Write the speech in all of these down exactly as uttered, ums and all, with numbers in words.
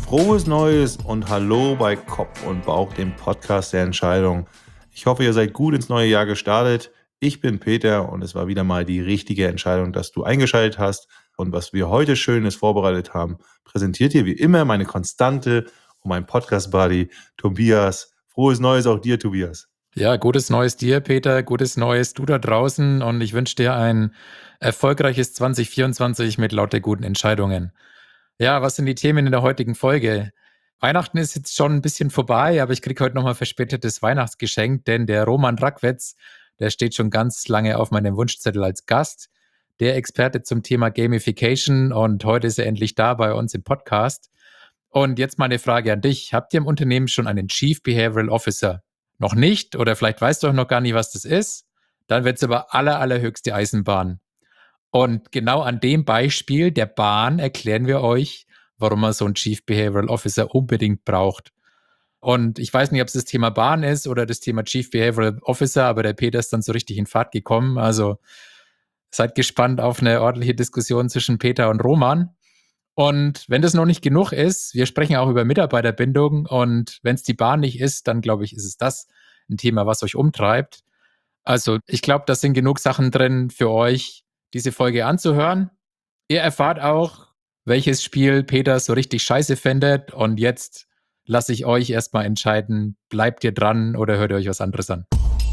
Frohes Neues und Hallo bei Kopf und Bauch, dem Podcast der Entscheidung. Ich hoffe, ihr seid gut ins neue Jahr gestartet. Ich bin Peter und es war wieder mal die richtige Entscheidung, dass du eingeschaltet hast. Und was wir heute Schönes vorbereitet haben, präsentiert hier wie immer meine Konstante und mein Podcast-Buddy Tobias. Frohes Neues auch dir, Tobias. Ja, gutes Neues dir, Peter, gutes Neues du da draußen und ich wünsche dir ein erfolgreiches zwanzig vierundzwanzig mit lauter guten Entscheidungen. Ja, was sind die Themen in der heutigen Folge? Weihnachten ist jetzt schon ein bisschen vorbei, aber ich kriege heute nochmal verspätetes Weihnachtsgeschenk, denn der Roman Rackwetz, der steht schon ganz lange auf meinem Wunschzettel als Gast, der Experte zum Thema Gamification, und heute ist er endlich da bei uns im Podcast. Und jetzt mal eine Frage an dich. Habt ihr im Unternehmen schon einen Chief Behavioral Officer? Noch nicht oder vielleicht weißt du auch noch gar nicht, was das ist? Dann wird es aber aller, allerhöchste Eisenbahn. Und genau an dem Beispiel der Bahn erklären wir euch, warum man so einen Chief Behavioral Officer unbedingt braucht. Und ich weiß nicht, ob es das Thema Bahn ist oder das Thema Chief Behavioral Officer, aber der Peter ist dann so richtig in Fahrt gekommen. Also seid gespannt auf eine ordentliche Diskussion zwischen Peter und Roman. Und wenn das noch nicht genug ist, wir sprechen auch über Mitarbeiterbindung, und wenn es die Bahn nicht ist, dann glaube ich, ist es das ein Thema, was euch umtreibt. Also ich glaube, da sind genug Sachen drin für euch, diese Folge anzuhören. Ihr erfahrt auch, welches Spiel Peter so richtig scheiße findet, und jetzt lasse ich euch erstmal entscheiden, bleibt ihr dran oder hört ihr euch was anderes an.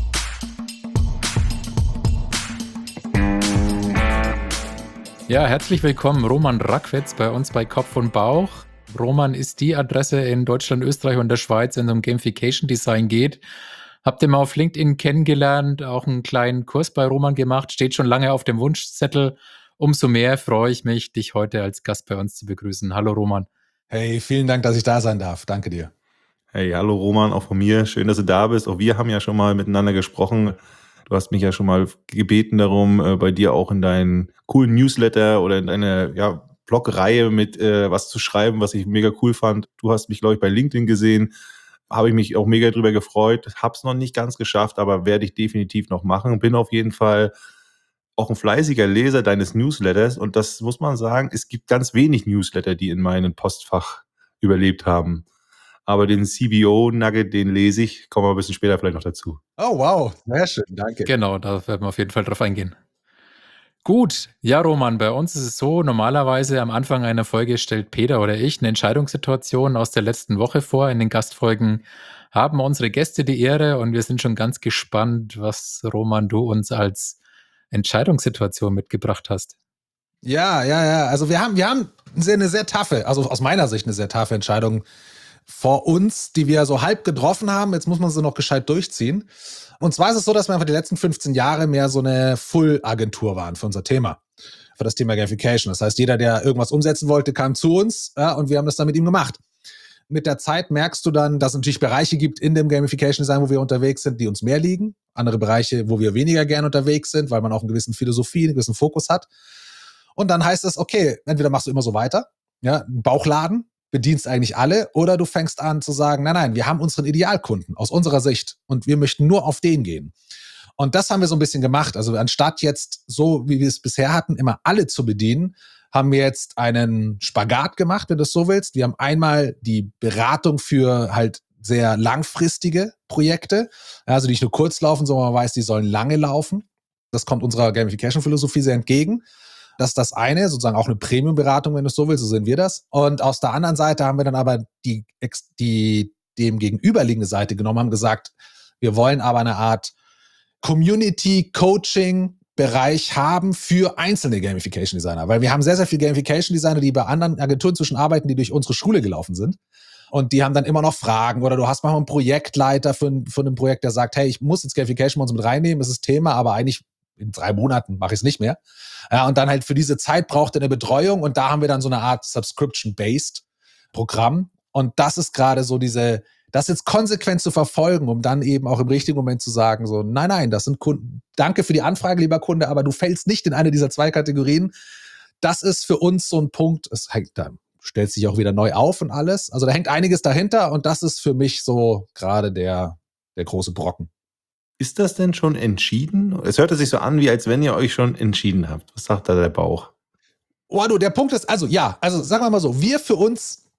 Ja, herzlich willkommen, Roman Rackwetz, bei uns bei Kopf und Bauch. Roman ist die Adresse in Deutschland, Österreich und der Schweiz, wenn es um Gamification Design geht. Habt ihr mal auf LinkedIn kennengelernt, auch einen kleinen Kurs bei Roman gemacht, steht schon lange auf dem Wunschzettel. Umso mehr freue ich mich, dich heute als Gast bei uns zu begrüßen. Hallo Roman. Hey, vielen Dank, dass ich da sein darf. Danke dir. Hey, hallo Roman, auch von mir. Schön, dass du da bist. Auch wir haben ja schon mal miteinander gesprochen. Du hast mich ja schon mal gebeten darum, äh, bei dir auch in deinen coolen Newsletter oder in deine ja, Blogreihe mit äh, was zu schreiben, was ich mega cool fand. Du hast mich, glaube ich, bei LinkedIn gesehen. Habe ich mich auch mega drüber gefreut. Hab's noch nicht ganz geschafft, aber werde ich definitiv noch machen. Bin auf jeden Fall auch ein fleißiger Leser deines Newsletters. Und das muss man sagen, es gibt ganz wenig Newsletter, die in meinem Postfach überlebt haben. Aber den C B O-Nugget, den lese ich. Kommen wir ein bisschen später vielleicht noch dazu. Oh, wow. Sehr schön. Danke. Genau, da werden wir auf jeden Fall drauf eingehen. Gut, ja Roman, bei uns ist es so, normalerweise am Anfang einer Folge stellt Peter oder ich eine Entscheidungssituation aus der letzten Woche vor. In den Gastfolgen haben unsere Gäste die Ehre, und wir sind schon ganz gespannt, was, Roman, du uns als Entscheidungssituation mitgebracht hast. Ja, ja, ja. Also wir haben, wir haben eine sehr taffe, also aus meiner Sicht eine sehr taffe Entscheidung vor uns, die wir so halb getroffen haben. Jetzt muss man sie noch gescheit durchziehen. Und zwar ist es so, dass wir einfach die letzten fünfzehn Jahre mehr so eine Full-Agentur waren für unser Thema, für das Thema Gamification. Das heißt, jeder, der irgendwas umsetzen wollte, kam zu uns, ja, und wir haben das dann mit ihm gemacht. Mit der Zeit merkst du dann, dass es natürlich Bereiche gibt in dem Gamification Design, wo wir unterwegs sind, die uns mehr liegen. Andere Bereiche, wo wir weniger gern unterwegs sind, weil man auch einen gewissen Philosophie, einen gewissen Fokus hat. Und dann heißt es, okay, entweder machst du immer so weiter, ja, einen Bauchladen, bedienst eigentlich alle, oder du fängst an zu sagen, nein, nein, wir haben unseren Idealkunden aus unserer Sicht und wir möchten nur auf den gehen. Und das haben wir so ein bisschen gemacht. Also anstatt jetzt so, wie wir es bisher hatten, immer alle zu bedienen, haben wir jetzt einen Spagat gemacht, wenn du es so willst. Wir haben einmal die Beratung für halt sehr langfristige Projekte, also die nicht nur kurz laufen, sondern man weiß, die sollen lange laufen. Das kommt unserer Gamification-Philosophie sehr entgegen. Das ist das eine, sozusagen auch eine Premium-Beratung, wenn du es so willst, so sehen wir das. Und aus der anderen Seite haben wir dann aber die, die dem gegenüberliegende Seite genommen, haben gesagt, wir wollen aber eine Art Community-Coaching-Bereich haben für einzelne Gamification-Designer. Weil wir haben sehr, sehr viele Gamification-Designer, die bei anderen Agenturen zwischen arbeiten, die durch unsere Schule gelaufen sind. Und die haben dann immer noch Fragen. Oder du hast manchmal einen Projektleiter für ein, für ein Projekt, der sagt, hey, ich muss jetzt Gamification bei uns mit reinnehmen, das ist Thema, aber eigentlich in drei Monaten mache ich es nicht mehr. Ja, und dann halt für diese Zeit braucht er eine Betreuung, und da haben wir dann so eine Art Subscription-Based Programm. Und das ist gerade so diese, das jetzt konsequent zu verfolgen, um dann eben auch im richtigen Moment zu sagen, so, nein, nein, das sind Kunden, danke für die Anfrage, lieber Kunde, aber du fällst nicht in eine dieser zwei Kategorien. Das ist für uns so ein Punkt, es hängt da, stellt sich auch wieder neu auf und alles. Also da hängt einiges dahinter, und das ist für mich so gerade der, der große Brocken. Ist das denn schon entschieden? Es hörte sich so an, wie als wenn ihr euch schon entschieden habt. Was sagt da der Bauch? Oh, du, der Punkt ist, also ja, also sagen wir mal so, wir für uns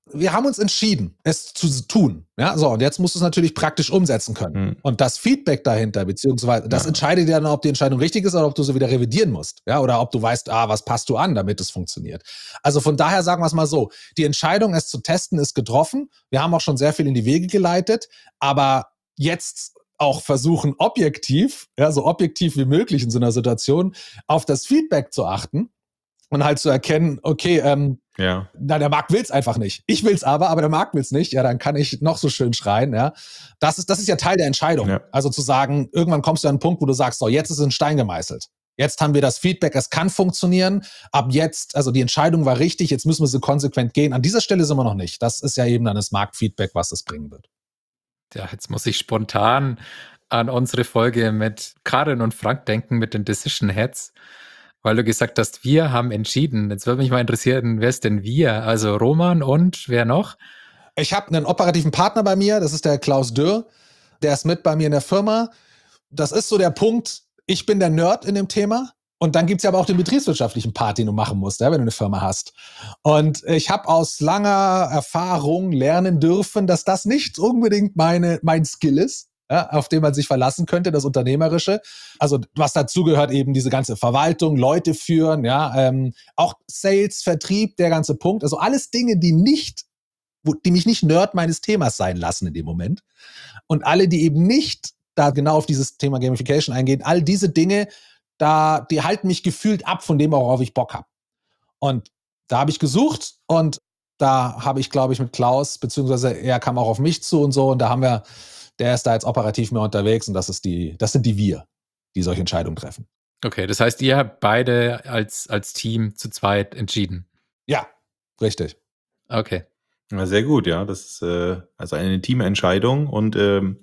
wir haben uns entschieden, es zu tun. Ja, so, und jetzt musst du es natürlich praktisch umsetzen können. Hm. Und das Feedback dahinter, beziehungsweise, das Ja. entscheidet ja dann, ob die Entscheidung richtig ist oder ob du sie wieder revidieren musst. Ja, oder ob du weißt, ah, was passt du an, damit es funktioniert. Also von daher sagen wir es mal so, die Entscheidung, es zu testen, ist getroffen. Wir haben auch schon sehr viel in die Wege geleitet, aber jetzt auch versuchen, objektiv, ja, so objektiv wie möglich in so einer Situation, auf das Feedback zu achten und halt zu erkennen, okay, ähm, Ja. na, der Markt will es einfach nicht. Ich will es aber, aber der Markt will es nicht. Ja, dann kann ich noch so schön schreien. Ja, das ist, das ist ja Teil der Entscheidung. Ja. Also zu sagen, irgendwann kommst du an einen Punkt, wo du sagst, so, jetzt ist es in Stein gemeißelt. Jetzt haben wir das Feedback, es kann funktionieren. Ab jetzt, also die Entscheidung war richtig, jetzt müssen wir sie konsequent gehen. An dieser Stelle sind wir noch nicht. Das ist ja eben dann das Marktfeedback, was es bringen wird. Ja, jetzt muss ich spontan an unsere Folge mit Karin und Frank denken, mit den Decision Heads, weil du gesagt hast, wir haben entschieden. Jetzt würde mich mal interessieren, wer ist denn wir? Also Roman und wer noch? Ich habe einen operativen Partner bei mir, das ist der Klaus Dürr. Der ist mit bei mir in der Firma. Das ist so der Punkt, ich bin der Nerd in dem Thema. Und dann gibt's ja aber auch den betriebswirtschaftlichen Part, den du machen musst, ja, wenn du eine Firma hast. Und ich habe aus langer Erfahrung lernen dürfen, dass das nicht unbedingt meine, mein Skill ist, ja, auf den man sich verlassen könnte, das Unternehmerische. Also was dazu gehört, eben diese ganze Verwaltung, Leute führen, ja, ähm, auch Sales, Vertrieb, der ganze Punkt. Also alles Dinge, die nicht, wo, die mich nicht Nerd meines Themas sein lassen in dem Moment. Und alle, die eben nicht da genau auf dieses Thema Gamification eingehen, all diese Dinge, da, die halten mich gefühlt ab von dem, worauf ich Bock habe. Und da habe ich gesucht und da habe ich, glaube ich, mit Klaus, beziehungsweise er kam auch auf mich zu und so, und da haben wir, der ist da jetzt operativ mehr unterwegs und das ist die, das sind die wir, die solche Entscheidungen treffen. Okay, das heißt, ihr habt beide als, als Team zu zweit entschieden. Ja, richtig. Okay. Ja, sehr gut, ja. Das ist äh, also eine Teamentscheidung. Und ähm,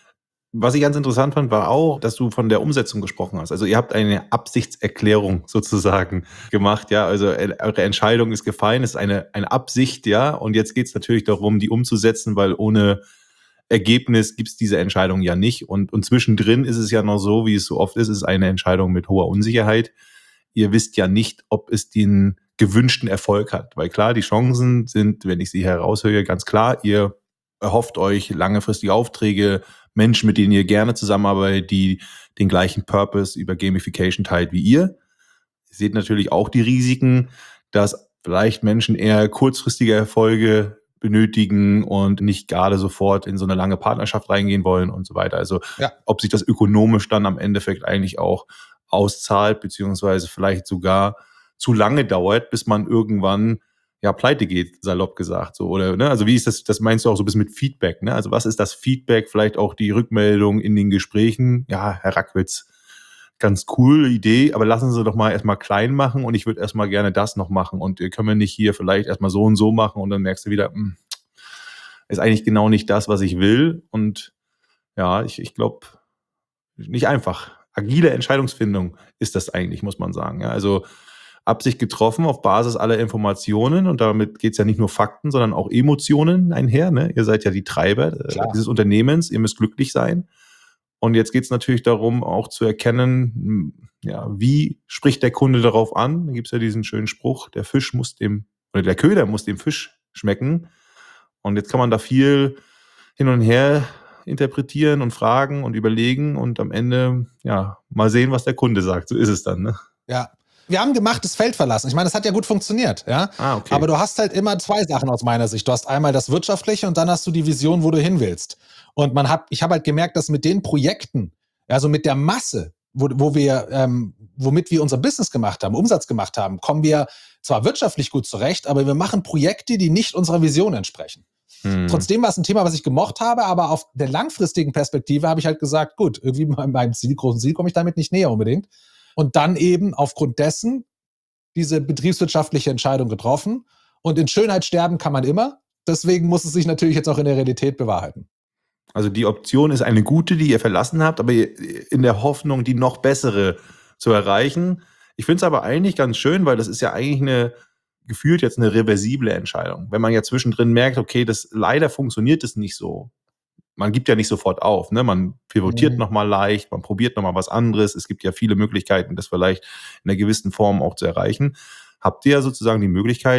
was ich ganz interessant fand, war auch, dass du von der Umsetzung gesprochen hast. Also ihr habt eine Absichtserklärung sozusagen gemacht, ja. Also äh, eure Entscheidung ist gefallen, ist eine, eine Absicht, ja. Und jetzt geht es natürlich darum, die umzusetzen, weil ohne Ergebnis gibt es diese Entscheidung ja nicht. Und, und zwischendrin ist es ja noch so, wie es so oft ist, es ist eine Entscheidung mit hoher Unsicherheit. Ihr wisst ja nicht, ob es den gewünschten Erfolg hat. Weil klar, die Chancen sind, wenn ich sie heraushöre, ganz klar, ihr erhofft euch langfristige Aufträge, Menschen, mit denen ihr gerne zusammenarbeitet, die den gleichen Purpose über Gamification teilt wie ihr. Ihr seht natürlich auch die Risiken, dass vielleicht Menschen eher kurzfristige Erfolge benötigen und nicht gerade sofort in so eine lange Partnerschaft reingehen wollen und so weiter. Also Ja. ob sich das ökonomisch dann am Endeffekt eigentlich auch auszahlt, beziehungsweise vielleicht sogar zu lange dauert, bis man irgendwann ja pleite geht, salopp gesagt. So, oder, ne? Also wie ist das, das meinst du auch so ein bisschen mit Feedback, ne? Also was ist das Feedback, vielleicht auch die Rückmeldung in den Gesprächen? Ja, Herr Rackwitz, ganz coole Idee, aber lassen Sie doch mal erstmal klein machen und ich würde erstmal gerne das noch machen und können wir nicht hier vielleicht erstmal so und so machen und dann merkst du wieder, mh, ist eigentlich genau nicht das, was ich will. Und ja, ich, ich glaube, nicht einfach. Agile Entscheidungsfindung ist das eigentlich, muss man sagen. Ja, also Absicht getroffen auf Basis aller Informationen und damit geht es ja nicht nur Fakten, sondern auch Emotionen einher. Ne? Ihr seid ja die Treiber äh, dieses Unternehmens, ihr müsst glücklich sein. Und jetzt geht es natürlich darum, auch zu erkennen, ja, wie spricht der Kunde darauf an? Da gibt es ja diesen schönen Spruch, der Fisch muss dem, oder der Köder muss dem Fisch schmecken. Und jetzt kann man da viel hin und her interpretieren und fragen und überlegen und am Ende, ja, mal sehen, was der Kunde sagt. So ist es dann, ne? Ja. Wir haben gemachtes Feld verlassen. Ich meine, das hat ja gut funktioniert, ja. Ah, okay. Aber du hast halt immer zwei Sachen aus meiner Sicht. Du hast einmal das Wirtschaftliche und dann hast du die Vision, wo du hin willst. Und man hat, ich habe halt gemerkt, dass mit den Projekten, also mit der Masse, wo, wo wir, ähm, womit wir unser Business gemacht haben, Umsatz gemacht haben, kommen wir zwar wirtschaftlich gut zurecht, aber wir machen Projekte, die nicht unserer Vision entsprechen. Hm. Trotzdem war es ein Thema, was ich gemocht habe, aber auf der langfristigen Perspektive habe ich halt gesagt, gut, irgendwie meinem Ziel, großen Ziel komme ich damit nicht näher unbedingt. Und dann eben aufgrund dessen diese betriebswirtschaftliche Entscheidung getroffen. Und in Schönheit sterben kann man immer. Deswegen muss es sich natürlich jetzt auch in der Realität bewahrheiten. Also die Option ist eine gute, die ihr verlassen habt, aber in der Hoffnung, die noch bessere zu erreichen. Ich finde es aber eigentlich ganz schön, weil das ist ja eigentlich eine, gefühlt jetzt eine reversible Entscheidung. Wenn man ja zwischendrin merkt, okay, das leider funktioniert es nicht so. Man gibt ja nicht sofort auf, ne? Man pivotiert mhm. nochmal leicht, man probiert nochmal was anderes. Es gibt ja viele Möglichkeiten, das vielleicht in einer gewissen Form auch zu erreichen. Habt ihr ja sozusagen die Möglichkeit,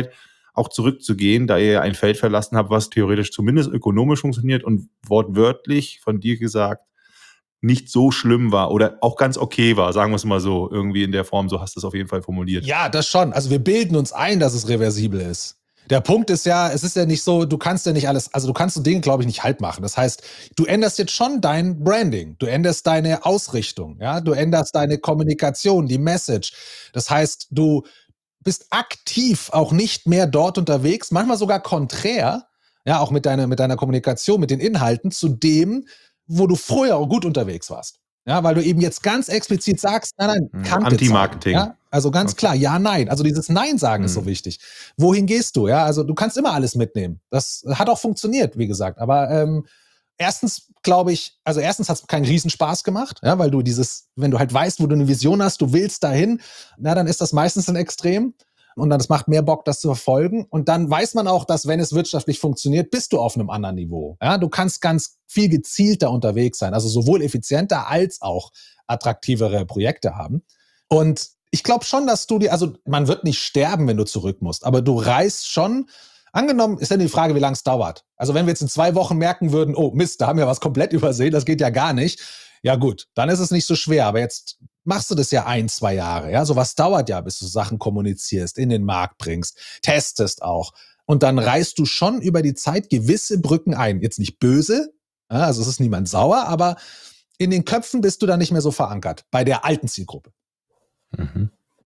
auch zurückzugehen, da ihr ein Feld verlassen habt, was theoretisch zumindest ökonomisch funktioniert und wortwörtlich von dir gesagt nicht so schlimm war oder auch ganz okay war, sagen wir es mal so, irgendwie in der Form, so hast du es auf jeden Fall formuliert. Ja, das schon. Also wir bilden uns ein, dass es reversibel ist. Der Punkt ist ja, es ist ja nicht so, du kannst ja nicht alles, also du kannst so Dinge, glaube ich, nicht halt machen. Das heißt, du änderst jetzt schon dein Branding, du änderst deine Ausrichtung, ja, du änderst deine Kommunikation, die Message. Das heißt, du bist aktiv auch nicht mehr dort unterwegs, manchmal sogar konträr, ja, auch mit deiner, mit deiner Kommunikation, mit den Inhalten zu dem, wo du früher auch gut unterwegs warst. Ja, weil du eben jetzt ganz explizit sagst, nein, nein, Kante Anti-Marketing. zeigen, ja? Also ganz Okay. klar, ja, nein. Also dieses Nein sagen ist so Mhm. wichtig. Wohin gehst du? Ja, also du kannst immer alles mitnehmen. Das hat auch funktioniert, wie gesagt. Aber ähm, erstens glaube ich, also erstens hat es keinen Riesenspaß gemacht, ja, weil du dieses, wenn du halt weißt, wo du eine Vision hast, du willst dahin, na, dann ist das meistens ein Extrem. Und dann, es macht mehr Bock, das zu verfolgen. Und dann weiß man auch, dass, wenn es wirtschaftlich funktioniert, bist du auf einem anderen Niveau. Ja, du kannst ganz viel gezielter unterwegs sein, also sowohl effizienter als auch attraktivere Projekte haben. Und ich glaube schon, dass du dir, also man wird nicht sterben, wenn du zurück musst, aber du reist schon. Angenommen, ist dann die Frage, wie lange es dauert. Also wenn wir jetzt in zwei Wochen merken würden, oh Mist, da haben wir was komplett übersehen, das geht ja gar nicht. Ja gut, dann ist es nicht so schwer. Aber jetzt machst du das ja ein, zwei Jahre. Ja, sowas dauert ja, bis du Sachen kommunizierst, in den Markt bringst, testest auch. Und dann reißt du schon über die Zeit gewisse Brücken ein. Jetzt nicht böse, ja, also es ist niemand sauer, aber in den Köpfen bist du dann nicht mehr so verankert, bei der alten Zielgruppe. Mhm.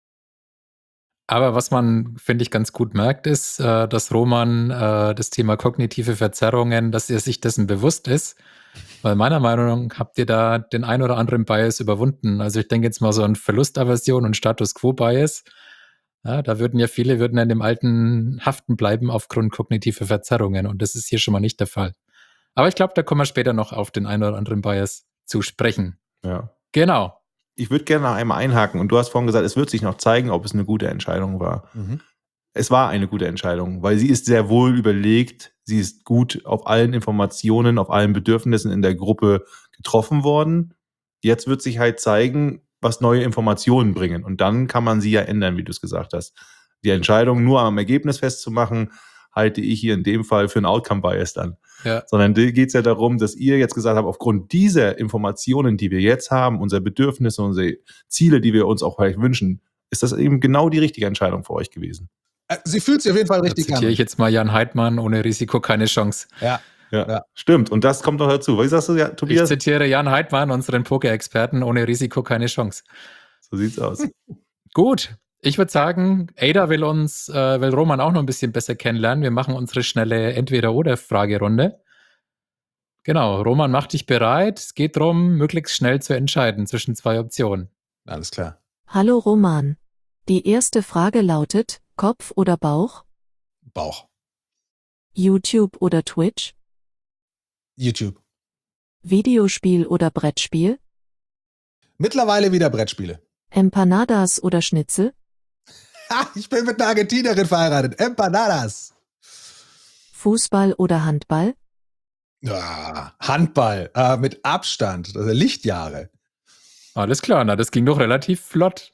Aber was man, finde ich, ganz gut merkt, ist, äh, dass Roman äh, das Thema kognitive Verzerrungen, dass er sich dessen bewusst ist. Weil meiner Meinung nach habt ihr da den ein oder anderen Bias überwunden. Also ich denke jetzt mal so an Verlustaversion und Status Quo Bias. Ja, da würden ja viele würden an dem Alten haften bleiben aufgrund kognitiver Verzerrungen. Und das ist hier schon mal nicht der Fall. Aber ich glaube, da kommen wir später noch auf den ein oder anderen Bias zu sprechen. Ja. Genau. Ich würde gerne noch einmal einhaken. Und du hast vorhin gesagt, es wird sich noch zeigen, ob es eine gute Entscheidung war. Mhm. Es war eine gute Entscheidung, weil sie ist sehr wohl überlegt. Sie ist gut auf allen Informationen, auf allen Bedürfnissen in der Gruppe getroffen worden. Jetzt wird sich halt zeigen, was neue Informationen bringen. Und dann kann man sie ja ändern, wie du es gesagt hast. Die Entscheidung nur am Ergebnis festzumachen, halte ich hier in dem Fall für einen Outcome-Bias dann. Ja. Sondern da geht es ja darum, dass ihr jetzt gesagt habt, aufgrund dieser Informationen, die wir jetzt haben, unsere Bedürfnisse, unsere Ziele, die wir uns auch vielleicht wünschen, ist das eben genau die richtige Entscheidung für euch gewesen. Äh, Sie fühlt sich auf jeden Fall Da richtig zitiere an. ich jetzt mal Jan Heidmann, ohne Risiko keine Chance. Ja. Ja, Ja. stimmt. Und das kommt noch dazu. Was sagst du, ja, Ich Tobias? zitiere Jan Heidmann, unseren Poker-Experten, ohne Risiko keine Chance. So sieht's aus. Gut, ich würde sagen, Ada will uns, äh, will Roman auch noch ein bisschen besser kennenlernen. Wir machen unsere schnelle Entweder-oder-Fragerunde. Genau, Roman, mach dich bereit. Es geht darum, möglichst schnell zu entscheiden zwischen zwei Optionen. Alles klar. Hallo Roman. Die erste Frage lautet, Kopf oder Bauch? Bauch. YouTube oder Twitch? YouTube. Videospiel oder Brettspiel? Mittlerweile wieder Brettspiele. Empanadas oder Schnitzel? Ha, ich bin mit einer Argentinerin verheiratet. Empanadas. Fußball oder Handball? Ja, Handball. Äh, mit Abstand. Also Lichtjahre. Alles klar, na, das ging doch relativ flott.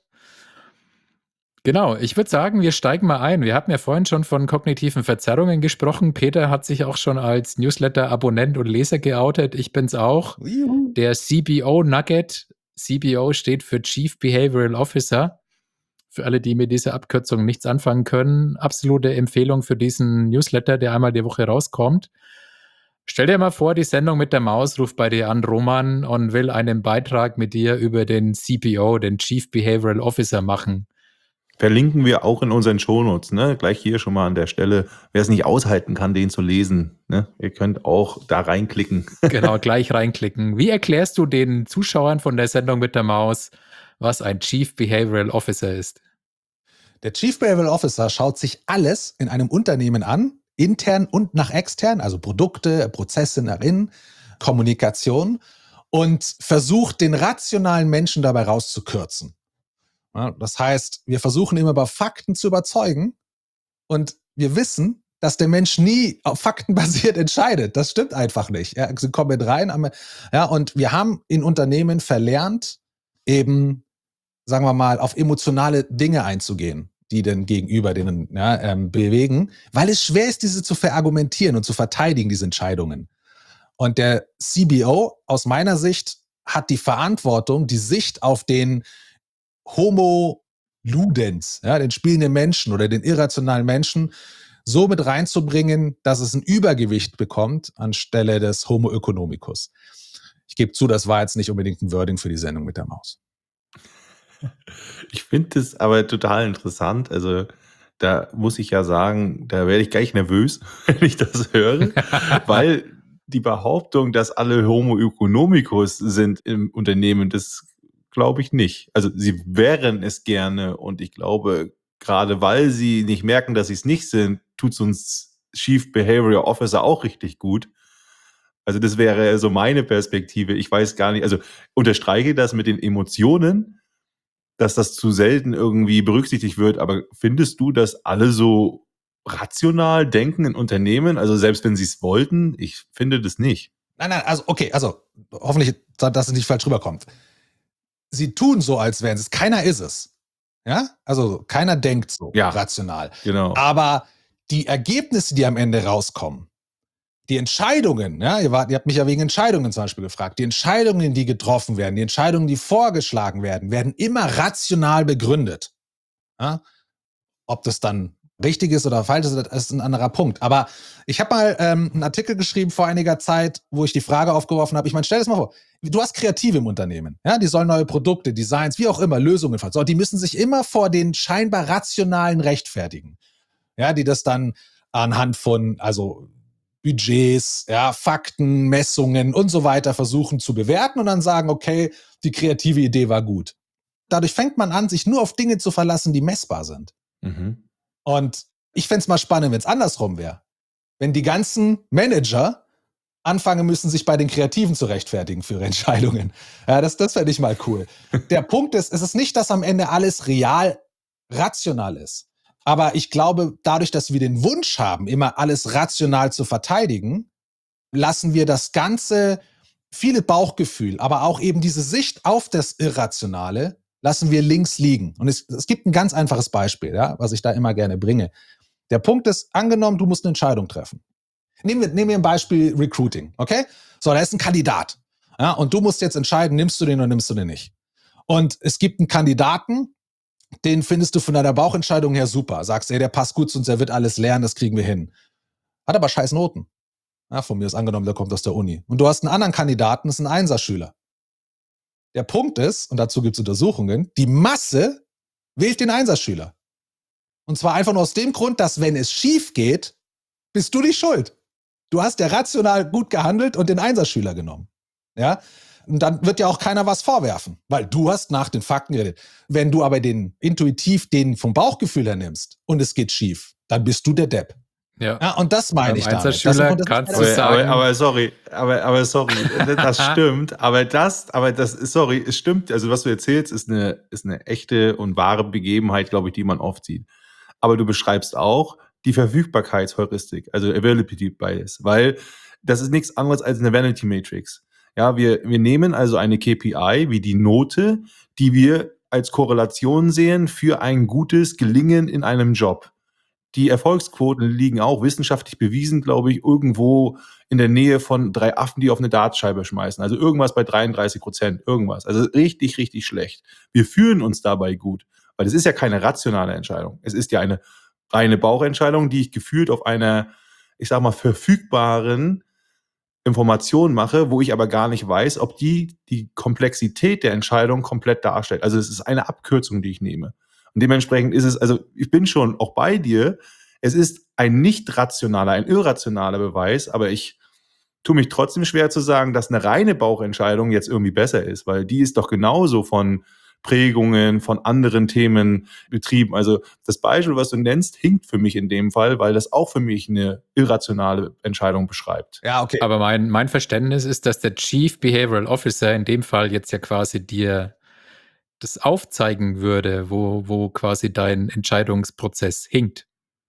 Genau, ich würde sagen, wir steigen mal ein. Wir hatten ja vorhin schon von kognitiven Verzerrungen gesprochen. Peter hat sich auch schon als Newsletter-Abonnent und Leser geoutet. Ich bin's auch. Juhu. Der C B O-Nugget. C B O steht für Chief Behavioral Officer. Für alle, die mit dieser Abkürzung nichts anfangen können. Absolute Empfehlung für diesen Newsletter, der einmal die Woche rauskommt. Stell dir mal vor, die Sendung mit der Maus ruft bei dir an, Roman, und will einen Beitrag mit dir über den C B O, den Chief Behavioral Officer, machen. Verlinken wir auch in unseren Shownotes, ne? Gleich hier schon mal an der Stelle. Wer es nicht aushalten kann, den zu lesen, ne? Ihr könnt auch da reinklicken. Genau, gleich reinklicken. Wie erklärst du den Zuschauern von der Sendung mit der Maus, was ein Chief Behavioral Officer ist? Der Chief Behavioral Officer schaut sich alles in einem Unternehmen an, intern und nach extern, also Produkte, Prozesse nach innen, Kommunikation, und versucht, den rationalen Menschen dabei rauszukürzen. Ja, das heißt, wir versuchen immer über Fakten zu überzeugen, und wir wissen, dass der Mensch nie auf Fakten basiert entscheidet. Das stimmt einfach nicht. Ja, sie kommen mit rein. Ja, und wir haben in Unternehmen verlernt, eben, sagen wir mal, auf emotionale Dinge einzugehen. die denn gegenüber denen ja, ähm, bewegen, weil es schwer ist, diese zu verargumentieren und zu verteidigen, diese Entscheidungen. Und der C B O aus meiner Sicht hat die Verantwortung, die Sicht auf den Homo Ludens, ja, den spielenden Menschen oder den irrationalen Menschen, so mit reinzubringen, dass es ein Übergewicht bekommt anstelle des Homo economicus. Ich gebe zu, das war jetzt nicht unbedingt ein Wording für die Sendung mit der Maus. Ich finde das aber total interessant. Also da muss ich ja sagen, da werde ich gleich nervös, wenn ich das höre, weil die Behauptung, dass alle Homo economicus sind im Unternehmen, das glaube ich nicht. Also sie wären es gerne und ich glaube, gerade weil sie nicht merken, dass sie es nicht sind, tut es uns Chief Behavioral Officer auch richtig gut. Also das wäre so meine Perspektive. Ich weiß gar nicht, also unterstreiche das mit den Emotionen, dass das zu selten irgendwie berücksichtigt wird, aber findest du, dass alle so rational denken in Unternehmen? Also selbst wenn sie es wollten, ich finde das nicht. Nein, nein, also okay, also hoffentlich, dass es nicht falsch rüberkommt. Sie tun so, als wären es. Keiner ist es. Ja, also keiner denkt so Ja, rational. Genau. Aber die Ergebnisse, die am Ende rauskommen, die Entscheidungen, ja, ihr, wart, ihr habt mich ja wegen Entscheidungen zum Beispiel gefragt, die Entscheidungen, die getroffen werden, die Entscheidungen, die vorgeschlagen werden, werden immer rational begründet. Ja? Ob das dann richtig ist oder falsch ist, das ist ein anderer Punkt. Aber ich habe mal ähm, einen Artikel geschrieben vor einiger Zeit, wo ich die Frage aufgeworfen habe. Ich meine, stell dir das mal vor, du hast Kreative im Unternehmen. Ja? Die sollen neue Produkte, Designs, wie auch immer, Lösungen fassen. So, die müssen sich immer vor den scheinbar rationalen rechtfertigen. Ja, die das dann anhand von, also Budgets, ja, Fakten, Messungen und so weiter versuchen zu bewerten und dann sagen, okay, die kreative Idee war gut. Dadurch fängt man an, sich nur auf Dinge zu verlassen, die messbar sind. Mhm. Und ich fände es mal spannend, wenn es andersrum wäre. Wenn die ganzen Manager anfangen müssen, sich bei den Kreativen zu rechtfertigen für ihre Entscheidungen. Ja, das, das fände ich mal cool. Der Punkt ist, es ist nicht, dass am Ende alles real rational ist. Aber ich glaube, dadurch, dass wir den Wunsch haben, immer alles rational zu verteidigen, lassen wir das Ganze, viele Bauchgefühl, aber auch eben diese Sicht auf das Irrationale, lassen wir links liegen. Und es, es gibt ein ganz einfaches Beispiel, ja, was ich da immer gerne bringe. Der Punkt ist, angenommen, du musst eine Entscheidung treffen. Nehmen wir, nehmen wir ein Beispiel Recruiting, okay? So, da ist ein Kandidat. Ja, und du musst jetzt entscheiden, nimmst du den oder nimmst du den nicht. Und es gibt einen Kandidaten, den findest du von deiner Bauchentscheidung her super. Sagst, ey, der passt gut zu uns, der wird alles lernen, das kriegen wir hin. Hat aber scheiß Noten. Ja, von mir ist angenommen, der kommt aus der Uni. Und du hast einen anderen Kandidaten, das ist ein Einserschüler. Der Punkt ist, und dazu gibt es Untersuchungen, die Masse wählt den Einserschüler. Und zwar einfach nur aus dem Grund, dass wenn es schief geht, bist du die Schuld. Du hast ja rational gut gehandelt und den Einserschüler genommen. Ja? Und dann wird ja auch keiner was vorwerfen, weil du hast nach den Fakten geredet. Wenn du aber den intuitiv den vom Bauchgefühl her nimmst und es geht schief, dann bist du der Depp. Ja. Ja, und das meine Beim ich damit. Einzelschüler Das, kannst das du Aber, sagen- aber, aber sorry, aber, aber sorry, das stimmt, aber das, aber das, sorry, es stimmt, also was du erzählst, ist eine, ist eine echte und wahre Begebenheit, glaube ich, die man oft sieht. Aber du beschreibst auch die Verfügbarkeitsheuristik, also Availability Bias, weil das ist nichts anderes als eine Vanity Matrix. Ja, wir, wir nehmen also eine K P I wie die Note, die wir als Korrelation sehen für ein gutes Gelingen in einem Job. Die Erfolgsquoten liegen auch wissenschaftlich bewiesen, glaube ich, irgendwo in der Nähe von drei Affen, die auf eine Dartscheibe schmeißen. Also irgendwas bei dreiunddreißig Prozent, irgendwas. Also richtig, richtig schlecht. Wir fühlen uns dabei gut, weil es ist ja keine rationale Entscheidung. Es ist ja eine reine Bauchentscheidung, die ich gefühlt auf einer, ich sag mal, verfügbaren Information mache, wo ich aber gar nicht weiß, ob die die Komplexität der Entscheidung komplett darstellt. Also es ist eine Abkürzung, die ich nehme. Und dementsprechend ist es, also ich bin schon auch bei dir, es ist ein nicht rationaler, ein irrationaler Beweis, aber ich tue mich trotzdem schwer zu sagen, dass eine reine Bauchentscheidung jetzt irgendwie besser ist, weil die ist doch genauso von Prägungen, von anderen Themen betrieben. Also das Beispiel, was du nennst, hinkt für mich in dem Fall, weil das auch für mich eine irrationale Entscheidung beschreibt. Ja, okay. Aber mein, mein Verständnis ist, dass der Chief Behavioral Officer in dem Fall jetzt ja quasi dir das aufzeigen würde, wo, wo quasi dein Entscheidungsprozess hinkt.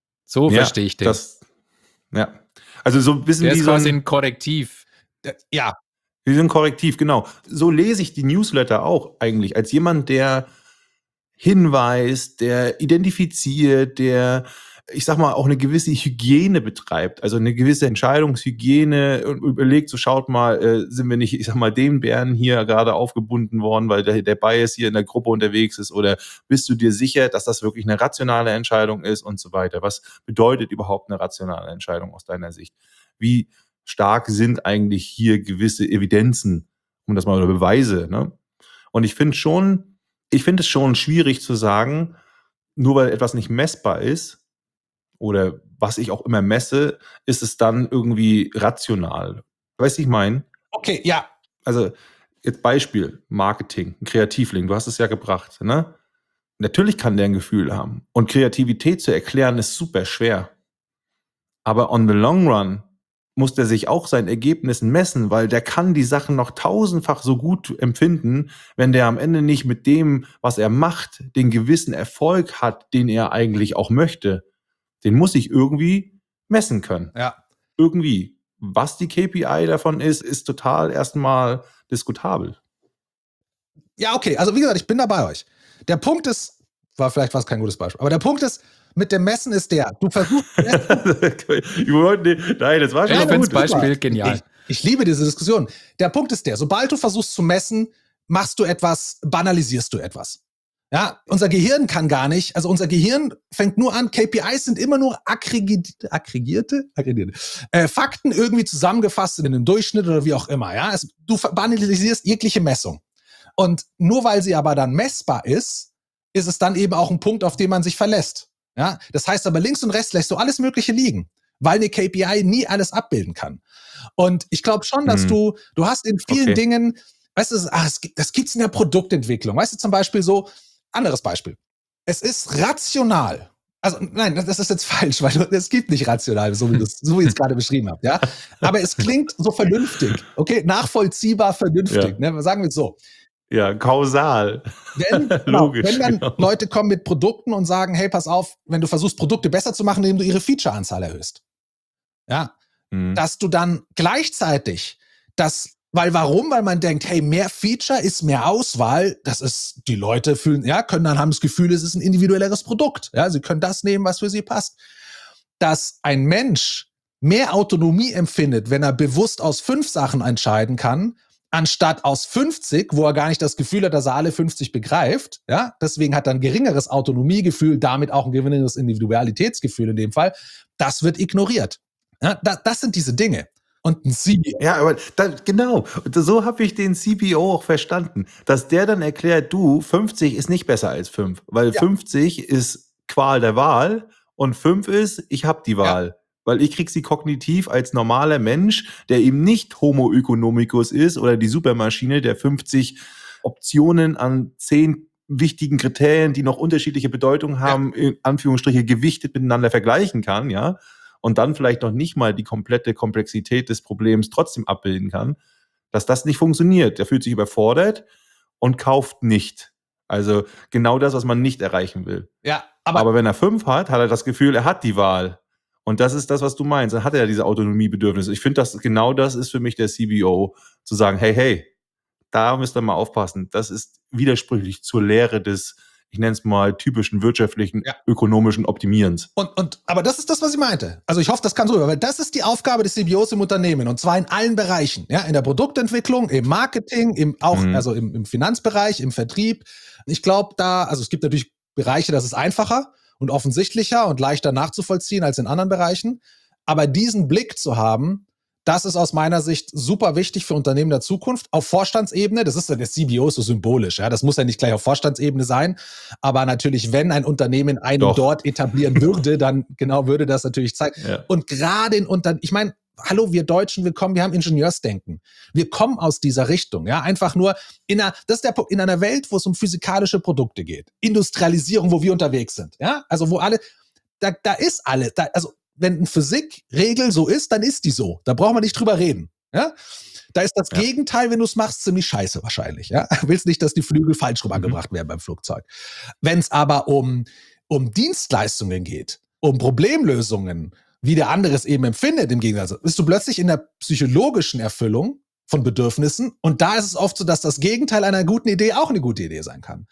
So Ja, verstehe ich den. Das, ja. Also so ein bisschen der wie ist so quasi ein, ein Korrektiv. Ja, wie so ein Korrektiv, genau. So lese ich die Newsletter auch eigentlich, als jemand, der hinweist, der identifiziert, der, ich sag mal, auch eine gewisse Hygiene betreibt, also eine gewisse Entscheidungshygiene und überlegt, so schaut mal, äh, sind wir nicht, ich sag mal, dem Bären hier gerade aufgebunden worden, weil der, der Bias hier in der Gruppe unterwegs ist, oder bist du dir sicher, dass das wirklich eine rationale Entscheidung ist und so weiter. Was bedeutet überhaupt eine rationale Entscheidung aus deiner Sicht? Wie stark sind eigentlich hier gewisse Evidenzen, um das mal, oder Beweise, ne? Und ich finde schon, ich finde es schon schwierig zu sagen, nur weil etwas nicht messbar ist, oder was ich auch immer messe, ist es dann irgendwie rational. Weißt du, ich meine? Okay, ja. Also, jetzt Beispiel, Marketing, ein Kreativling, du hast es ja gebracht, ne? Natürlich kann der ein Gefühl haben. Und Kreativität zu erklären ist super schwer. Aber on the long run muss der sich auch seinen Ergebnissen messen, weil der kann die Sachen noch tausendfach so gut empfinden, wenn der am Ende nicht mit dem, was er macht, den gewissen Erfolg hat, den er eigentlich auch möchte. Den muss ich irgendwie messen können. Ja. Irgendwie. Was die K P I davon ist, ist total erstmal diskutabel. Ja, okay. Also wie gesagt, ich bin da bei euch. Der Punkt ist, war vielleicht was kein gutes Beispiel, aber der Punkt ist, mit dem Messen ist der, du versuchst... ich wollte, nein, das war schon Ich gut. finde das Beispiel genial. Ich, ich liebe diese Diskussion. Der Punkt ist der, sobald du versuchst zu messen, machst du etwas, banalisierst du etwas. Ja, unser Gehirn kann gar nicht, also unser Gehirn fängt nur an, K P Is sind immer nur aggregierte, aggregierte, aggregierte äh, Fakten irgendwie zusammengefasst in einem Durchschnitt oder wie auch immer. Ja, es, du banalisierst jegliche Messung. Und nur weil sie aber dann messbar ist, ist es dann eben auch ein Punkt, auf den man sich verlässt. Ja, das heißt aber links und rechts lässt du alles Mögliche liegen, weil eine K P I nie alles abbilden kann. Und ich glaube schon, dass hm. du, du hast in vielen okay. Dingen, weißt du, ach, das gibt's in der Produktentwicklung. Weißt du, zum Beispiel so, anderes Beispiel. Es ist rational. Also, nein, das ist jetzt falsch, weil es gibt nicht rational, so wie, das, so wie ich es gerade beschrieben habe. Ja? Aber es klingt so vernünftig. Okay, nachvollziehbar vernünftig. Ja. Ne? Sagen wir es so. Ja, kausal. Wenn, genau, Logisch, wenn dann genau. Leute kommen mit Produkten und sagen, hey, pass auf, wenn du versuchst, Produkte besser zu machen, indem du ihre Feature-Anzahl erhöhst. Ja, mhm. Dass du dann gleichzeitig das, weil warum? Weil man denkt, hey, mehr Feature ist mehr Auswahl. Das ist, die Leute fühlen, ja, können dann haben das Gefühl, es ist ein individuelleres Produkt. Ja, sie können das nehmen, was für sie passt. Dass ein Mensch mehr Autonomie empfindet, wenn er bewusst aus fünf Sachen entscheiden kann, anstatt aus fünfzig, wo er gar nicht das Gefühl hat, dass er alle fünfzig begreift. Ja, deswegen hat er ein geringeres Autonomiegefühl, damit auch ein geringeres Individualitätsgefühl in dem Fall. Das wird ignoriert. Ja, das, das sind diese Dinge. Und ein C B O. Ja, aber da, genau, so habe ich den C B O auch verstanden, dass der dann erklärt, du, fünfzig ist nicht besser als fünf, weil ja. fünfzig ist Qual der Wahl und fünf ist, ich habe die Wahl. Ja. Weil ich krieg sie kognitiv als normaler Mensch, der eben nicht Homo economicus ist oder die Supermaschine, der fünfzig Optionen an zehn wichtigen Kriterien, die noch unterschiedliche Bedeutungen haben, ja. in Anführungsstriche gewichtet miteinander vergleichen kann, ja, und dann vielleicht noch nicht mal die komplette Komplexität des Problems trotzdem abbilden kann, dass das nicht funktioniert. Der fühlt sich überfordert und kauft nicht. Also genau das, was man nicht erreichen will. Ja, aber, aber wenn er fünf hat, hat er das Gefühl, er hat die Wahl. Und das ist das, was du meinst. Dann hat er ja diese Autonomiebedürfnisse. Ich finde, dass genau das ist für mich der C B O, zu sagen, hey, hey, da müsst ihr mal aufpassen. Das ist widersprüchlich zur Lehre des, ich nenne es mal, typischen wirtschaftlichen, ja. ökonomischen Optimierens. Und, und, aber das ist das, was ich meinte. Also ich hoffe, das kann so, weil das ist die Aufgabe des C B Os im Unternehmen, und zwar in allen Bereichen. Ja, in der Produktentwicklung, im Marketing, im, auch, mhm. also im, im Finanzbereich, im Vertrieb. Ich glaube da, also es gibt natürlich Bereiche, das ist einfacher und offensichtlicher und leichter nachzuvollziehen als in anderen Bereichen. Aber diesen Blick zu haben, das ist aus meiner Sicht super wichtig für Unternehmen der Zukunft. Auf Vorstandsebene, das ist ja der C B O so symbolisch, ja, das muss ja nicht gleich auf Vorstandsebene sein, aber natürlich, wenn ein Unternehmen einen Doch. dort etablieren würde, dann genau würde das natürlich zeigen. Ja. Und gerade in Unternehmen, ich meine, hallo, wir Deutschen, wir kommen, wir haben Ingenieursdenken. Wir kommen aus dieser Richtung, ja, einfach nur in einer, das ist der Punkt, in einer Welt, wo es um physikalische Produkte geht, Industrialisierung, wo wir unterwegs sind, ja, also wo alle, da, da ist alle, da, also wenn eine Physikregel so ist, dann ist die so. Da braucht man nicht drüber reden. Ja? Da ist das ja. Gegenteil, wenn du es machst, ziemlich scheiße wahrscheinlich. Ja? Du willst nicht, dass die Flügel falsch rum angebracht mhm. werden beim Flugzeug. Wenn es aber um, um Dienstleistungen geht, um Problemlösungen, wie der andere es eben empfindet, im Gegensatz, bist du plötzlich in der psychologischen Erfüllung von Bedürfnissen. Und da ist es oft so, dass das Gegenteil einer guten Idee auch eine gute Idee sein kann.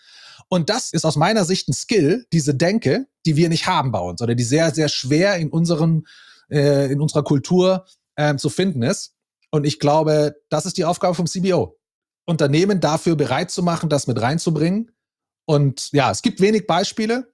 Und das ist aus meiner Sicht ein Skill, diese Denke, die wir nicht haben bei uns oder die sehr, sehr schwer in unserem, äh, in unserer Kultur äh, zu finden ist. Und ich glaube, das ist die Aufgabe vom C B O. Unternehmen dafür bereit zu machen, das mit reinzubringen. Und ja, es gibt wenig Beispiele,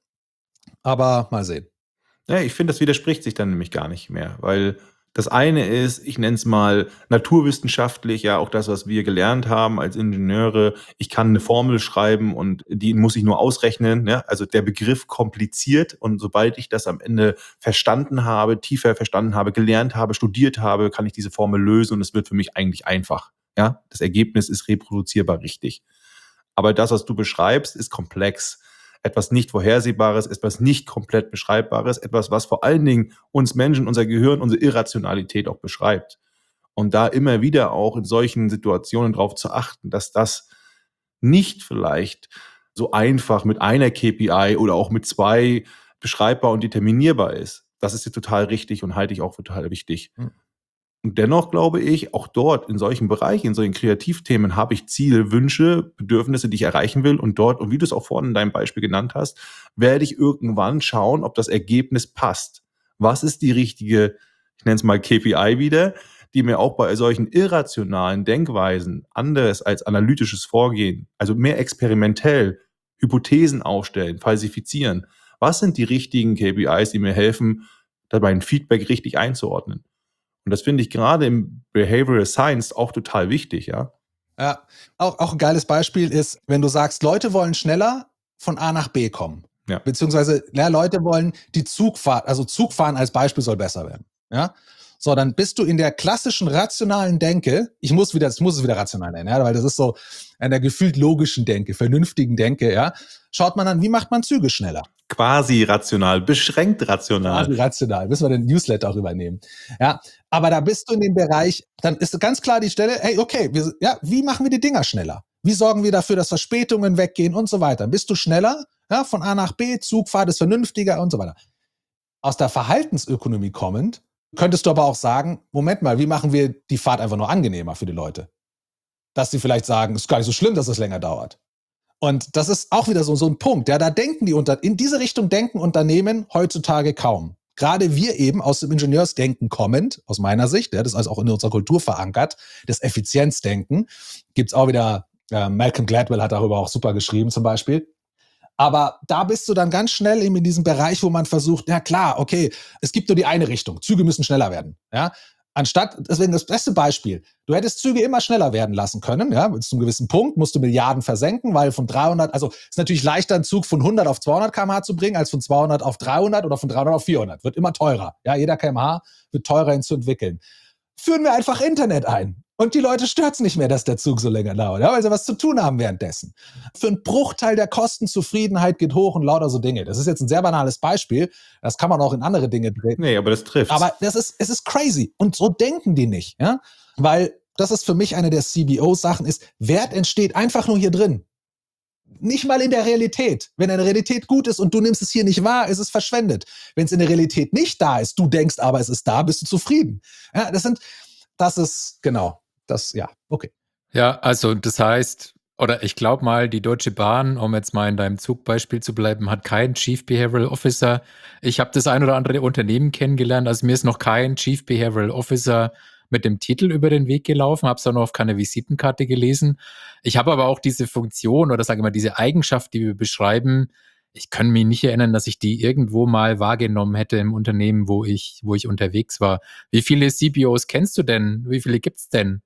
aber mal sehen. Ja, ich finde, das widerspricht sich dann nämlich gar nicht mehr, weil das eine ist, ich nenne es mal naturwissenschaftlich, ja, auch das, was wir gelernt haben als Ingenieure. Ich kann eine Formel schreiben und die muss ich nur ausrechnen. Ja? Also der Begriff kompliziert und sobald ich das am Ende verstanden habe, tiefer verstanden habe, gelernt habe, studiert habe, kann ich diese Formel lösen und es wird für mich eigentlich einfach. Ja? Das Ergebnis ist reproduzierbar richtig. Aber das, was du beschreibst, ist komplex. Etwas nicht Vorhersehbares, etwas nicht komplett Beschreibbares, etwas, was vor allen Dingen uns Menschen, unser Gehirn, unsere Irrationalität auch beschreibt. Und da immer wieder auch in solchen Situationen darauf zu achten, dass das nicht vielleicht so einfach mit einer K P I oder auch mit zwei beschreibbar und determinierbar ist. Das ist jetzt total richtig und halte ich auch für total wichtig. Hm. Und dennoch glaube ich, auch dort in solchen Bereichen, in solchen Kreativthemen habe ich Ziele, Wünsche, Bedürfnisse, die ich erreichen will. Und dort, und wie du es auch vorhin in deinem Beispiel genannt hast, werde ich irgendwann schauen, ob das Ergebnis passt. Was ist die richtige, ich nenne es mal K P I wieder, die mir auch bei solchen irrationalen Denkweisen anders als analytisches Vorgehen, also mehr experimentell, Hypothesen aufstellen, falsifizieren. Was sind die richtigen K P Is, die mir helfen, dabei ein Feedback richtig einzuordnen? Und das finde ich gerade im Behavioral Science auch total wichtig, ja. Ja, auch, auch ein geiles Beispiel ist, wenn du sagst, Leute wollen schneller von A nach B kommen. Ja. Beziehungsweise ja, Leute wollen die Zugfahrt, also Zugfahren als Beispiel soll besser werden. Ja? So, dann bist du in der klassischen rationalen Denke, ich muss wieder, ich muss es wieder rational nennen, ja, weil das ist so in der gefühlt logischen Denke, vernünftigen Denke, ja, schaut man an, wie macht man Züge schneller? Quasi rational, beschränkt rational. Quasi rational, müssen wir den Newsletter auch übernehmen. Ja, aber da bist du in dem Bereich, dann ist ganz klar die Stelle, hey, okay, wir, ja, wie machen wir die Dinger schneller? Wie sorgen wir dafür, dass Verspätungen weggehen und so weiter? Bist du schneller, ja, von A nach B, Zugfahrt ist vernünftiger und so weiter. Aus der Verhaltensökonomie kommend, könntest du aber auch sagen, Moment mal, wie machen wir die Fahrt einfach nur angenehmer für die Leute? Dass sie vielleicht sagen, es ist gar nicht so schlimm, dass es länger dauert. Und das ist auch wieder so, so ein Punkt. Ja, da denken die unter, in diese Richtung denken Unternehmen heutzutage kaum. Gerade wir eben aus dem Ingenieursdenken kommend, aus meiner Sicht, ja, das ist also auch in unserer Kultur verankert, das Effizienzdenken, gibt es auch wieder, äh, Malcolm Gladwell hat darüber auch super geschrieben zum Beispiel. Aber da bist du dann ganz schnell eben in diesem Bereich, wo man versucht, ja klar, okay, es gibt nur die eine Richtung, Züge müssen schneller werden. Ja? Anstatt, deswegen das beste Beispiel, du hättest Züge immer schneller werden lassen können, ja, bis zu einem gewissen Punkt musst du Milliarden versenken, weil von dreihundert, also ist natürlich leichter, einen Zug von hundert auf zweihundert Kilometer pro Stunde zu bringen, als von zweihundert auf dreihundert oder von dreihundert auf vierhundert. Wird immer teurer. Ja, jeder Kilometer pro Stunde wird teurer ihn zu entwickeln. Führen wir einfach Internet ein. Und die Leute stört es nicht mehr, dass der Zug so länger dauert, ja, weil sie was zu tun haben währenddessen. Für einen Bruchteil der Kosten Zufriedenheit geht hoch und lauter so Dinge. Das ist jetzt ein sehr banales Beispiel. Das kann man auch in andere Dinge drehen. Nee, aber das trifft. Aber das ist, es ist crazy. Und so denken die nicht, ja. Weil das ist für mich eine der C B O-Sachen ist, Wert entsteht einfach nur hier drin. Nicht mal in der Realität. Wenn eine Realität gut ist und du nimmst es hier nicht wahr, ist es verschwendet. Wenn es in der Realität nicht da ist, du denkst aber, es ist da, bist du zufrieden. Ja, das sind, das ist, genau. Das, ja, okay. Ja, also das heißt, oder ich glaube mal, die Deutsche Bahn, um jetzt mal in deinem Zugbeispiel zu bleiben, hat keinen Chief Behavioral Officer. Ich habe das ein oder andere Unternehmen kennengelernt, also mir ist noch kein Chief Behavioral Officer mit dem Titel über den Weg gelaufen, habe es auch noch auf keine Visitenkarte gelesen. Ich habe aber auch diese Funktion oder sage ich mal diese Eigenschaft, die wir beschreiben, ich kann mich nicht erinnern, dass ich die irgendwo mal wahrgenommen hätte im Unternehmen, wo ich, wo ich unterwegs war. Wie viele C B Os kennst du denn? Wie viele gibt's denn?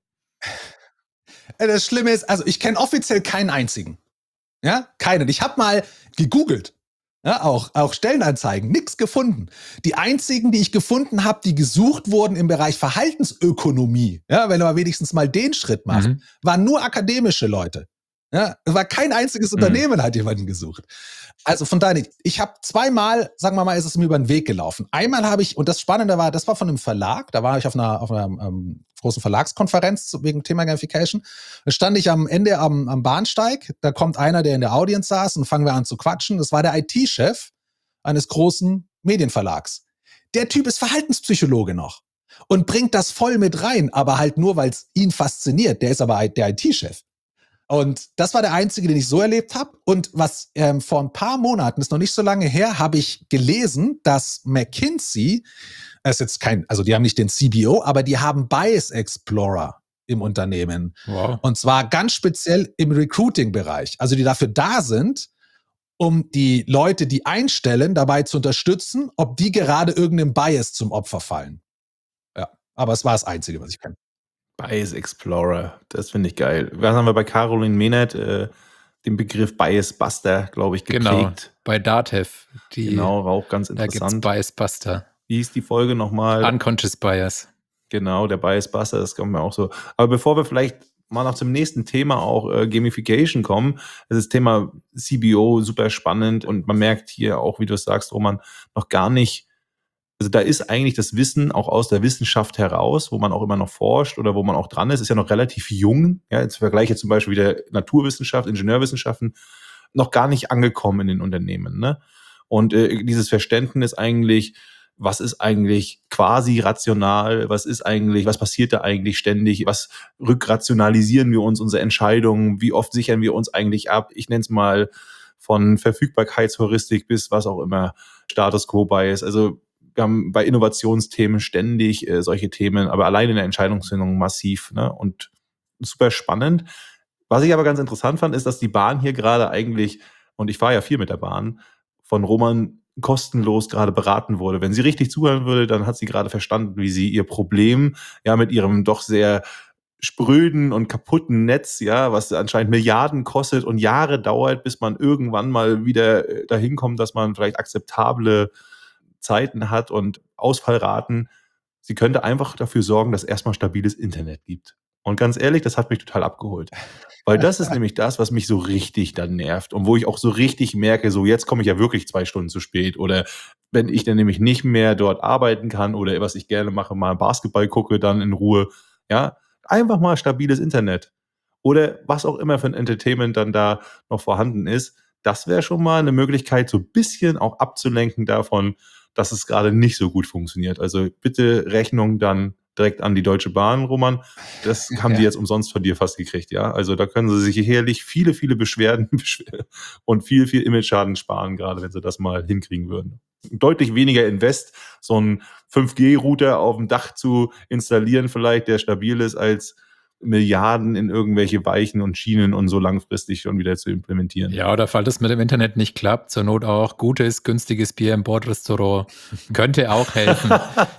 Das Schlimme ist, also ich kenne offiziell keinen einzigen. Ja, keinen. Ich habe mal gegoogelt. Ja, auch, auch Stellenanzeigen, nichts gefunden. Die einzigen, die ich gefunden habe, die gesucht wurden im Bereich Verhaltensökonomie, ja, wenn du mal wenigstens mal den Schritt machst, Mhm. waren nur akademische Leute. Ja, es war kein einziges Mhm. Unternehmen, hat jemanden gesucht. Also von daher nicht. Ich habe zweimal, sagen wir mal, ist es mir über den Weg gelaufen. Einmal habe ich, und das Spannende war, das war von einem Verlag, da war ich auf einer, auf einer ähm, großen Verlagskonferenz wegen Thema Gamification. Da stand ich am Ende am, am Bahnsteig, da kommt einer, der in der Audience saß und fangen wir an zu quatschen. Das war der I T-Chef eines großen Medienverlags. Der Typ ist Verhaltenspsychologe noch und bringt das voll mit rein, aber halt nur, weil es ihn fasziniert. Der ist aber der I T-Chef. Und das war der einzige, den ich so erlebt habe. Und was ähm, vor ein paar Monaten, ist noch nicht so lange her, habe ich gelesen, dass McKinsey, das ist jetzt kein, also die haben nicht den C B O, aber die haben Bias Explorer im Unternehmen. Wow. Und zwar ganz speziell im Recruiting-Bereich. Also die dafür da sind, um die Leute, die einstellen, dabei zu unterstützen, ob die gerade irgendeinem Bias zum Opfer fallen. Ja, aber es war das Einzige, was ich kenne. Bias Explorer, das finde ich geil. Was haben wir bei Caroline Mehnert äh, den Begriff Bias Buster, glaube ich, geprägt. Genau, bei Datev. Die, Genau, war auch ganz Da gibt es interessant. Bias Buster. Wie hieß die Folge nochmal? Unconscious Bias. Genau, der Bias Buster, das kommt mir auch so. Aber bevor wir vielleicht mal noch zum nächsten Thema auch äh, Gamification kommen, das ist das Thema C B O super spannend und man merkt hier auch, wie du es sagst, Roman, noch gar nicht, also da ist eigentlich das Wissen auch aus der Wissenschaft heraus, wo man auch immer noch forscht oder wo man auch dran ist, ist ja noch relativ jung, ja, jetzt vergleiche zum Beispiel wieder Naturwissenschaft, Ingenieurwissenschaften, noch gar nicht angekommen in den Unternehmen, ne? Und äh, dieses Verständnis eigentlich, was ist eigentlich quasi rational, was ist eigentlich, was passiert da eigentlich ständig, was rückrationalisieren wir uns unsere Entscheidungen, wie oft sichern wir uns eigentlich ab, ich nenne es mal von Verfügbarkeitsheuristik bis was auch immer, Status Quo Bias, also wir haben bei Innovationsthemen ständig äh, solche Themen, aber allein in der Entscheidungsfindung massiv, ne? Und super spannend. Was ich aber ganz interessant fand, ist, dass die Bahn hier gerade eigentlich, und ich fahre ja viel mit der Bahn, von Roman kostenlos gerade beraten wurde. Wenn sie richtig zuhören würde, dann hat sie gerade verstanden, wie sie ihr Problem ja mit ihrem doch sehr spröden und kaputten Netz, ja, was anscheinend Milliarden kostet und Jahre dauert, bis man irgendwann mal wieder äh, dahin kommt, dass man vielleicht akzeptable Zeiten hat und Ausfallraten. Sie könnte einfach dafür sorgen, dass erstmal stabiles Internet gibt. Und ganz ehrlich, das hat mich total abgeholt. Weil das ist nämlich das, was mich so richtig dann nervt und wo ich auch so richtig merke, so jetzt komme ich ja wirklich zwei Stunden zu spät oder wenn ich dann nämlich nicht mehr dort arbeiten kann oder was ich gerne mache, mal Basketball gucke, dann in Ruhe, ja, einfach mal stabiles Internet oder was auch immer für ein Entertainment dann da noch vorhanden ist. Das wäre schon mal eine Möglichkeit, so ein bisschen auch abzulenken davon, dass es gerade nicht so gut funktioniert. Also bitte Rechnung dann direkt an die Deutsche Bahn, Roman. Das haben Ja. die jetzt umsonst von dir fast gekriegt, ja. Also da können sie sich herrlich viele, viele Beschwerden und viel, viel Image-Schaden sparen, gerade wenn sie das mal hinkriegen würden. Deutlich weniger Invest, so ein fünf G-Router auf dem Dach zu installieren vielleicht, der stabil ist, als Milliarden in irgendwelche Weichen und Schienen und so langfristig schon wieder zu implementieren. Ja, oder falls das mit dem Internet nicht klappt, zur Not auch gutes, günstiges Bier im Bordrestaurant. Könnte auch helfen.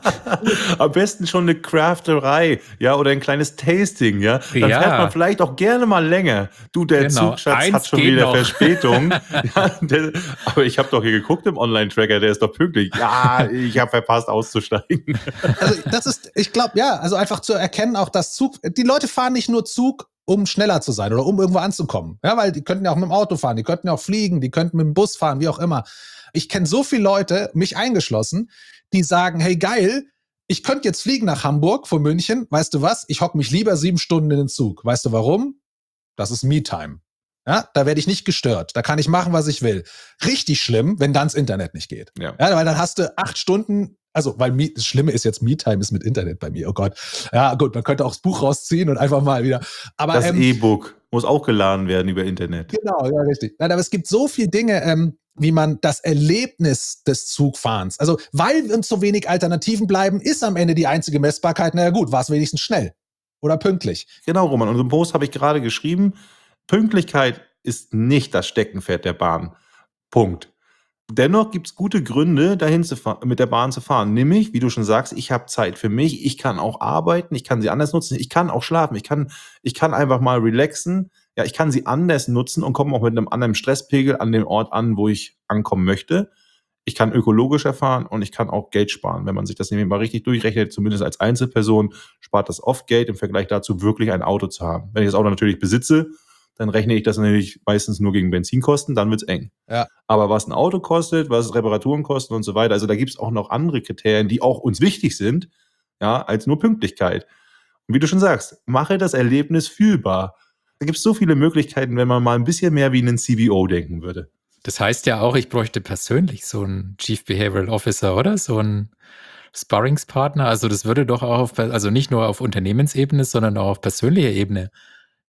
Am besten schon eine Crafterei, ja, oder ein kleines Tasting, ja. Dann Ja. fährt man vielleicht auch gerne mal länger. Du, der Genau. Zugschatz Eins hat schon geht wieder noch. Verspätung. Ja, der, aber ich habe doch hier geguckt im Online-Tracker, der ist doch pünktlich. Ja, ich habe verpasst auszusteigen. Also das ist, ich glaube, ja, also einfach zu erkennen, auch dass Zug, die Leute fahren nicht nur Zug, um schneller zu sein oder um irgendwo anzukommen. Ja, weil die könnten ja auch mit dem Auto fahren, die könnten ja auch fliegen, die könnten mit dem Bus fahren, wie auch immer. Ich kenne so viele Leute, mich eingeschlossen, die sagen, hey geil, ich könnte jetzt fliegen nach Hamburg von München, weißt du was, ich hocke mich lieber sieben Stunden in den Zug. Weißt du warum? Das ist Me-Time. Ja, da werde ich nicht gestört. Da kann ich machen, was ich will. Richtig schlimm, wenn dann das Internet nicht geht. Ja. Ja, weil dann hast du acht Stunden, also, weil Me, das Schlimme ist jetzt, Me-Time ist mit Internet bei mir, oh Gott. Ja, gut, man könnte auch das Buch rausziehen und einfach mal wieder. Aber, Das ähm, E-Book muss auch geladen werden über Internet. Genau, ja, richtig. Nein, aber es gibt so viele Dinge, ähm, wie man das Erlebnis des Zugfahrens, also weil uns so wenig Alternativen bleiben, ist am Ende die einzige Messbarkeit, naja gut, war es wenigstens schnell oder pünktlich. Genau, Roman. Und im Post habe ich gerade geschrieben, Pünktlichkeit ist nicht das Steckenpferd der Bahn. Punkt. Dennoch gibt es gute Gründe, dahin zu fahren, mit der Bahn zu fahren. Nämlich, wie du schon sagst, ich habe Zeit für mich, ich kann auch arbeiten, ich kann sie anders nutzen, ich kann auch schlafen, ich kann, ich kann einfach mal relaxen, ja, ich kann sie anders nutzen und komme auch mit einem anderen Stresspegel an den Ort an, wo ich ankommen möchte. Ich kann ökologischer fahren und ich kann auch Geld sparen. Wenn man sich das nämlich mal richtig durchrechnet, zumindest als Einzelperson, spart das oft Geld im Vergleich dazu, wirklich ein Auto zu haben. Wenn ich das Auto natürlich besitze, dann rechne ich das natürlich meistens nur gegen Benzinkosten, dann wird's eng. Ja. Aber was ein Auto kostet, was Reparaturen kosten und so weiter, also da gibt's auch noch andere Kriterien, die auch uns wichtig sind, ja, als nur Pünktlichkeit. Und wie du schon sagst, mache das Erlebnis fühlbar. Da gibt's so viele Möglichkeiten, wenn man mal ein bisschen mehr wie einen C B O denken würde. Das heißt ja auch, ich bräuchte persönlich so einen Chief Behavioral Officer, oder? So einen Sparringspartner. Also das würde doch auch auf, also nicht nur auf Unternehmensebene, sondern auch auf persönlicher Ebene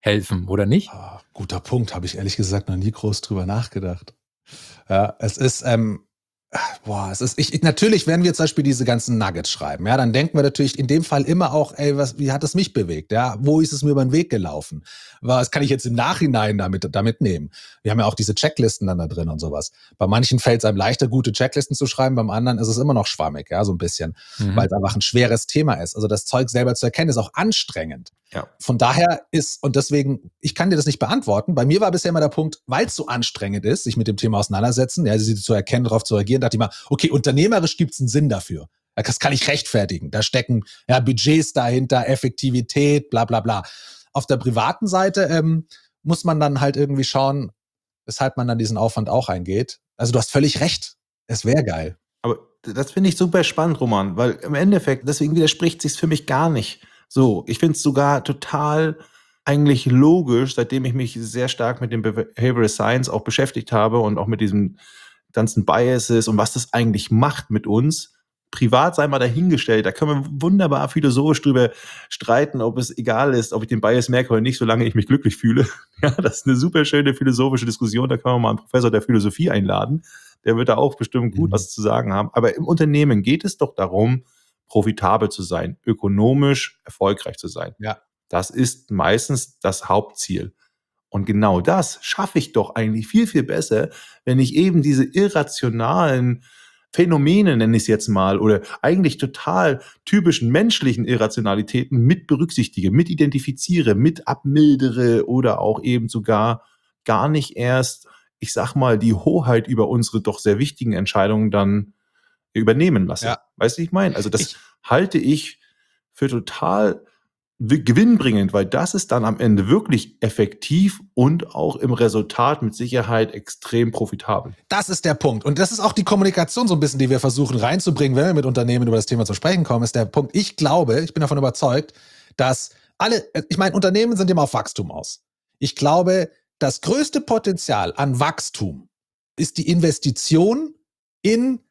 helfen, oder nicht? Ah, guter Punkt, habe ich ehrlich gesagt noch nie groß drüber nachgedacht. Ja, es ist, ähm, boah, es ist, ich, ich, natürlich, wenn wir zum Beispiel diese ganzen Nuggets schreiben, ja, dann denken wir natürlich in dem Fall immer auch, ey, was, wie hat es mich bewegt? Ja, wo ist es mir über den Weg gelaufen? Was kann ich jetzt im Nachhinein damit, damit nehmen? Wir haben ja auch diese Checklisten dann da drin und sowas. Bei manchen fällt es einem leichter, gute Checklisten zu schreiben, beim anderen ist es immer noch schwammig, ja, so ein bisschen, Mhm. weil es einfach ein schweres Thema ist. Also das Zeug selber zu erkennen, ist auch anstrengend. Ja. Von daher ist, und deswegen, ich kann dir das nicht beantworten. Bei mir war bisher immer der Punkt, weil es so anstrengend ist, sich mit dem Thema auseinandersetzen, ja, sie zu erkennen, darauf zu reagieren, dachte ich mal, okay, unternehmerisch gibt es einen Sinn dafür. Das kann ich rechtfertigen. Da stecken ja Budgets dahinter, Effektivität, bla bla bla. Auf der privaten Seite ähm, muss man dann halt irgendwie schauen, weshalb man dann diesen Aufwand auch eingeht. Also du hast völlig recht. Es wäre geil. Aber das finde ich super spannend, Roman, weil im Endeffekt, deswegen widerspricht sich für mich gar nicht. So, ich finde es sogar total eigentlich logisch, seitdem ich mich sehr stark mit dem Behavioral Science auch beschäftigt habe und auch mit diesen ganzen Biases und was das eigentlich macht mit uns. Privat sei mal dahingestellt, da können wir wunderbar philosophisch drüber streiten, ob es egal ist, ob ich den Bias merke oder nicht, solange ich mich glücklich fühle. Ja, das ist eine super schöne philosophische Diskussion, da können wir mal einen Professor der Philosophie einladen. Der wird da auch bestimmt gut Mhm. was zu sagen haben. Aber im Unternehmen geht es doch darum, profitabel zu sein, ökonomisch erfolgreich zu sein. Ja. Das ist meistens das Hauptziel. Und genau das schaffe ich doch eigentlich viel, viel besser, wenn ich eben diese irrationalen Phänomene, nenne ich es jetzt mal, oder eigentlich total typischen menschlichen Irrationalitäten mit berücksichtige, mit identifiziere, mit abmildere oder auch eben sogar gar nicht erst, ich sag mal, die Hoheit über unsere doch sehr wichtigen Entscheidungen dann übernehmen lasse. Ja. Weißt du, wie ich meine? Also das Ich- halte ich für total w- gewinnbringend, weil das ist dann am Ende wirklich effektiv und auch im Resultat mit Sicherheit extrem profitabel. Das ist der Punkt. Und das ist auch die Kommunikation so ein bisschen, die wir versuchen reinzubringen, wenn wir mit Unternehmen über das Thema zu sprechen kommen, ist der Punkt. Ich glaube, ich bin davon überzeugt, dass alle, ich meine, Unternehmen sind immer auf Wachstum aus. Ich glaube, das größte Potenzial an Wachstum ist die Investition in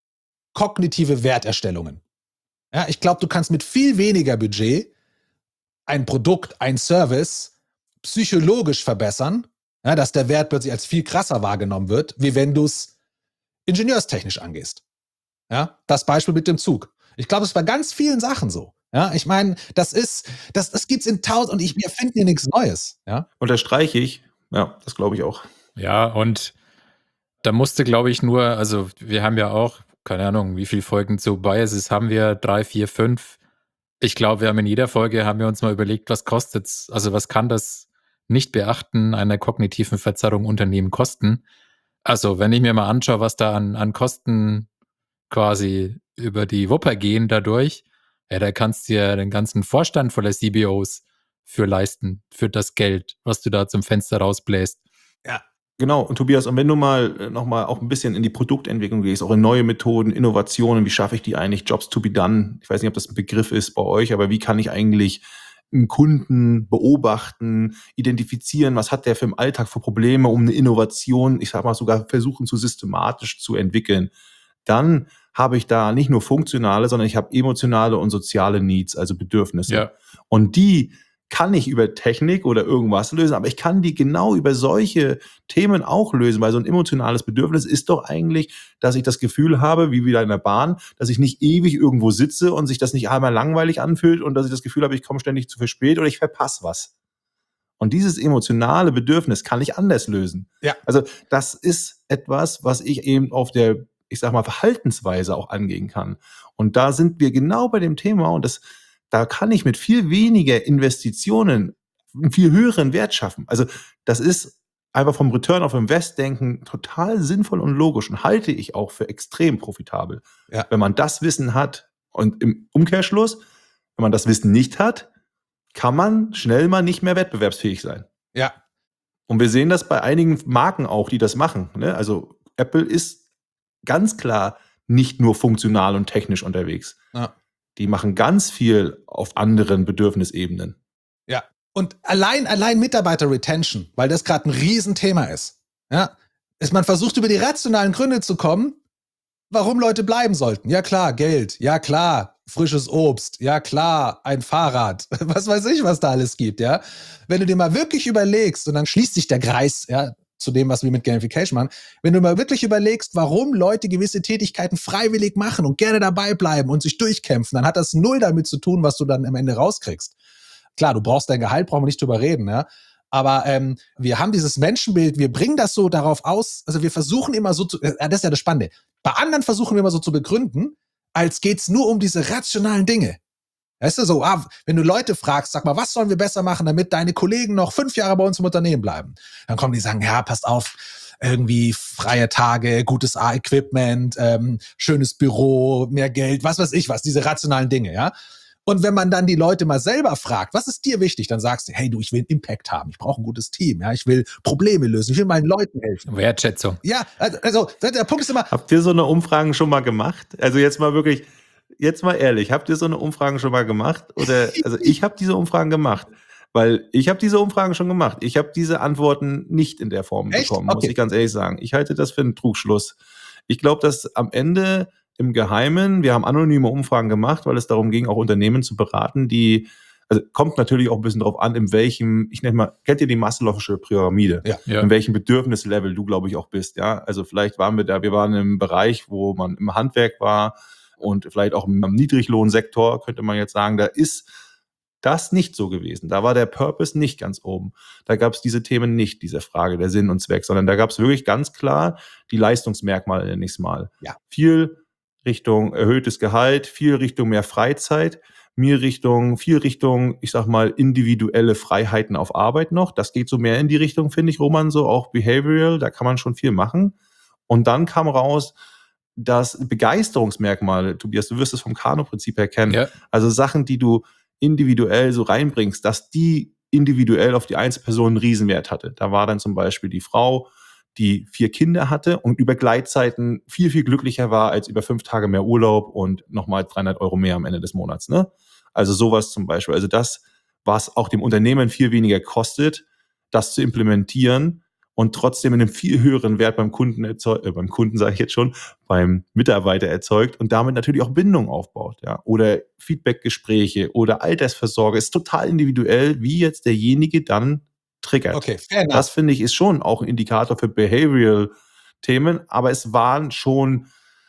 kognitive Werterstellungen. Ja, ich glaube, du kannst mit viel weniger Budget ein Produkt, ein Service psychologisch verbessern, ja, dass der Wert plötzlich als viel krasser wahrgenommen wird, wie wenn du es ingenieurstechnisch angehst. Ja, das Beispiel mit dem Zug. Ich glaube, es ist bei ganz vielen Sachen so. Ja, ich meine, das ist, das, das gibt's in tausend, und ich, wir finden hier nichts Neues. Ja, Unterstreiche ich. Ja, das glaube ich auch. Ja, und da musste, glaube ich, nur, also wir haben ja auch, keine Ahnung, wie viele Folgen zu Biases haben wir? Drei, vier, fünf. Ich glaube, wir haben in jeder Folge, haben wir uns mal überlegt, was kostet's, also was kann das Nicht-Beachten einer kognitiven Verzerrung Unternehmen kosten? Also, wenn ich mir mal anschaue, was da an, an Kosten quasi über die Wupper gehen dadurch, ja, da kannst du ja den ganzen Vorstand voller C B Os für leisten, für das Geld, was du da zum Fenster rausbläst. Genau, und Tobias, und wenn du mal äh, noch mal auch ein bisschen in die Produktentwicklung gehst, auch in neue Methoden, Innovationen, wie schaffe ich die eigentlich, Jobs to be done? Ich weiß nicht, ob das ein Begriff ist bei euch, aber wie kann ich eigentlich einen Kunden beobachten, identifizieren, was hat der für im Alltag für Probleme, um eine Innovation, ich sag mal sogar versuchen zu systematisch zu entwickeln? Dann habe ich da nicht nur funktionale, sondern ich habe emotionale und soziale Needs, also Bedürfnisse. Ja. Und die kann ich über Technik oder irgendwas lösen, aber ich kann die genau über solche Themen auch lösen, weil so ein emotionales Bedürfnis ist doch eigentlich, dass ich das Gefühl habe, wie wieder in der Bahn, dass ich nicht ewig irgendwo sitze und sich das nicht einmal langweilig anfühlt und dass ich das Gefühl habe, ich komme ständig zu spät oder ich verpasse was. Und dieses emotionale Bedürfnis kann ich anders lösen. Ja. Also das ist etwas, was ich eben auf der, ich sag mal, Verhaltensweise auch angehen kann. Und da sind wir genau bei dem Thema und das Da kann ich mit viel weniger Investitionen einen viel höheren Wert schaffen. Also das ist einfach vom Return of Invest denken total sinnvoll und logisch und halte ich auch für extrem profitabel. Ja. Wenn man das Wissen hat und im Umkehrschluss, wenn man das Wissen nicht hat, kann man schnell mal nicht mehr wettbewerbsfähig sein. ja, Und wir sehen das bei einigen Marken auch, die das machen. Ne? Also Apple ist ganz klar nicht nur funktional und technisch unterwegs. ja. Die machen ganz viel auf anderen Bedürfnisebenen. Ja. Und allein, allein Mitarbeiter-Retention, weil das gerade ein Riesenthema ist. Ja. Ist man versucht, über die rationalen Gründe zu kommen, warum Leute bleiben sollten. Ja klar, Geld. Ja klar, frisches Obst, ja klar, ein Fahrrad, was weiß ich, was da alles gibt, ja. Wenn du dir mal wirklich überlegst, und dann schließt sich der Kreis, ja, zu dem, was wir mit Gamification machen, wenn du mal wirklich überlegst, warum Leute gewisse Tätigkeiten freiwillig machen und gerne dabei bleiben und sich durchkämpfen, dann hat das null damit zu tun, was du dann am Ende rauskriegst. Klar, du brauchst dein Gehalt, brauchen wir nicht drüber reden, ja. Aber ähm, wir haben dieses Menschenbild, wir bringen das so darauf aus, also wir versuchen immer so zu, äh, das ist ja das Spannende, bei anderen versuchen wir immer so zu begründen, als geht's nur um diese rationalen Dinge. Weißt du, so, ah, wenn du Leute fragst, sag mal, was sollen wir besser machen, damit deine Kollegen noch fünf Jahre bei uns im Unternehmen bleiben? Dann kommen die sagen, ja, passt auf, irgendwie freie Tage, gutes Equipment, ähm, schönes Büro, mehr Geld, was weiß ich was, diese rationalen Dinge, ja. Und wenn man dann die Leute mal selber fragt, was ist dir wichtig, dann sagst du, hey du, ich will einen Impact haben, ich brauche ein gutes Team, ja, ich will Probleme lösen, ich will meinen Leuten helfen. Wertschätzung. Ja, also, also der Punkt ist immer... Habt ihr so eine Umfragen schon mal gemacht? Also jetzt mal wirklich, jetzt mal ehrlich, habt ihr so eine Umfragen schon mal gemacht? Oder, also ich habe diese Umfragen gemacht, weil ich habe diese Umfragen schon gemacht. Ich habe diese Antworten nicht in der Form Echt? bekommen, Okay. muss ich ganz ehrlich sagen. Ich halte das für einen Trugschluss. Ich glaube, dass am Ende im Geheimen, wir haben anonyme Umfragen gemacht, weil es darum ging, auch Unternehmen zu beraten, die, also kommt natürlich auch ein bisschen drauf an, in welchem, ich nenne mal, kennt ihr die Maslow'sche Pyramide? Ja. Ja. In welchem Bedürfnislevel du, glaube ich, auch bist, ja. Also vielleicht waren wir da, wir waren im Bereich, wo man im Handwerk war und vielleicht auch im Niedriglohnsektor, könnte man jetzt sagen, da ist das nicht so gewesen. Da war der Purpose nicht ganz oben. Da gab es diese Themen nicht, diese Frage der Sinn und Zweck, sondern da gab es wirklich ganz klar die Leistungsmerkmale, nenne ich es mal. Ja. Viel Richtung erhöhtes Gehalt, viel Richtung mehr Freizeit, mir Richtung, viel Richtung, ich sag mal, individuelle Freiheiten auf Arbeit noch. Das geht so mehr in die Richtung, finde ich, Roman, so auch behavioral, da kann man schon viel machen. Und dann kam raus, dass Begeisterungsmerkmale, Tobias, du wirst es vom Kano-Prinzip her kennen, Ja. also Sachen, die du individuell so reinbringst, dass die individuell auf die Einzelperson einen Riesenwert hatte. Da war dann zum Beispiel die Frau, die vier Kinder hatte und über Gleitzeiten viel, viel glücklicher war als über fünf Tage mehr Urlaub und nochmal dreihundert Euro mehr am Ende des Monats. Ne? Also sowas zum Beispiel. Also das, was auch dem Unternehmen viel weniger kostet, das zu implementieren und trotzdem einen viel höheren Wert beim Kunden erzeugt, äh, beim Kunden sage ich jetzt schon, beim Mitarbeiter erzeugt und damit natürlich auch Bindung aufbaut. Ja? Oder Feedbackgespräche oder Altersversorge ist total individuell, wie jetzt derjenige dann triggert. Okay, fair enough. Das finde ich ist schon auch ein Indikator für Behavioral-Themen, aber es waren schon,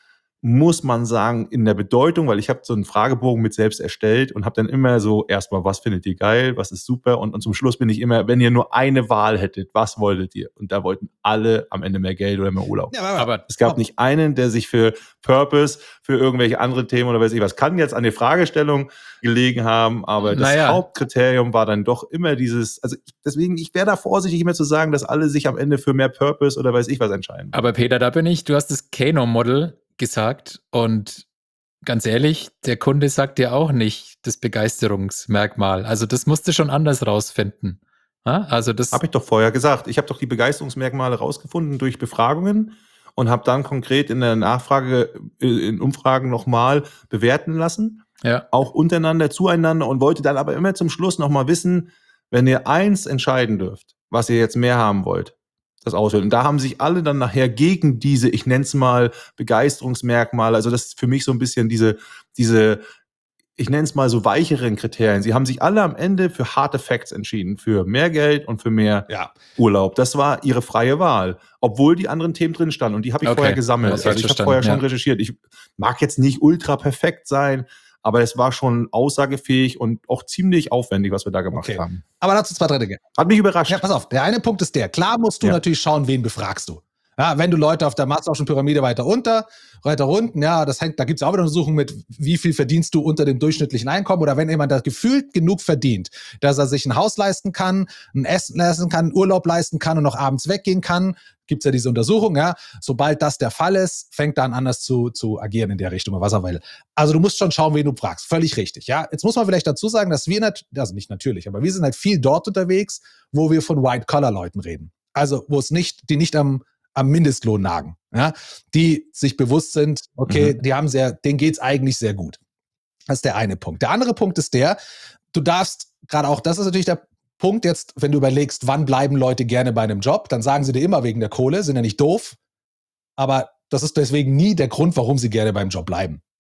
muss man sagen, in der Bedeutung, weil ich habe so einen Fragebogen mit selbst erstellt und habe dann immer so erstmal, was findet ihr geil, was ist super und, und zum Schluss bin ich immer, wenn ihr nur eine Wahl hättet, was wolltet ihr? Und da wollten alle am Ende mehr Geld oder mehr Urlaub. Ja, aber, Aber Es gab nicht einen, der sich für Purpose, für irgendwelche andere Themen oder weiß ich was, kann jetzt an der Fragestellung gelegen haben, aber das Naja. Hauptkriterium war dann doch immer dieses, also ich, deswegen, ich wäre da vorsichtig immer zu sagen, dass alle sich am Ende für mehr Purpose oder weiß ich was entscheiden. Aber Peter, da bin ich, du hast das Kano-Model gesagt und ganz ehrlich, der Kunde sagt dir auch nicht das Begeisterungsmerkmal. Also das musst du schon anders rausfinden. Ja? Also das Habe ich doch vorher gesagt. Ich habe doch die Begeisterungsmerkmale rausgefunden durch Befragungen und habe dann konkret in der Nachfrage, äh, in Umfragen nochmal bewerten lassen, ja. auch untereinander, zueinander und wollte dann aber immer zum Schluss nochmal wissen, wenn ihr eins entscheiden dürft, was ihr jetzt mehr haben wollt, das auswählt. Und da haben sich alle dann nachher gegen diese, ich nenne es mal Begeisterungsmerkmale, also das ist für mich so ein bisschen diese, diese, ich nenne es mal so weicheren Kriterien. Sie haben sich alle am Ende für Hard Facts entschieden, für mehr Geld und für mehr ja. Urlaub. Das war ihre freie Wahl, obwohl die anderen Themen drin standen und die habe ich Okay. vorher gesammelt. Ja, Also ich habe verstanden, vorher schon ja. recherchiert. Ich mag jetzt nicht ultra perfekt sein, aber es war schon aussagefähig und auch ziemlich aufwendig, was wir da gemacht Okay. haben. Aber dazu zwei, drei Dinge. Hat mich überrascht. Ja, pass auf, der eine Punkt ist der. Klar musst du Ja. natürlich schauen, wen befragst du. Ja, wenn du Leute auf der Maslow'schen Pyramide weiter unter, weiter unten, ja, das hängt, da gibt es auch wieder Untersuchungen mit, wie viel verdienst du unter dem durchschnittlichen Einkommen oder wenn jemand da gefühlt genug verdient, dass er sich ein Haus leisten kann, ein Essen leisten kann, Urlaub leisten kann und noch abends weggehen kann, gibt's ja diese Untersuchung, ja. Sobald das der Fall ist, fängt er an anders zu, zu agieren in der Richtung, was er will. Also du musst schon schauen, wen du fragst. Völlig richtig, ja. Jetzt muss man vielleicht dazu sagen, dass wir, nat- also nicht natürlich, aber wir sind halt viel dort unterwegs, wo wir von White-Collar-Leuten reden. Also wo es nicht, die nicht am am Mindestlohn nagen, ja, die sich bewusst sind, okay, Mhm. die haben sehr, denen geht's eigentlich sehr gut. Das ist der eine Punkt. Der andere Punkt ist der, du darfst, gerade auch das ist natürlich der Punkt jetzt, wenn du überlegst, wann bleiben Leute gerne bei einem Job, dann sagen sie dir immer wegen der Kohle, sind ja nicht doof, aber das ist deswegen nie der Grund, warum sie gerne beim Job bleiben.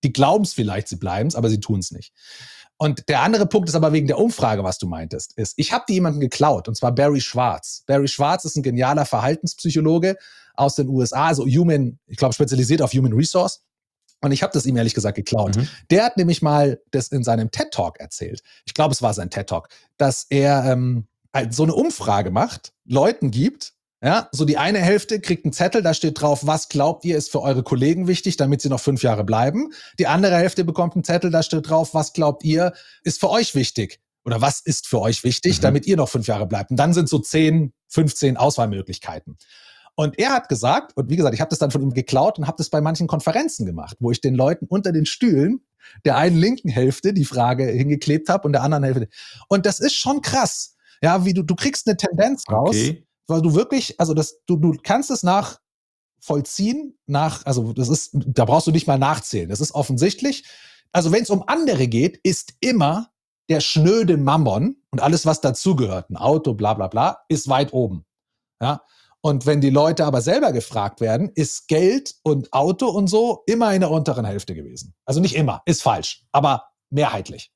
Die glauben es vielleicht, sie bleiben es, aber sie tun es nicht. Und der andere Punkt ist aber wegen der Umfrage, was du meintest, ist, ich habe die jemanden geklaut, und zwar Barry Schwartz. Barry Schwartz ist ein genialer Verhaltenspsychologe aus den U S A, also Human, ich glaube spezialisiert auf Human Resource. Und ich habe das ihm ehrlich gesagt geklaut. Mhm. Der hat nämlich mal das in seinem TED-Talk erzählt. Ich glaube, es war sein TED-Talk, dass er ähm, halt so eine Umfrage macht, Leuten gibt, ja, so die eine Hälfte kriegt einen Zettel, da steht drauf, was glaubt ihr ist für eure Kollegen wichtig, damit sie noch fünf Jahre bleiben. Die andere Hälfte bekommt einen Zettel, da steht drauf, was glaubt ihr ist für euch wichtig? Oder was ist für euch wichtig, Mhm. damit ihr noch fünf Jahre bleibt? Und dann sind so zehn, fünfzehn Auswahlmöglichkeiten. Und er hat gesagt, und wie gesagt, ich habe das dann von ihm geklaut und habe das bei manchen Konferenzen gemacht, wo ich den Leuten unter den Stühlen der einen linken Hälfte die Frage hingeklebt habe und der anderen Hälfte. Und das ist schon krass. Ja, wie du, du kriegst eine Tendenz raus, Okay. weil du wirklich, also das, du, du kannst es nachvollziehen, nach, also das ist, da brauchst du nicht mal nachzählen. Das ist offensichtlich. Also wenn es um andere geht, ist immer der schnöde Mammon und alles, was dazugehört, ein Auto, bla bla bla, ist weit oben. Ja. Und wenn die Leute aber selber gefragt werden, ist Geld und Auto und so immer in der unteren Hälfte gewesen. Also nicht immer, ist falsch, aber mehrheitlich.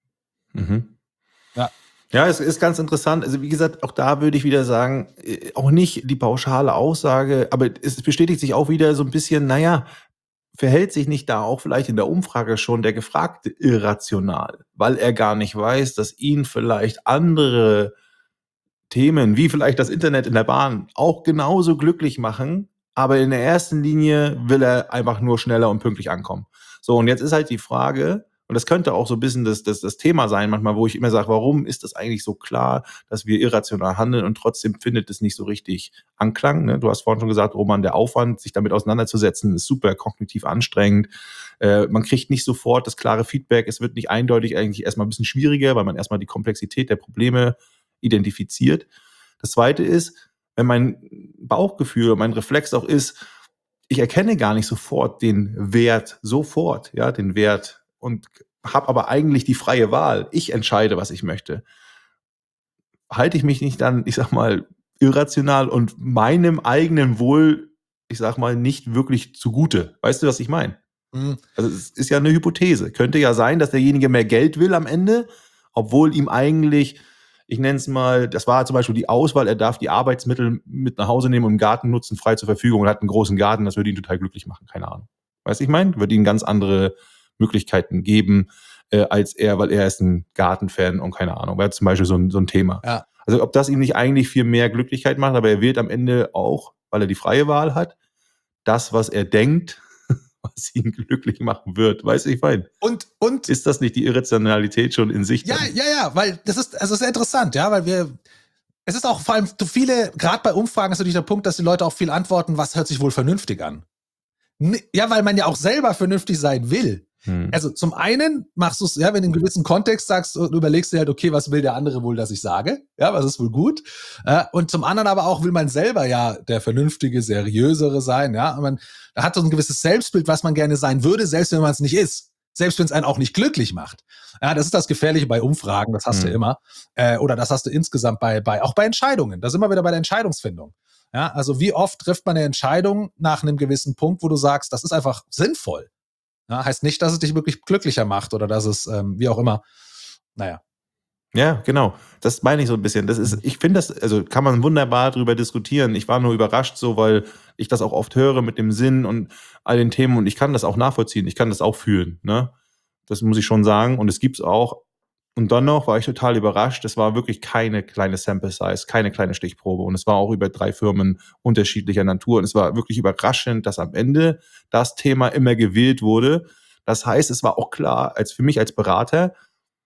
Mhm. Ja. Ja, es ist ganz interessant. Also wie gesagt, auch da würde ich wieder sagen, äh, auch nicht die pauschale Aussage, aber es bestätigt sich auch wieder so ein bisschen, naja, verhält sich nicht da auch vielleicht in der Umfrage schon der Gefragte irrational, weil er gar nicht weiß, dass ihn vielleicht andere Themen, wie vielleicht das Internet in der Bahn, auch genauso glücklich machen, aber in der ersten Linie will er einfach nur schneller und pünktlich ankommen. So, und jetzt ist halt die Frage, und das könnte auch so ein bisschen das, das, das Thema sein manchmal, wo ich immer sage, warum ist das eigentlich so klar, dass wir irrational handeln und trotzdem findet es nicht so richtig Anklang. Ne? Du hast vorhin schon gesagt, Roman, der Aufwand, sich damit auseinanderzusetzen, ist super kognitiv anstrengend. Äh, man kriegt nicht sofort das klare Feedback, es wird nicht eindeutig, eigentlich erstmal ein bisschen schwieriger, weil man erstmal die Komplexität der Probleme identifiziert. Das Zweite ist, wenn mein Bauchgefühl, mein Reflex auch ist, ich erkenne gar nicht sofort den Wert, sofort, ja, den Wert und habe aber eigentlich die freie Wahl. Ich entscheide, was ich möchte. Halte ich mich nicht dann, ich sag mal, irrational und meinem eigenen Wohl, ich sag mal, nicht wirklich zugute. Weißt du, was ich meine? Mhm. Also es ist ja eine Hypothese. Könnte ja sein, dass derjenige mehr Geld will am Ende, obwohl ihm eigentlich, ich nenne es mal, das war zum Beispiel die Auswahl, er darf die Arbeitsmittel mit nach Hause nehmen und im Garten nutzen, frei zur Verfügung und hat einen großen Garten, das würde ihn total glücklich machen, keine Ahnung. Weißt du, ich meine? Würde ihm ganz andere Möglichkeiten geben, äh, als er, weil er ist ein Gartenfan und keine Ahnung, wäre zum Beispiel so ein, so ein Thema. Ja. Also ob das ihm nicht eigentlich viel mehr Glücklichkeit macht, aber er wählt am Ende auch, weil er die freie Wahl hat, das, was er denkt, was ihn glücklich machen wird. Weißt du, ich meine? Und, und Ist das nicht die Irrationalität schon in sich? ja, dann? ja, ja, weil das ist, also sehr interessant, ja, weil wir, es ist auch vor allem zu viele, gerade bei Umfragen ist natürlich der Punkt, dass die Leute auch viel antworten, was hört sich wohl vernünftig an. N- Ja, weil man ja auch selber vernünftig sein will. Hm. Also zum einen machst du es, ja, wenn du in einem gewissen Kontext sagst, und überlegst du halt, okay, was will der andere wohl, dass ich sage? Ja, was ist wohl gut? Äh, und zum anderen aber auch will man selber ja der vernünftige, seriösere sein, ja. Und man da hat so ein gewisses Selbstbild, was man gerne sein würde, selbst wenn man es nicht ist. Selbst wenn es einen auch nicht glücklich macht. Ja, das ist das Gefährliche bei Umfragen, das hast Hm. du immer. Äh, oder das hast du insgesamt bei, bei, auch bei Entscheidungen. Da sind wir wieder bei der Entscheidungsfindung. Ja, also wie oft trifft man eine Entscheidung nach einem gewissen Punkt, wo du sagst, das ist einfach sinnvoll. Ja, heißt nicht, dass es dich wirklich glücklicher macht oder dass es, ähm, wie auch immer, naja. Ja, genau. Das meine ich so ein bisschen. Das ist, ich finde das, also kann man wunderbar drüber diskutieren. Ich war nur überrascht so, weil ich das auch oft höre mit dem Sinn und all den Themen und ich kann das auch nachvollziehen. Ich kann das auch fühlen, ne? Das muss ich schon sagen und es gibt's auch. Und dann noch war ich total überrascht. Es war wirklich keine kleine Sample Size, keine kleine Stichprobe und es war auch über drei Firmen unterschiedlicher Natur und es war wirklich überraschend, dass am Ende das Thema immer gewählt wurde. Das heißt, es war auch klar, als für mich als Berater,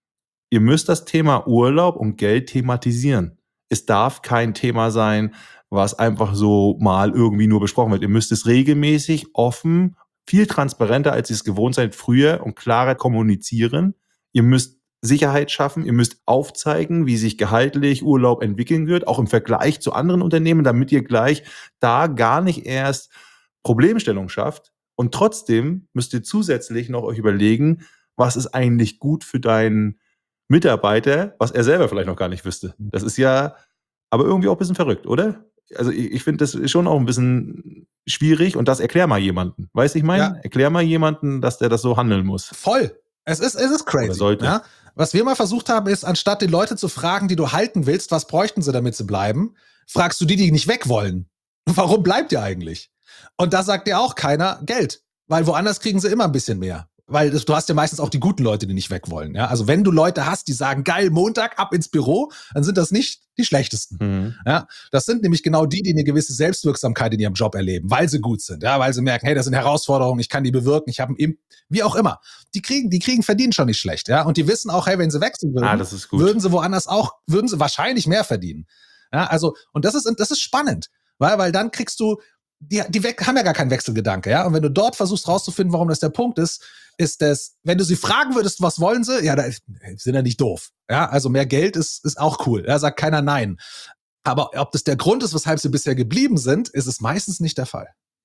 ihr müsst das Thema Urlaub und Geld thematisieren. Es darf kein Thema sein, was einfach so mal irgendwie nur besprochen wird. Ihr müsst es regelmäßig, offen, viel transparenter, als ihr es gewohnt seid, früher und klarer kommunizieren. Ihr müsst Sicherheit schaffen, ihr müsst aufzeigen, wie sich gehaltlich Urlaub entwickeln wird, auch im Vergleich zu anderen Unternehmen, damit ihr gleich da gar nicht erst Problemstellung schafft. Und trotzdem müsst ihr zusätzlich noch euch überlegen, was ist eigentlich gut für deinen Mitarbeiter, was er selber vielleicht noch gar nicht wüsste. Das ist ja aber irgendwie auch ein bisschen verrückt, oder? also ich, ich finde, das ist schon auch ein bisschen schwierig und das erklär mal jemanden. Weißt du, ich meine? Ja. Erklär mal jemanden, dass der das so handeln muss. Voll. Es ist, es ist Oder crazy. sollte. Ja? Was wir mal versucht haben, ist, anstatt die Leute zu fragen, die du halten willst, was bräuchten sie, damit sie bleiben, fragst du die, die nicht weg wollen. Warum bleibt ihr eigentlich? Und da sagt dir auch keiner Geld. Weil woanders kriegen sie immer ein bisschen mehr. Weil das, du hast ja meistens auch die guten Leute, die nicht weg wollen. Ja? Also wenn du Leute hast, die sagen, geil, Montag ab ins Büro, dann sind das nicht die schlechtesten. Mhm. Ja? Das sind nämlich genau die, die eine gewisse Selbstwirksamkeit in ihrem Job erleben, weil sie gut sind, ja? Weil sie merken, hey, das sind Herausforderungen, ich kann die bewirken, ich habe einen, wie auch immer. Die kriegen, die kriegen verdienen schon nicht schlecht. Ja? Und die wissen auch, hey, wenn sie wechseln würden, Ah, das ist gut. würden sie woanders auch, würden sie wahrscheinlich mehr verdienen. Ja? Also, und das ist, das ist spannend, weil, weil dann kriegst du, die, die weg, haben ja gar keinen Wechselgedanke, ja. Und wenn du dort versuchst rauszufinden, warum das der Punkt ist, ist das, wenn du sie fragen würdest, was wollen sie, ja, da sind ja nicht doof. Ja, also mehr Geld ist, ist auch cool. Da sagt keiner nein. Aber ob das der Grund ist, weshalb sie bisher geblieben sind, ist es meistens nicht der Fall.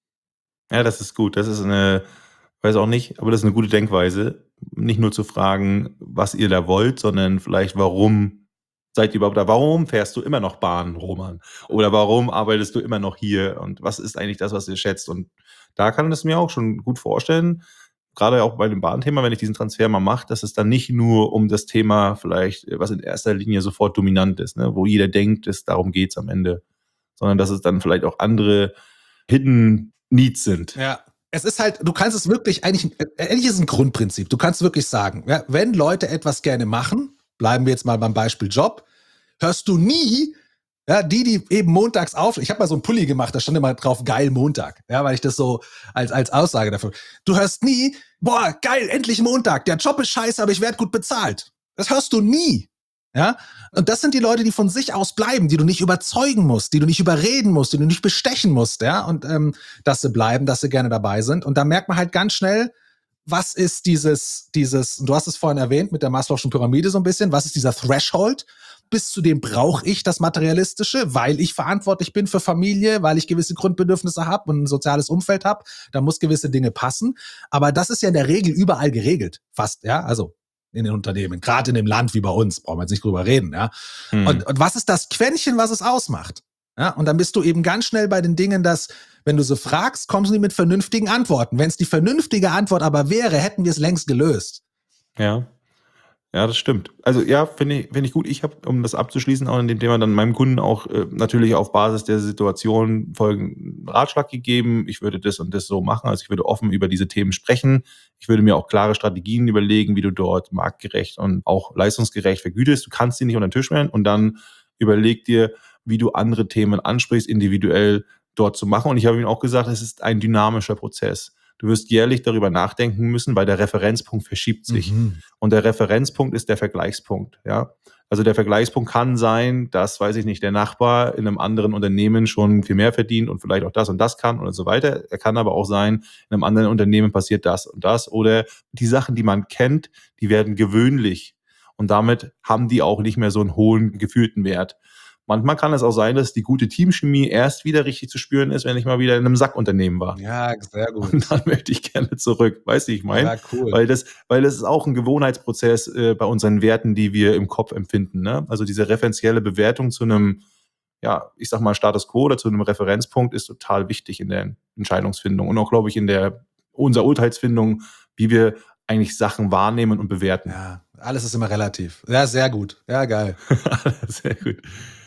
Ja, das ist gut. Das ist eine, weiß auch nicht, aber das ist eine gute Denkweise. Nicht nur zu fragen, was ihr da wollt, sondern vielleicht, warum seid ihr überhaupt da? Warum fährst du immer noch Bahn, Roman? Oder warum arbeitest du immer noch hier? Und was ist eigentlich das, was ihr schätzt? Und da kann ich es mir auch schon gut vorstellen, gerade auch bei dem Bahnthema, wenn ich diesen Transfer mal mache, dass es dann nicht nur um das Thema vielleicht, was in erster Linie sofort dominant ist, ne? Wo jeder denkt, es, darum geht's am Ende, sondern dass es dann vielleicht auch andere Hidden Needs sind. Ja. Es ist halt, du kannst es wirklich, eigentlich, eigentlich ist es ein Grundprinzip. Du kannst wirklich sagen, ja, wenn Leute etwas gerne machen, bleiben wir jetzt mal beim Beispiel Job, hörst du nie, ja, die, die eben montags auf, ich habe mal so einen Pulli gemacht, da stand immer drauf, geil Montag, ja, weil ich das so als, als Aussage dafür, du hörst nie, boah, geil, endlich Montag, der Job ist scheiße, aber ich werde gut bezahlt. Das hörst du nie. Ja, und das sind die Leute, die von sich aus bleiben, die du nicht überzeugen musst, die du nicht überreden musst, die du nicht bestechen musst, ja, und ähm, dass sie bleiben, dass sie gerne dabei sind. Und da merkt man halt ganz schnell, was ist dieses, dieses, du hast es vorhin erwähnt mit der Maslow'schen Pyramide so ein bisschen, was ist dieser Threshold? Bis zu dem brauche ich das Materialistische, weil ich verantwortlich bin für Familie, weil ich gewisse Grundbedürfnisse habe und ein soziales Umfeld habe. Da muss gewisse Dinge passen. Aber das ist ja in der Regel überall geregelt, fast, ja, also in den Unternehmen, gerade in dem Land wie bei uns, brauchen wir jetzt nicht drüber reden, ja. Hm. Und, und was ist das Quäntchen, was es ausmacht? Ja, und dann bist du eben ganz schnell bei den Dingen, dass, wenn du so fragst, kommst du nicht mit vernünftigen Antworten. Wenn es die vernünftige Antwort aber wäre, hätten wir es längst gelöst. Ja. Ja, das stimmt. Also ja, finde ich, finde ich gut. Ich habe, um das abzuschließen, auch in dem Thema dann meinem Kunden auch äh, natürlich auf Basis der Situation folgenden Ratschlag gegeben. Ich würde das und das so machen. Also ich würde offen über diese Themen sprechen. Ich würde mir auch klare Strategien überlegen, wie du dort marktgerecht und auch leistungsgerecht vergütest. Du kannst sie nicht unter den Tisch stellen und dann überleg dir, wie du andere Themen ansprichst, individuell dort zu machen. Und ich habe ihm auch gesagt, es ist ein dynamischer Prozess. Du wirst jährlich darüber nachdenken müssen, weil der Referenzpunkt verschiebt sich. Mhm. Und der Referenzpunkt ist der Vergleichspunkt. Ja? Also der Vergleichspunkt kann sein, dass, weiß ich nicht, der Nachbar in einem anderen Unternehmen schon viel mehr verdient und vielleicht auch das und das kann und so weiter. Er kann aber auch sein, in einem anderen Unternehmen passiert das und das. Oder die Sachen, die man kennt, die werden gewöhnlich. Und damit haben die auch nicht mehr so einen hohen gefühlten Wert. Manchmal kann es auch sein, dass die gute Teamchemie erst wieder richtig zu spüren ist, wenn ich mal wieder in einem Sackunternehmen war. Ja, sehr gut. Und dann möchte ich gerne zurück. Weißt du, ich meine? Ja, cool. Weil das, weil das ist auch ein Gewohnheitsprozess äh, bei unseren Werten, die wir im Kopf empfinden. Ne? Also diese referenzielle Bewertung zu einem, ja, ich sag mal Status Quo oder zu einem Referenzpunkt ist total wichtig in der Entscheidungsfindung und auch, glaube ich, in der unserer Urteilsfindung, wie wir eigentlich Sachen wahrnehmen und bewerten. Ja, alles ist immer relativ. Ja, sehr gut. Ja, geil. Sehr gut.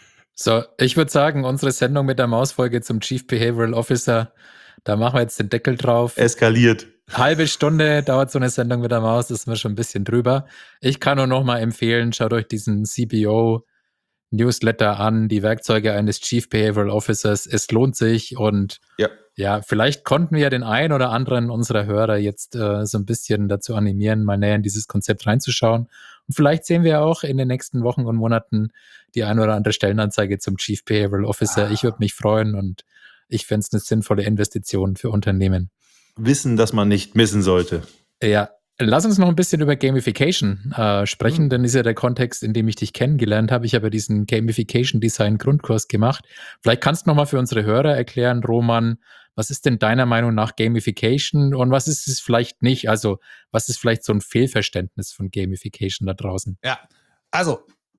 So, ich würde sagen, unsere Sendung mit der Mausfolge zum Chief Behavioral Officer, da machen wir jetzt den Deckel drauf. Eskaliert. Halbe Stunde dauert so eine Sendung mit der Maus, das ist mir schon ein bisschen drüber. Ich kann nur noch mal empfehlen, schaut euch diesen C B O-Newsletter an, die Werkzeuge eines Chief Behavioral Officers. Es lohnt sich und ja, ja vielleicht konnten wir den einen oder anderen unserer Hörer jetzt äh, so ein bisschen dazu animieren, mal näher in dieses Konzept reinzuschauen. Und vielleicht sehen wir auch in den nächsten Wochen und Monaten die ein oder andere Stellenanzeige zum Chief Behavioral Officer. Ah. Ich würde mich freuen und ich fände es eine sinnvolle Investition für Unternehmen. Wissen, dass man nicht missen sollte. Ja, lass uns noch ein bisschen über Gamification äh, sprechen, mhm. denn ist ja der Kontext, in dem ich dich kennengelernt habe. Ich habe ja diesen Gamification Design Grundkurs gemacht. Vielleicht kannst du noch mal für unsere Hörer erklären, Roman, was ist denn deiner Meinung nach Gamification und was ist es vielleicht nicht? Also was ist vielleicht so ein Fehlverständnis von Gamification da draußen? Ja, also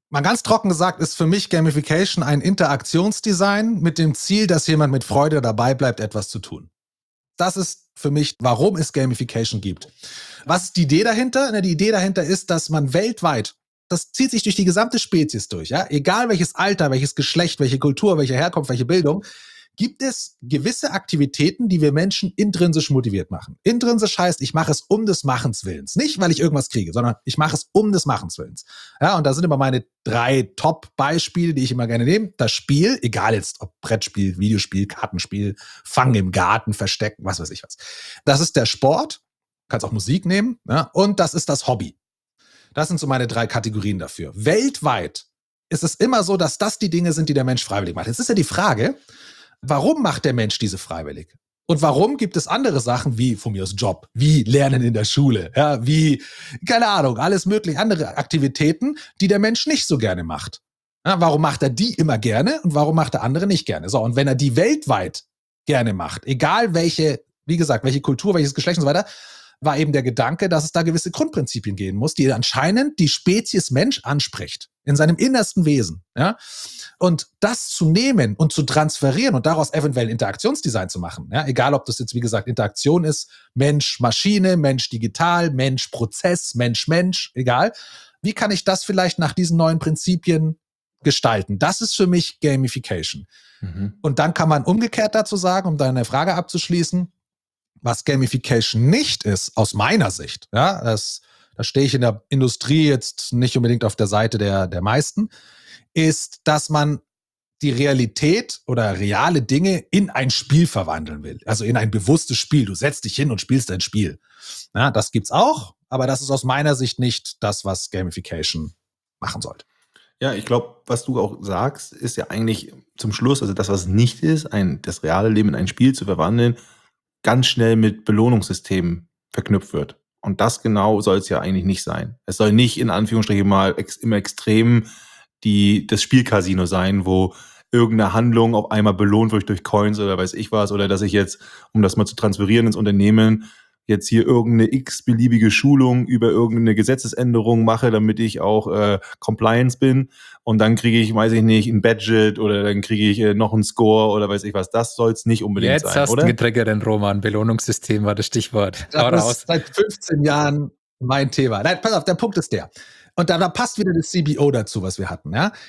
Mal ganz trocken gesagt, ist für mich Gamification ein Interaktionsdesign mit dem Ziel, dass jemand mit Freude dabei bleibt, etwas zu tun. Das ist für mich, warum es Gamification gibt. Was ist die Idee dahinter? Die Idee dahinter ist, dass man weltweit, das zieht sich durch die gesamte Spezies durch, ja, egal welches Alter, welches Geschlecht, welche Kultur, welche Herkunft, welche Bildung, gibt es gewisse Aktivitäten, die wir Menschen intrinsisch motiviert machen. Intrinsisch heißt, ich mache es um des Machens Willens. Nicht, weil ich irgendwas kriege, sondern ich mache es um des Machens Willens. Ja, und da sind immer meine drei Top-Beispiele, die ich immer gerne nehme. Das Spiel, egal jetzt ob Brettspiel, Videospiel, Kartenspiel, Fangen im Garten, Verstecken, was weiß ich was. Das ist der Sport, kannst auch Musik nehmen, ja, und das ist das Hobby. Das sind so meine drei Kategorien dafür. Weltweit ist es immer so, dass das die Dinge sind, die der Mensch freiwillig macht. Jetzt ist ja die Frage, warum macht der Mensch diese freiwillig? Und warum gibt es andere Sachen wie von mir aus Job, wie Lernen in der Schule, ja, wie, keine Ahnung, alles mögliche andere Aktivitäten, die der Mensch nicht so gerne macht? Ja, warum macht er die immer gerne und warum macht er andere nicht gerne? So, und wenn er die weltweit gerne macht, egal welche, wie gesagt, welche Kultur, welches Geschlecht und so weiter, war eben der Gedanke, dass es da gewisse Grundprinzipien geben muss, die anscheinend die Spezies Mensch anspricht, in seinem innersten Wesen. Ja? Und das zu nehmen und zu transferieren und daraus eventuell ein Interaktionsdesign zu machen, ja? Egal ob das jetzt, wie gesagt, Interaktion ist, Mensch-Maschine, Mensch-Digital, Mensch-Prozess, Mensch-Mensch, egal. Wie kann ich das vielleicht nach diesen neuen Prinzipien gestalten? Das ist für mich Gamification. Mhm. Und dann kann man umgekehrt dazu sagen, um deine Frage abzuschließen, was Gamification nicht ist, aus meiner Sicht, ja, das, da stehe ich in der Industrie jetzt nicht unbedingt auf der Seite der, der meisten, ist, dass man die Realität oder reale Dinge in ein Spiel verwandeln will. Also in ein bewusstes Spiel. Du setzt dich hin und spielst ein Spiel. Ja, das gibt's auch, aber das ist aus meiner Sicht nicht das, was Gamification machen sollte. Ja, ich glaube, was du auch sagst, ist ja eigentlich zum Schluss, also das, was nicht ist, ein, das reale Leben in ein Spiel zu verwandeln, ganz schnell mit Belohnungssystemen verknüpft wird. Und das genau soll es ja eigentlich nicht sein. Es soll nicht in Anführungsstrichen mal ex, im Extrem die, das Spielcasino sein, wo irgendeine Handlung auf einmal belohnt wird durch Coins oder weiß ich was, oder dass ich jetzt, um das mal zu transferieren ins Unternehmen, jetzt hier irgendeine x-beliebige Schulung über irgendeine Gesetzesänderung mache, damit ich auch äh, Compliance bin und dann kriege ich, weiß ich nicht, ein Badget oder dann kriege ich äh, noch einen Score oder weiß ich was. Das soll es nicht unbedingt jetzt sein, hast oder? du getriggert, Roman. Belohnungssystem war das Stichwort. Hau Das raus. ist seit fünfzehn Jahren mein Thema. Nein, pass auf, der Punkt ist der. Und da, da passt wieder das C B O dazu, was wir hatten. Ja?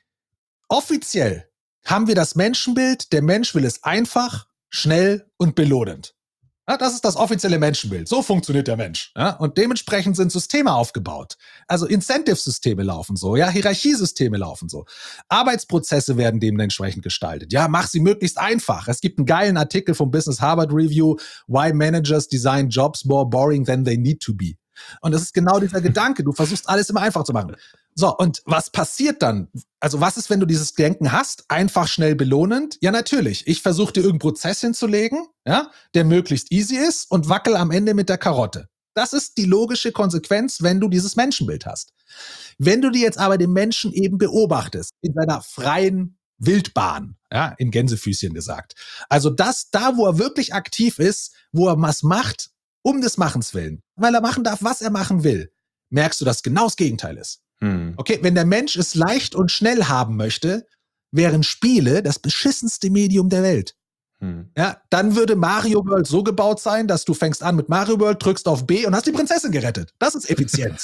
Offiziell haben wir das Menschenbild, der Mensch will es einfach, schnell und belohnend. Ja, das ist das offizielle Menschenbild. So funktioniert der Mensch. Ja? Und dementsprechend sind Systeme aufgebaut. Also Incentive-Systeme laufen so, ja, Hierarchiesysteme laufen so. Arbeitsprozesse werden dementsprechend gestaltet. Ja, mach sie möglichst einfach. Es gibt einen geilen Artikel vom Business Harvard Review, Why Managers Design Jobs More Boring Than They Need to Be. Und das ist genau dieser Gedanke. Du versuchst alles immer einfach zu machen. So, und was passiert dann? Also was ist, wenn du dieses Denken hast? Einfach, schnell, belohnend? Ja, natürlich. Ich versuche dir irgendeinen Prozess hinzulegen, ja, der möglichst easy ist und wackel am Ende mit der Karotte. Das ist die logische Konsequenz, wenn du dieses Menschenbild hast. Wenn du dir jetzt aber den Menschen eben beobachtest, in seiner freien Wildbahn, ja, in Gänsefüßchen gesagt. Also das, da wo er wirklich aktiv ist, wo er was macht, um des Machens willen, weil er machen darf, was er machen will, merkst du, dass genau das Gegenteil ist. Hm. Okay, wenn der Mensch es leicht und schnell haben möchte, wären Spiele das beschissenste Medium der Welt. Hm. Ja, dann würde Mario World so gebaut sein, dass du fängst an mit Mario World, drückst auf B und hast die Prinzessin gerettet. Das ist Effizienz.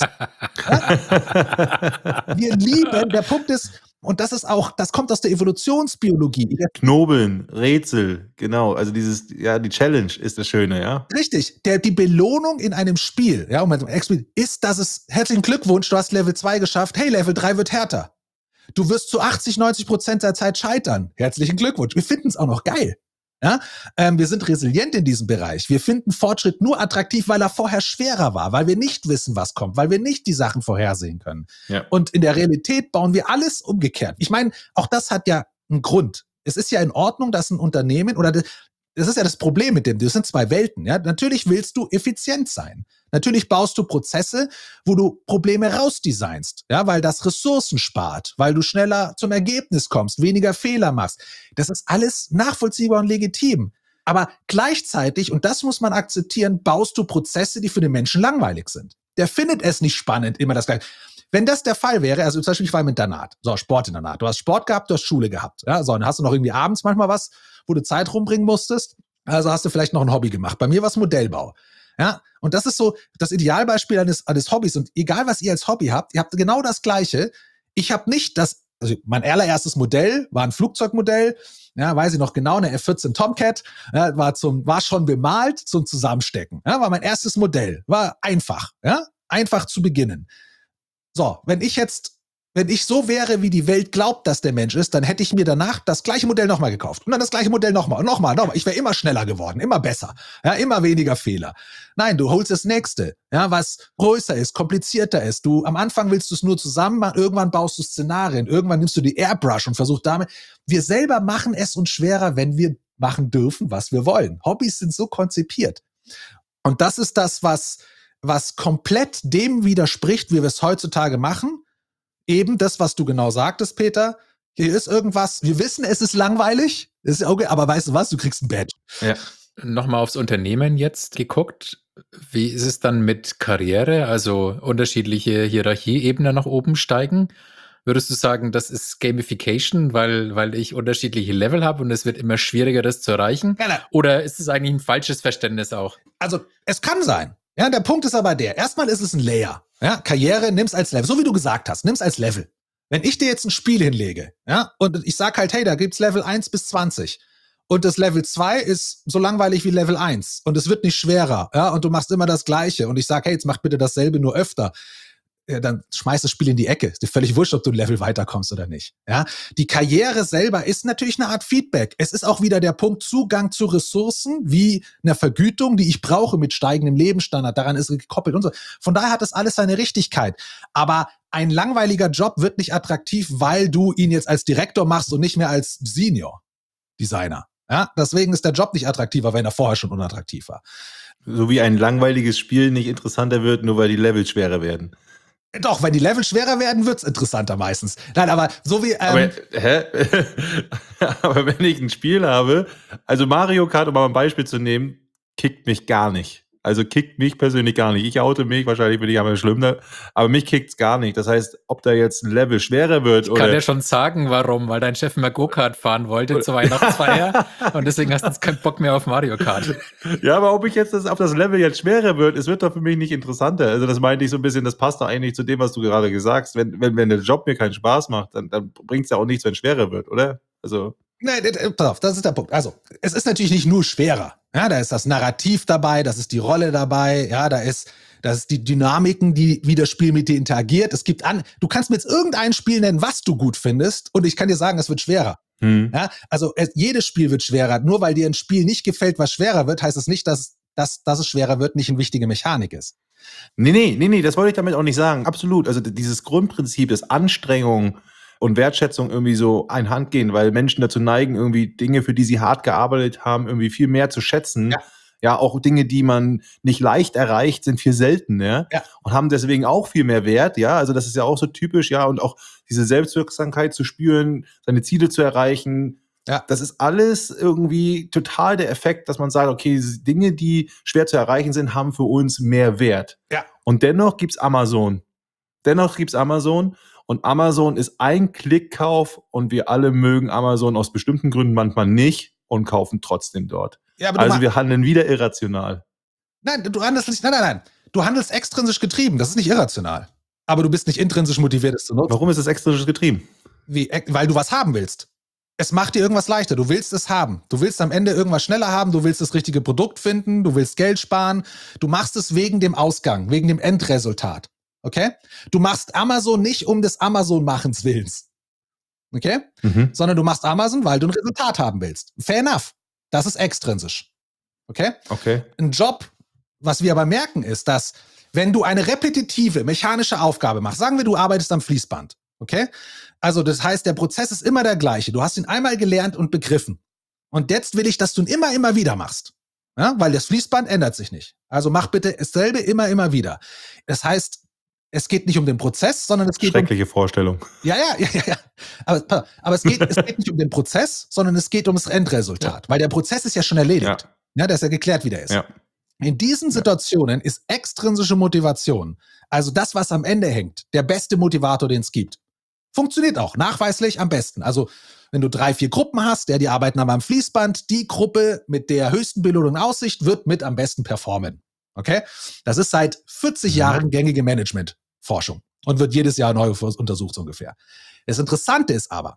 Ja? Wir lieben, der Punkt ist, und das ist auch, das kommt aus der Evolutionsbiologie. Knobeln, Rätsel, genau. Also dieses, ja, die Challenge ist das Schöne, ja. Richtig. Der, die Belohnung in einem Spiel, ja, um ist, dass es, herzlichen Glückwunsch, du hast Level zwei geschafft, hey, Level drei wird härter. Du wirst zu achtzig, neunzig Prozent der Zeit scheitern. Herzlichen Glückwunsch. Wir finden es auch noch geil. Ja, ähm, wir sind resilient in diesem Bereich. Wir finden Fortschritt nur attraktiv, weil er vorher schwerer war, weil wir nicht wissen, was kommt, weil wir nicht die Sachen vorhersehen können. Ja. Und in der Realität bauen wir alles umgekehrt. Ich meine, auch das hat ja einen Grund. Es ist ja in Ordnung, dass ein Unternehmen oder das ist ja das Problem mit dem, das sind zwei Welten. Ja? Natürlich willst du effizient sein. Natürlich baust du Prozesse, wo du Probleme rausdesignst, ja, weil das Ressourcen spart, weil du schneller zum Ergebnis kommst, weniger Fehler machst. Das ist alles nachvollziehbar und legitim. Aber gleichzeitig, und das muss man akzeptieren, baust du Prozesse, die für den Menschen langweilig sind. Der findet es nicht spannend, immer das Gleiche. Wenn das der Fall wäre, also zum Beispiel ich war im Internat, so Sportinternat, du hast Sport gehabt, du hast Schule gehabt, ja, so, dann hast du noch irgendwie abends manchmal was, wo du Zeit rumbringen musstest, also hast du vielleicht noch ein Hobby gemacht. Bei mir war es Modellbau, ja, und das ist so das Idealbeispiel eines, eines Hobbys und egal, was ihr als Hobby habt, ihr habt genau das Gleiche. Ich habe nicht das, also mein allererstes Modell war ein Flugzeugmodell, ja, weiß ich noch genau, eine F vierzehn Tomcat, ja, war zum, war schon bemalt zum Zusammenstecken, ja, war mein erstes Modell, war einfach, ja, einfach zu beginnen. So, wenn ich jetzt, wenn ich so wäre, wie die Welt glaubt, dass der Mensch ist, dann hätte ich mir danach das gleiche Modell nochmal gekauft. Und dann das gleiche Modell nochmal und nochmal, nochmal. Ich wäre immer schneller geworden, immer besser, ja, immer weniger Fehler. Nein, du holst das nächste, ja, was größer ist, komplizierter ist. Du, am Anfang willst du es nur zusammen machen, irgendwann baust du Szenarien, irgendwann nimmst du die Airbrush und versuchst damit. Wir selber machen es uns schwerer, wenn wir machen dürfen, was wir wollen. Hobbys sind so konzipiert. Und das ist das, was, was komplett dem widerspricht, wie wir es heutzutage machen. Eben das, was du genau sagtest, Peter. Hier ist irgendwas, wir wissen, es ist langweilig, ist okay, aber weißt du was, du kriegst ein Badge. Ja. Nochmal aufs Unternehmen jetzt geguckt. Wie ist es dann mit Karriere, also unterschiedliche Hierarchieebenen nach oben steigen? Würdest du sagen, das ist Gamification, weil, weil ich unterschiedliche Level habe und es wird immer schwieriger, das zu erreichen? Nein, nein. Oder ist es eigentlich ein falsches Verständnis auch? Also, es kann sein. Ja, der Punkt ist aber der. Erstmal ist es ein Layer. Ja, Karriere nimm's als Level. So wie du gesagt hast, nimm's als Level. Wenn ich dir jetzt ein Spiel hinlege, ja, und ich sag halt, hey, da gibt's Level eins bis zwanzig. Und das Level zwei ist so langweilig wie Level eins. Und es wird nicht schwerer, ja, und du machst immer das Gleiche. Und ich sag, hey, jetzt mach bitte dasselbe nur öfter. Ja, dann schmeiß das Spiel in die Ecke. Ist dir völlig wurscht, ob du ein Level weiterkommst oder nicht. Ja, die Karriere selber ist natürlich eine Art Feedback. Es ist auch wieder der Punkt Zugang zu Ressourcen, wie einer Vergütung, die ich brauche mit steigendem Lebensstandard. Daran ist gekoppelt und so. Von daher hat das alles seine Richtigkeit. Aber ein langweiliger Job wird nicht attraktiv, weil du ihn jetzt als Direktor machst und nicht mehr als Senior Designer. Ja, deswegen ist der Job nicht attraktiver, wenn er vorher schon unattraktiv war. So wie ein langweiliges Spiel nicht interessanter wird, nur weil die Level schwerer werden. Doch, wenn die Level schwerer werden, wird's interessanter meistens. Nein, aber so wie... Ähm, aber, hä? aber wenn ich ein Spiel habe, also Mario Kart, um mal ein Beispiel zu nehmen, kickt mich gar nicht. Also kickt mich persönlich gar nicht. Ich oute mich, wahrscheinlich bin ich aber schlimm, aber mich kickt's gar nicht. Das heißt, ob da jetzt ein Level schwerer wird ich oder... Ich kann dir schon sagen, warum, weil dein Chef immer Go-Kart fahren wollte zur Weihnachtsfeier und deswegen hast du jetzt keinen Bock mehr auf Mario Kart. Ja, aber ob ich jetzt das, ob das Level jetzt schwerer wird, es wird doch für mich nicht interessanter. Also das meinte ich so ein bisschen, das passt doch eigentlich zu dem, was du gerade gesagt hast. Wenn, wenn, wenn der Job mir keinen Spaß macht, dann, dann bringt's ja auch nichts, wenn es schwerer wird, oder? Also... Nein, pass auf, das ist der Punkt. Also, es ist natürlich nicht nur schwerer. Ja, da ist das Narrativ dabei, das ist die Rolle dabei, ja, da ist, das ist die Dynamiken, die, wie das Spiel mit dir interagiert. Es gibt an, du kannst mir jetzt irgendein Spiel nennen, was du gut findest, und ich kann dir sagen, es wird schwerer. Hm. Ja, also, es, jedes Spiel wird schwerer. Nur weil dir ein Spiel nicht gefällt, was schwerer wird, heißt es nicht, dass, dass, dass es schwerer wird, nicht eine wichtige Mechanik ist. Nee, nee, nee, nee, das wollte ich damit auch nicht sagen. Absolut. Also, dieses Grundprinzip, das Anstrengung und Wertschätzung irgendwie so einhand gehen, weil Menschen dazu neigen, irgendwie Dinge, für die sie hart gearbeitet haben, irgendwie viel mehr zu schätzen. Ja, ja auch Dinge, die man nicht leicht erreicht, sind viel seltener, ja, und haben deswegen auch viel mehr Wert. Ja, also das ist ja auch so typisch, ja, und auch diese Selbstwirksamkeit zu spüren, seine Ziele zu erreichen. Ja, das ist alles irgendwie total der Effekt, dass man sagt, okay, Dinge, die schwer zu erreichen sind, haben für uns mehr Wert. Ja. Und dennoch gibt's Amazon. Dennoch gibt's Amazon. Und Amazon ist ein Klickkauf und wir alle mögen Amazon aus bestimmten Gründen manchmal nicht und kaufen trotzdem dort. Ja, aber also wir handeln wieder irrational. Nein, du handelst nicht, nein, nein, nein. Du handelst extrinsisch getrieben, das ist nicht irrational. Aber du bist nicht intrinsisch motiviert, es zu nutzen. Warum ist es extrinsisch getrieben? Wie, weil du was haben willst. Es macht dir irgendwas leichter, du willst es haben. Du willst am Ende irgendwas schneller haben, du willst das richtige Produkt finden, du willst Geld sparen. Du machst es wegen dem Ausgang, wegen dem Endresultat. Okay? Du machst Amazon nicht um des Amazon-Machens willens. Okay? Mhm. Sondern du machst Amazon, weil du ein Resultat haben willst. Fair enough. Das ist extrinsisch. Okay? Okay. Ein Job, was wir aber merken, ist, dass wenn du eine repetitive, mechanische Aufgabe machst, sagen wir, du arbeitest am Fließband. Okay? Also das heißt, der Prozess ist immer der gleiche. Du hast ihn einmal gelernt und begriffen. Und jetzt will ich, dass du ihn immer, immer wieder machst. Ja? Weil das Fließband ändert sich nicht. Also mach bitte dasselbe immer, immer wieder. Das heißt, es geht nicht um den Prozess, sondern es geht Schreckliche um... Vorstellung. Ja, ja, ja, ja. ja. Aber, aber es, geht, es geht nicht um den Prozess, sondern es geht um das Endresultat. Ja. Weil der Prozess ist ja schon erledigt. Ja, ja, der ist ja geklärt, wie der ist. Ja. In diesen Situationen ist extrinsische Motivation, also das, was am Ende hängt, der beste Motivator, den es gibt. Funktioniert auch, nachweislich am besten. Also wenn du drei, vier Gruppen hast, ja, die arbeiten aber am Fließband, die Gruppe mit der höchsten Belohnung in Aussicht wird mit am besten performen. Okay? Das ist seit vierzig Jahren gängige Management-Forschung und wird jedes Jahr neu untersucht so ungefähr. Das Interessante ist aber,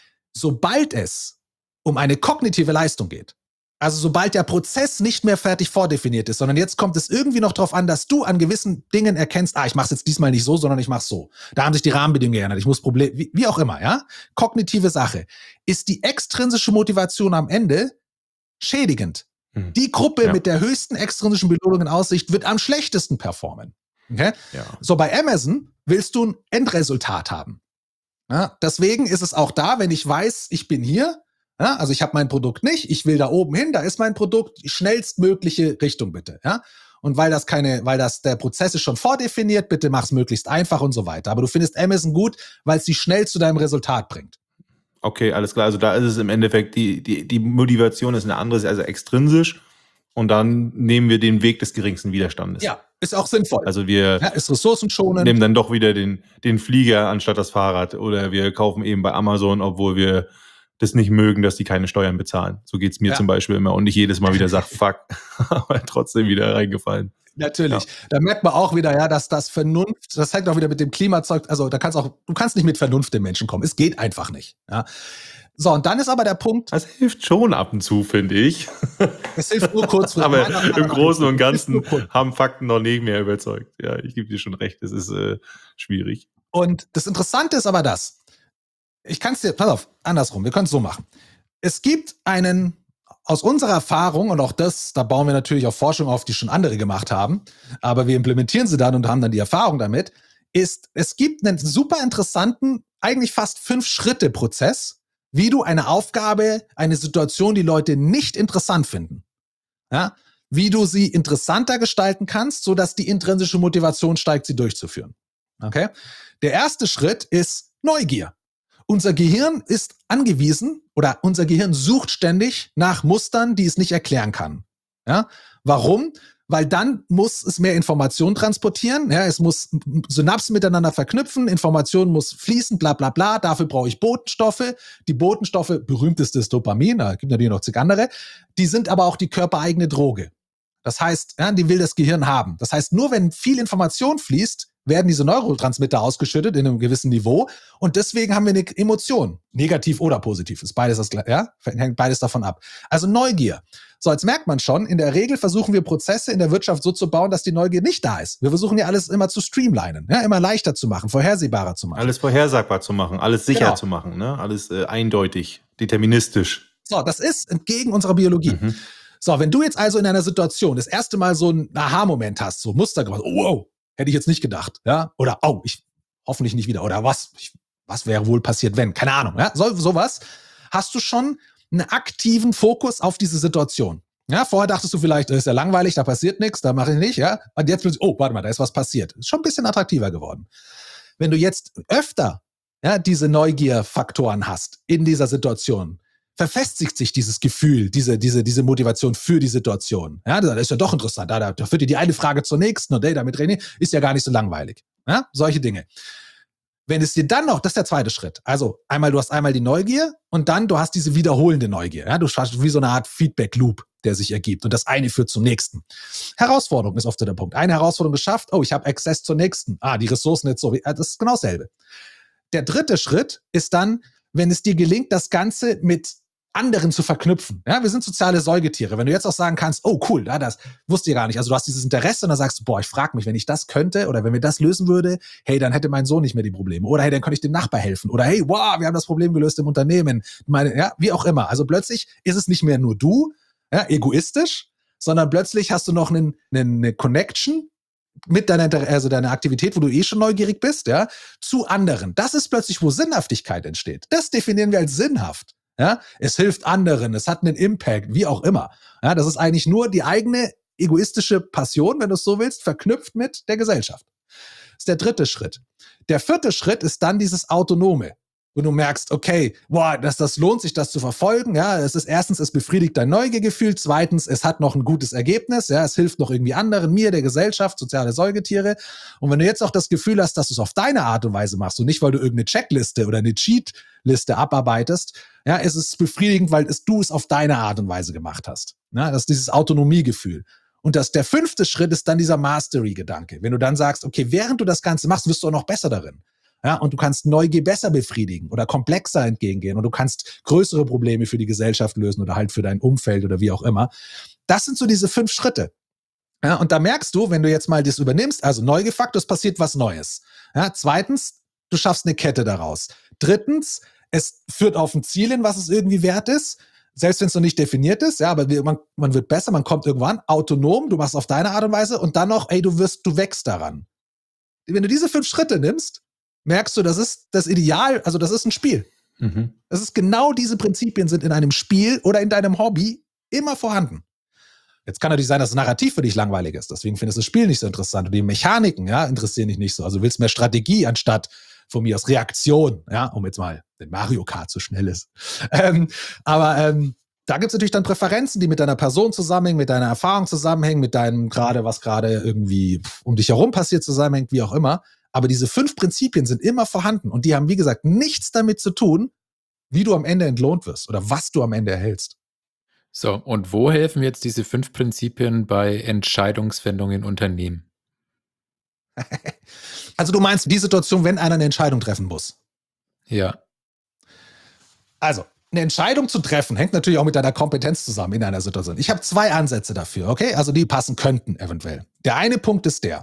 sobald es um eine kognitive Leistung geht, also sobald der Prozess nicht mehr fertig vordefiniert ist, sondern jetzt kommt es irgendwie noch darauf an, dass du an gewissen Dingen erkennst, ah, ich mache es jetzt diesmal nicht so, sondern ich mache es so. Da haben sich die Rahmenbedingungen geändert, ich muss Probleme, wie, wie auch immer, ja? Kognitive Sache. Ist die extrinsische Motivation am Ende schädigend? Mhm. Die Gruppe ja. mit der höchsten extrinsischen Belohnung in Aussicht wird am schlechtesten performen. Okay? Ja. So, bei Amazon willst du ein Endresultat haben. Ja? Deswegen ist es auch da, wenn ich weiß, ich bin hier, ja, also ich habe mein Produkt nicht, ich will da oben hin, da ist mein Produkt, die schnellstmögliche Richtung bitte, ja. Und weil das keine, weil das der Prozess ist schon vordefiniert, bitte mach's möglichst einfach und so weiter. Aber du findest Amazon gut, weil es dich schnell zu deinem Resultat bringt. Okay, alles klar. Also da ist es im Endeffekt, die, die, die Motivation ist eine andere, also extrinsisch. Und dann nehmen wir den Weg des geringsten Widerstandes. Ja, ist auch sinnvoll. Also wir ja, ist ressourcenschonend. Nehmen dann doch wieder den, den Flieger anstatt das Fahrrad. Oder wir kaufen eben bei Amazon, obwohl wir das nicht mögen, dass die keine Steuern bezahlen. So geht's mir ja. zum Beispiel immer. Und ich jedes Mal wieder sage, fuck, aber trotzdem wieder reingefallen. Natürlich. Ja. Da merkt man auch wieder, ja, dass das Vernunft, das hängt auch wieder mit dem Klimazeug, also da kannst auch, du kannst nicht mit Vernunft den Menschen kommen. Es geht einfach nicht. Ja. So, und dann ist aber der Punkt. Das hilft schon ab und zu, finde ich. Es hilft nur kurzfristig. Aber meiner, im Großen und Ganzen haben Fakten noch nicht mehr überzeugt. Ja, ich gebe dir schon recht, es ist äh, schwierig. Und das Interessante ist aber das, ich kann es dir, pass auf, andersrum, wir können es so machen. Es gibt einen, aus unserer Erfahrung, und auch das, da bauen wir natürlich auf Forschung auf, die schon andere gemacht haben, aber wir implementieren sie dann und haben dann die Erfahrung damit, ist, es gibt einen super interessanten, eigentlich fast Fünf-Schritte-Prozess, wie du eine Aufgabe, eine Situation, die Leute nicht interessant finden, ja, wie du sie interessanter gestalten kannst, sodass die intrinsische Motivation steigt, sie durchzuführen. Okay? Der erste Schritt ist Neugier. Unser Gehirn ist angewiesen oder unser Gehirn sucht ständig nach Mustern, die es nicht erklären kann. Ja? Warum? Weil dann muss es mehr Information transportieren. Ja, es muss Synapsen miteinander verknüpfen, Information muss fließen, bla bla bla. Dafür brauche ich Botenstoffe. Die Botenstoffe, berühmteste ist Dopamin, da gibt natürlich noch zig andere, die sind aber auch die körpereigene Droge. Das heißt, ja, die will das Gehirn haben. Das heißt, nur wenn viel Information fließt, werden diese Neurotransmitter ausgeschüttet in einem gewissen Niveau und deswegen haben wir eine Emotion, negativ oder positiv, ist beides das, ja, hängt beides davon ab. Also Neugier. So, jetzt merkt man schon, in der Regel versuchen wir Prozesse in der Wirtschaft so zu bauen, dass die Neugier nicht da ist. Wir versuchen ja alles immer zu streamlinen, ja, immer leichter zu machen, vorhersehbarer zu machen. Alles vorhersagbar zu machen, alles sicher genau. zu machen, ne? Alles äh, eindeutig, deterministisch. So, das ist entgegen unserer Biologie. Mhm. So, wenn du jetzt also in einer Situation das erste Mal so einen Aha-Moment hast, so Muster gemacht, oh, wow, hätte ich jetzt nicht gedacht, ja, oder oh, ich hoffentlich nicht wieder, oder was, ich, was wäre wohl passiert, wenn, keine Ahnung, ja, so, sowas, hast du schon einen aktiven Fokus auf diese Situation. Ja, vorher dachtest du vielleicht, das ist ja langweilig, da passiert nichts, da mache ich nicht, ja, und jetzt plötzlich, oh, warte mal, da ist was passiert. Ist schon ein bisschen attraktiver geworden. Wenn du jetzt öfter, ja, diese Neugierfaktoren hast in dieser Situation, verfestigt sich dieses Gefühl, diese, diese, diese Motivation für die Situation. Ja, das ist ja doch interessant. Da, da führt dir die eine Frage zur nächsten und hey, damit reden, ist ja gar nicht so langweilig. Ja, solche Dinge. Wenn es dir dann noch, das ist der zweite Schritt. Also einmal, du hast einmal die Neugier und dann du hast diese wiederholende Neugier. Ja, du schaffst wie so eine Art Feedback-Loop, der sich ergibt und das eine führt zum nächsten. Herausforderung ist oft der Punkt. Eine Herausforderung geschafft, oh, ich habe Access zur nächsten. Ah, die Ressourcen jetzt so. Das ist genau dasselbe. Der dritte Schritt ist dann, wenn es dir gelingt, das Ganze mit anderen zu verknüpfen. Ja, wir sind soziale Säugetiere. Wenn du jetzt auch sagen kannst, oh cool, ja, das wusste ich gar nicht. Also du hast dieses Interesse und dann sagst du, boah, ich frage mich, wenn ich das könnte oder wenn wir das lösen würde, hey, dann hätte mein Sohn nicht mehr die Probleme. Oder hey, dann könnte ich dem Nachbar helfen. Oder hey, wow, wir haben das Problem gelöst im Unternehmen. Meine, ja, wie auch immer. Also plötzlich ist es nicht mehr nur du, ja, egoistisch, sondern plötzlich hast du noch einen, einen, eine Connection mit deiner, also deiner Aktivität, wo du eh schon neugierig bist, ja, zu anderen. Das ist plötzlich, wo Sinnhaftigkeit entsteht. Das definieren wir als sinnhaft. Ja, es hilft anderen, es hat einen Impact, wie auch immer. Ja, das ist eigentlich nur die eigene egoistische Passion, wenn du es so willst, verknüpft mit der Gesellschaft. Das ist der dritte Schritt. Der vierte Schritt ist dann dieses Autonome. wo du merkst, okay, boah, das, das lohnt sich, das zu verfolgen. Ja, es ist erstens, es befriedigt dein Neugiergefühl. Zweitens, es hat noch ein gutes Ergebnis. Ja, es hilft noch irgendwie anderen, mir, der Gesellschaft, soziale Säugetiere. Und wenn du jetzt auch das Gefühl hast, dass du es auf deine Art und Weise machst und nicht, weil du irgendeine Checkliste oder eine Cheatliste abarbeitest, ja, es ist befriedigend, weil es, du es auf deine Art und Weise gemacht hast. Ja, das ist dieses Autonomiegefühl. Und das, der fünfte Schritt ist dann dieser Mastery-Gedanke. Wenn du dann sagst, okay, während du das Ganze machst, wirst du auch noch besser darin. Ja, und du kannst Neugier besser befriedigen oder komplexer entgegengehen und du kannst größere Probleme für die Gesellschaft lösen oder halt für dein Umfeld oder wie auch immer. Das sind so diese fünf Schritte. Ja, und da merkst du, wenn du jetzt mal das übernimmst, also Neugierfaktor, es passiert was Neues. Ja, zweitens, du schaffst eine Kette daraus. Drittens, es führt auf ein Ziel hin, was es irgendwie wert ist. Selbst wenn es noch nicht definiert ist, ja, aber man, man wird besser, man kommt irgendwann autonom, du machst es auf deine Art und Weise und dann noch, ey, du wirst, du wächst daran. Wenn du diese fünf Schritte nimmst, merkst du, das ist das Ideal, also das ist ein Spiel. Mhm. Das ist genau diese Prinzipien sind in einem Spiel oder in deinem Hobby immer vorhanden. Jetzt kann natürlich sein, dass das Narrativ für dich langweilig ist, deswegen findest du das Spiel nicht so interessant und die Mechaniken, ja, interessieren dich nicht so. Also willst mehr Strategie anstatt von mir aus Reaktion, ja, um jetzt mal, wenn Mario Kart so schnell ist. Ähm, aber ähm, da gibt es natürlich dann Präferenzen, die mit deiner Person zusammenhängen, mit deiner Erfahrung zusammenhängen, mit deinem gerade, was gerade irgendwie um dich herum passiert zusammenhängt, wie auch immer. Aber diese fünf Prinzipien sind immer vorhanden und die haben, wie gesagt, nichts damit zu tun, wie du am Ende entlohnt wirst oder was du am Ende erhältst. So, und wo helfen jetzt diese fünf Prinzipien bei Entscheidungsfindung in Unternehmen? Also du meinst die Situation, wenn einer eine Entscheidung treffen muss? Ja. Also, eine Entscheidung zu treffen, hängt natürlich auch mit deiner Kompetenz zusammen in einer Situation. Ich habe zwei Ansätze dafür, okay? Also die passen könnten eventuell. Der eine Punkt ist der,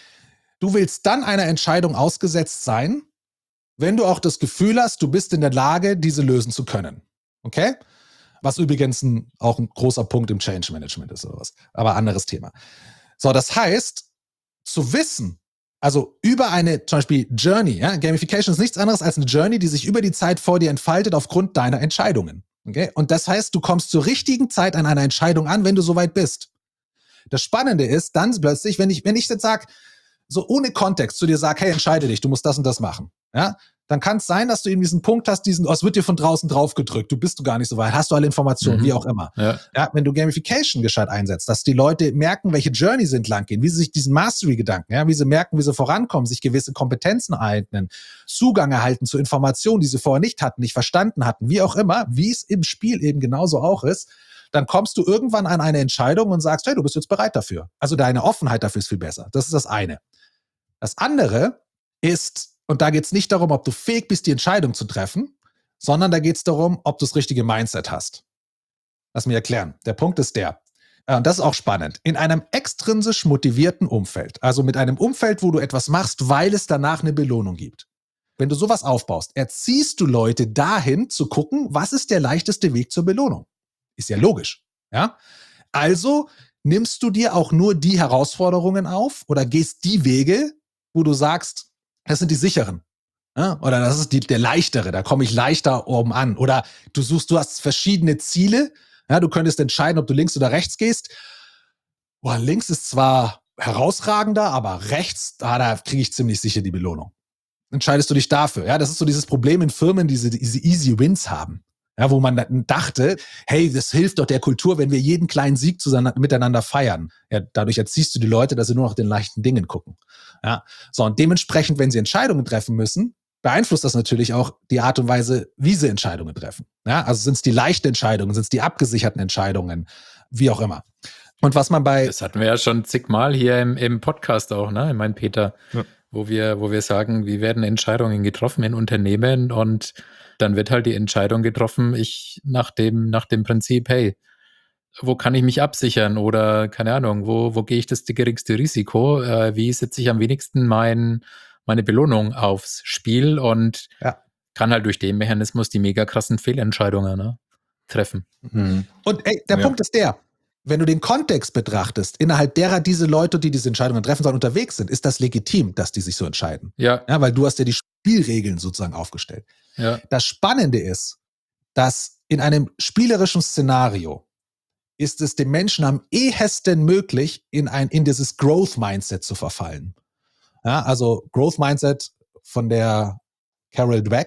du willst dann einer Entscheidung ausgesetzt sein, wenn du auch das Gefühl hast, du bist in der Lage, diese lösen zu können. Okay? Was übrigens ein, auch ein großer Punkt im Change Management ist oder was. Aber anderes Thema. So, das heißt, zu wissen, also über eine zum Beispiel Journey, ja, Gamification ist nichts anderes als eine Journey, die sich über die Zeit vor dir entfaltet aufgrund deiner Entscheidungen. Okay? Und das heißt, du kommst zur richtigen Zeit an einer Entscheidung an, wenn du soweit bist. Das Spannende ist dann plötzlich, wenn ich, wenn ich jetzt sage, so ohne Kontext zu dir sage, hey, entscheide dich, du musst das und das machen, ja, dann kann es sein, dass du eben diesen Punkt hast, diesen, oh, es wird dir von draußen drauf gedrückt, du bist du gar nicht so weit, hast du alle Informationen, mhm. wie auch immer. Ja. Ja, wenn du Gamification gescheit einsetzt, dass die Leute merken, welche Journey sie entlang gehen, wie sie sich diesen Mastery-Gedanken, ja, wie sie merken, wie sie vorankommen, sich gewisse Kompetenzen eignen, Zugang erhalten zu Informationen, die sie vorher nicht hatten, nicht verstanden hatten, wie auch immer, wie es im Spiel eben genauso auch ist, dann kommst du irgendwann an eine Entscheidung und sagst, hey, du bist jetzt bereit dafür. Also deine Offenheit dafür ist viel besser. Das ist das eine. Das andere ist, und da geht es nicht darum, ob du fähig bist, die Entscheidung zu treffen, sondern da geht es darum, ob du das richtige Mindset hast. Lass mich erklären. Der Punkt ist der, und das ist auch spannend, in einem extrinsisch motivierten Umfeld, also mit einem Umfeld, wo du etwas machst, weil es danach eine Belohnung gibt. Wenn du sowas aufbaust, erziehst du Leute dahin zu gucken, was ist der leichteste Weg zur Belohnung. Ist ja logisch. Ja? Also nimmst du dir auch nur die Herausforderungen auf oder gehst die Wege, wo du sagst, das sind die sicheren. Ja? Oder das ist die, der leichtere, da komme ich leichter oben an. Oder du suchst, du hast verschiedene Ziele. Ja? Du könntest entscheiden, ob du links oder rechts gehst. Boah, links ist zwar herausragender, aber rechts, ah, da kriege ich ziemlich sicher die Belohnung. Entscheidest du dich dafür. Ja? Das ist so dieses Problem in Firmen, diese, diese Easy Wins haben. Ja, wo man dachte, hey, das hilft doch der Kultur, wenn wir jeden kleinen Sieg zusammen, miteinander feiern. Ja, dadurch erziehst du die Leute, dass sie nur nach den leichten Dingen gucken. Ja, so, und dementsprechend, wenn sie Entscheidungen treffen müssen, beeinflusst das natürlich auch die Art und Weise, wie sie Entscheidungen treffen. Ja, also sind es die leichten Entscheidungen, sind es die abgesicherten Entscheidungen, wie auch immer. Und was man bei... Das hatten wir ja schon zigmal hier im, im Podcast auch, ne? Ich meine, Peter, ja. wo wir, wo wir sagen, wie werden Entscheidungen getroffen in Unternehmen und dann wird halt die Entscheidung getroffen, ich nach dem, nach dem Prinzip, hey, wo kann ich mich absichern oder keine Ahnung, wo, wo gehe ich das geringste Risiko, äh, wie setze ich am wenigsten mein, meine Belohnung aufs Spiel und ja. kann halt durch den Mechanismus die mega krassen Fehlentscheidungen ne, treffen. Mhm. Und ey, der ja. Punkt ist der, wenn du den Kontext betrachtest, innerhalb derer diese Leute, die diese Entscheidungen treffen sollen, unterwegs sind, ist das legitim, dass die sich so entscheiden. Ja. Ja, weil du hast ja die Spielregeln sozusagen aufgestellt. Ja. Das Spannende ist, dass in einem spielerischen Szenario ist es dem Menschen am ehesten möglich, in ein in dieses Growth-Mindset zu verfallen. Ja, also Growth-Mindset von der Carol Dweck,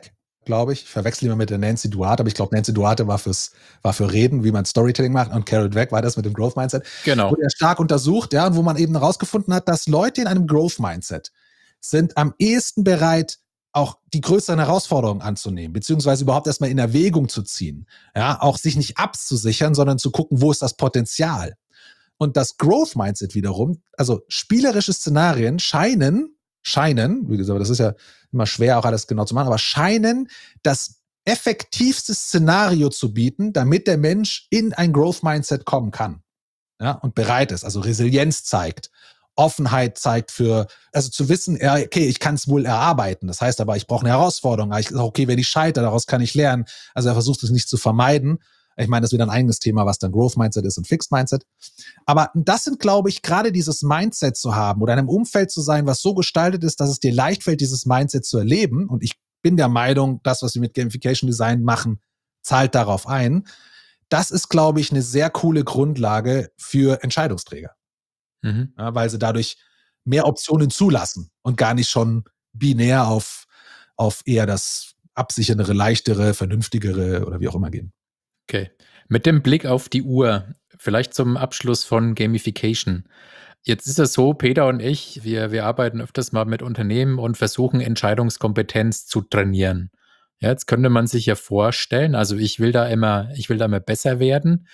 glaube ich. Ich verwechsel immer mit der Nancy Duarte, aber ich glaube, Nancy Duarte war fürs, war für Reden, wie man Storytelling macht, und Carol Dweck war das mit dem Growth Mindset. Genau. Wurde ja stark untersucht, ja, und wo man eben herausgefunden hat, dass Leute in einem Growth Mindset sind am ehesten bereit, auch die größeren Herausforderungen anzunehmen, beziehungsweise überhaupt erstmal in Erwägung zu ziehen. Ja, auch sich nicht abzusichern, sondern zu gucken, wo ist das Potenzial. Und das Growth Mindset wiederum, also spielerische Szenarien scheinen, scheinen, wie gesagt, das ist ja immer schwer, auch alles genau zu machen, aber scheinen das effektivste Szenario zu bieten, damit der Mensch in ein Growth Mindset kommen kann. Ja, und bereit ist, also Resilienz zeigt, Offenheit zeigt für, also zu wissen, ja, okay, ich kann es wohl erarbeiten. Das heißt aber, ich brauche eine Herausforderung. Ich sage, okay, wenn ich scheitere, daraus kann ich lernen. Also er versucht es nicht zu vermeiden. Ich meine, das ist wieder ein eigenes Thema, was dann Growth Mindset ist und Fixed Mindset. Aber das sind, glaube ich, gerade dieses Mindset zu haben oder in einem Umfeld zu sein, was so gestaltet ist, dass es dir leicht fällt, dieses Mindset zu erleben. Und ich bin der Meinung, das, was wir mit Gamification Design machen, zahlt darauf ein. Das ist, glaube ich, eine sehr coole Grundlage für Entscheidungsträger. Mhm. Ja, weil sie dadurch mehr Optionen zulassen und gar nicht schon binär auf, auf eher das absicherndere, leichtere, vernünftigere oder wie auch immer gehen. Okay. Mit dem Blick auf die Uhr, vielleicht zum Abschluss von Gamification. Jetzt ist es so, Peter und ich, wir, wir arbeiten öfters mal mit Unternehmen und versuchen, Entscheidungskompetenz zu trainieren. Ja, jetzt könnte man sich ja vorstellen, also ich will da immer, ich will da immer besser werden.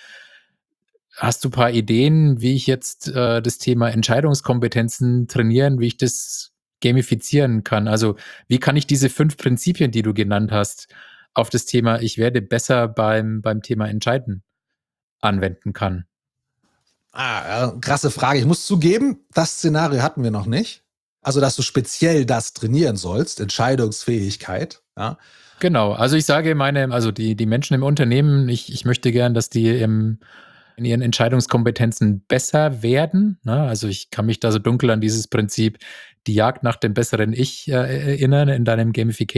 Hast du ein paar Ideen, wie ich jetzt äh, das Thema Entscheidungskompetenzen trainieren, wie ich das gamifizieren kann? Also wie kann ich diese fünf Prinzipien, die du genannt hast, auf das Thema, ich werde besser beim, beim Thema Entscheiden anwenden kann? Ah, ja, krasse Frage. Ich muss zugeben, das Szenario hatten wir noch nicht. Also, dass du speziell das trainieren sollst, Entscheidungsfähigkeit. Ja. Genau, also ich sage meine, also die, die Menschen im Unternehmen, ich, ich möchte gern, dass die im, in ihren Entscheidungskompetenzen besser werden. Ne? Also ich kann mich da so dunkel an dieses Prinzip, die Jagd nach dem besseren Ich äh, erinnern in deinem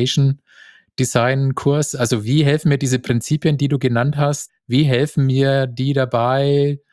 Gamification-Design-Kurs. Also wie helfen mir diese Prinzipien, die du genannt hast, wie helfen mir die dabei,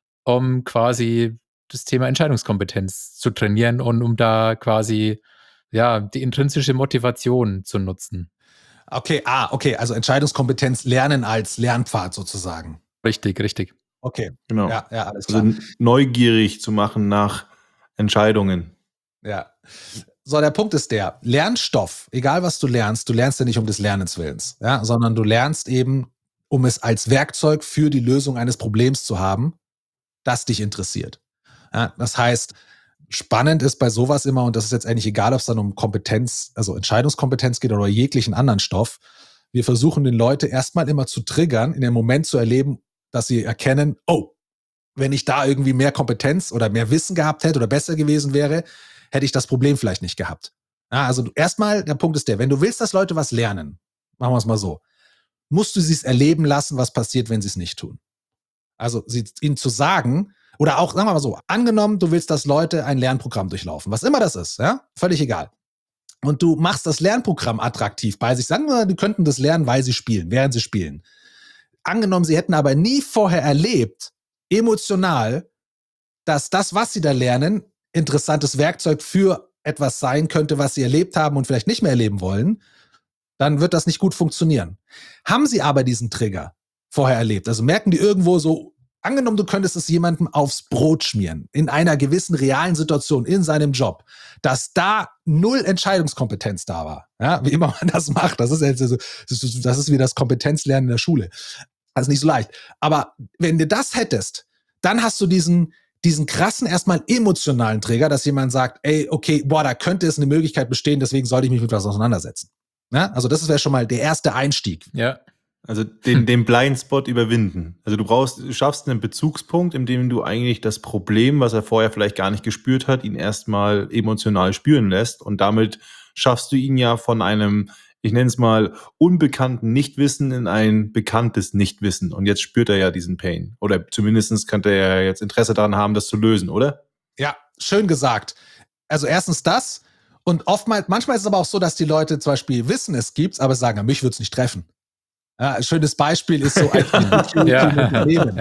um quasi das Thema Entscheidungskompetenz zu trainieren und um da quasi ja die intrinsische Motivation zu nutzen? Okay, ah, okay, also Entscheidungskompetenz lernen als Lernpfad sozusagen. Richtig, richtig. Okay, Genau. ja, ja, alles klar. Also neugierig zu machen nach Entscheidungen. Ja. So, der Punkt ist der, Lernstoff, egal was du lernst, du lernst ja nicht um des Lernens Willens, ja, sondern du lernst eben, um es als Werkzeug für die Lösung eines Problems zu haben, das dich interessiert. Ja, das heißt, spannend ist bei sowas immer, und das ist jetzt eigentlich egal, ob es dann um Kompetenz, also Entscheidungskompetenz geht oder jeglichen anderen Stoff, wir versuchen den Leute erstmal immer zu triggern, in dem Moment zu erleben, dass sie erkennen, oh, wenn ich da irgendwie mehr Kompetenz oder mehr Wissen gehabt hätte oder besser gewesen wäre, hätte ich das Problem vielleicht nicht gehabt. Ja, also erstmal, der Punkt ist der, wenn du willst, dass Leute was lernen, machen wir es mal so, musst du sie es erleben lassen, was passiert, wenn sie es nicht tun. Also sie, ihnen zu sagen, oder auch, sagen wir mal so, angenommen, du willst, dass Leute ein Lernprogramm durchlaufen, was immer das ist, ja, völlig egal. Und du machst das Lernprogramm attraktiv bei sich. Sagen wir, die könnten das lernen, weil sie spielen, während sie spielen. Angenommen, sie hätten aber nie vorher erlebt, emotional, dass das, was sie da lernen, interessantes Werkzeug für etwas sein könnte, was sie erlebt haben und vielleicht nicht mehr erleben wollen, dann wird das nicht gut funktionieren. Haben sie aber diesen Trigger vorher erlebt, also merken die irgendwo so, angenommen, du könntest es jemandem aufs Brot schmieren, in einer gewissen realen Situation, in seinem Job, dass da null Entscheidungskompetenz da war. Ja, wie immer man das macht. Das ist, jetzt so, das ist wie das Kompetenzlernen in der Schule. Das ist nicht so leicht. Aber wenn du das hättest, dann hast du diesen, diesen krassen, erstmal emotionalen Trigger, dass jemand sagt, ey, okay, boah, da könnte es eine Möglichkeit bestehen, deswegen sollte ich mich mit was auseinandersetzen. Ja, also das wäre schon mal der erste Einstieg. Ja. Also den, den Blindspot überwinden. Also du brauchst, du schaffst einen Bezugspunkt, in dem du eigentlich das Problem, was er vorher vielleicht gar nicht gespürt hat, ihn erstmal emotional spüren lässt. Und damit schaffst du ihn ja von einem, ich nenne es mal, unbekannten Nichtwissen in ein bekanntes Nichtwissen. Und jetzt spürt er ja diesen Pain. Oder zumindest könnte er ja jetzt Interesse daran haben, das zu lösen, oder? Ja, schön gesagt. Also erstens das. Und oftmals, manchmal ist es aber auch so, dass die Leute zum Beispiel wissen, es gibt's, aber sagen, mich würde es nicht treffen. Ja, ein schönes Beispiel ist so ein ja. Unternehmen. Ja.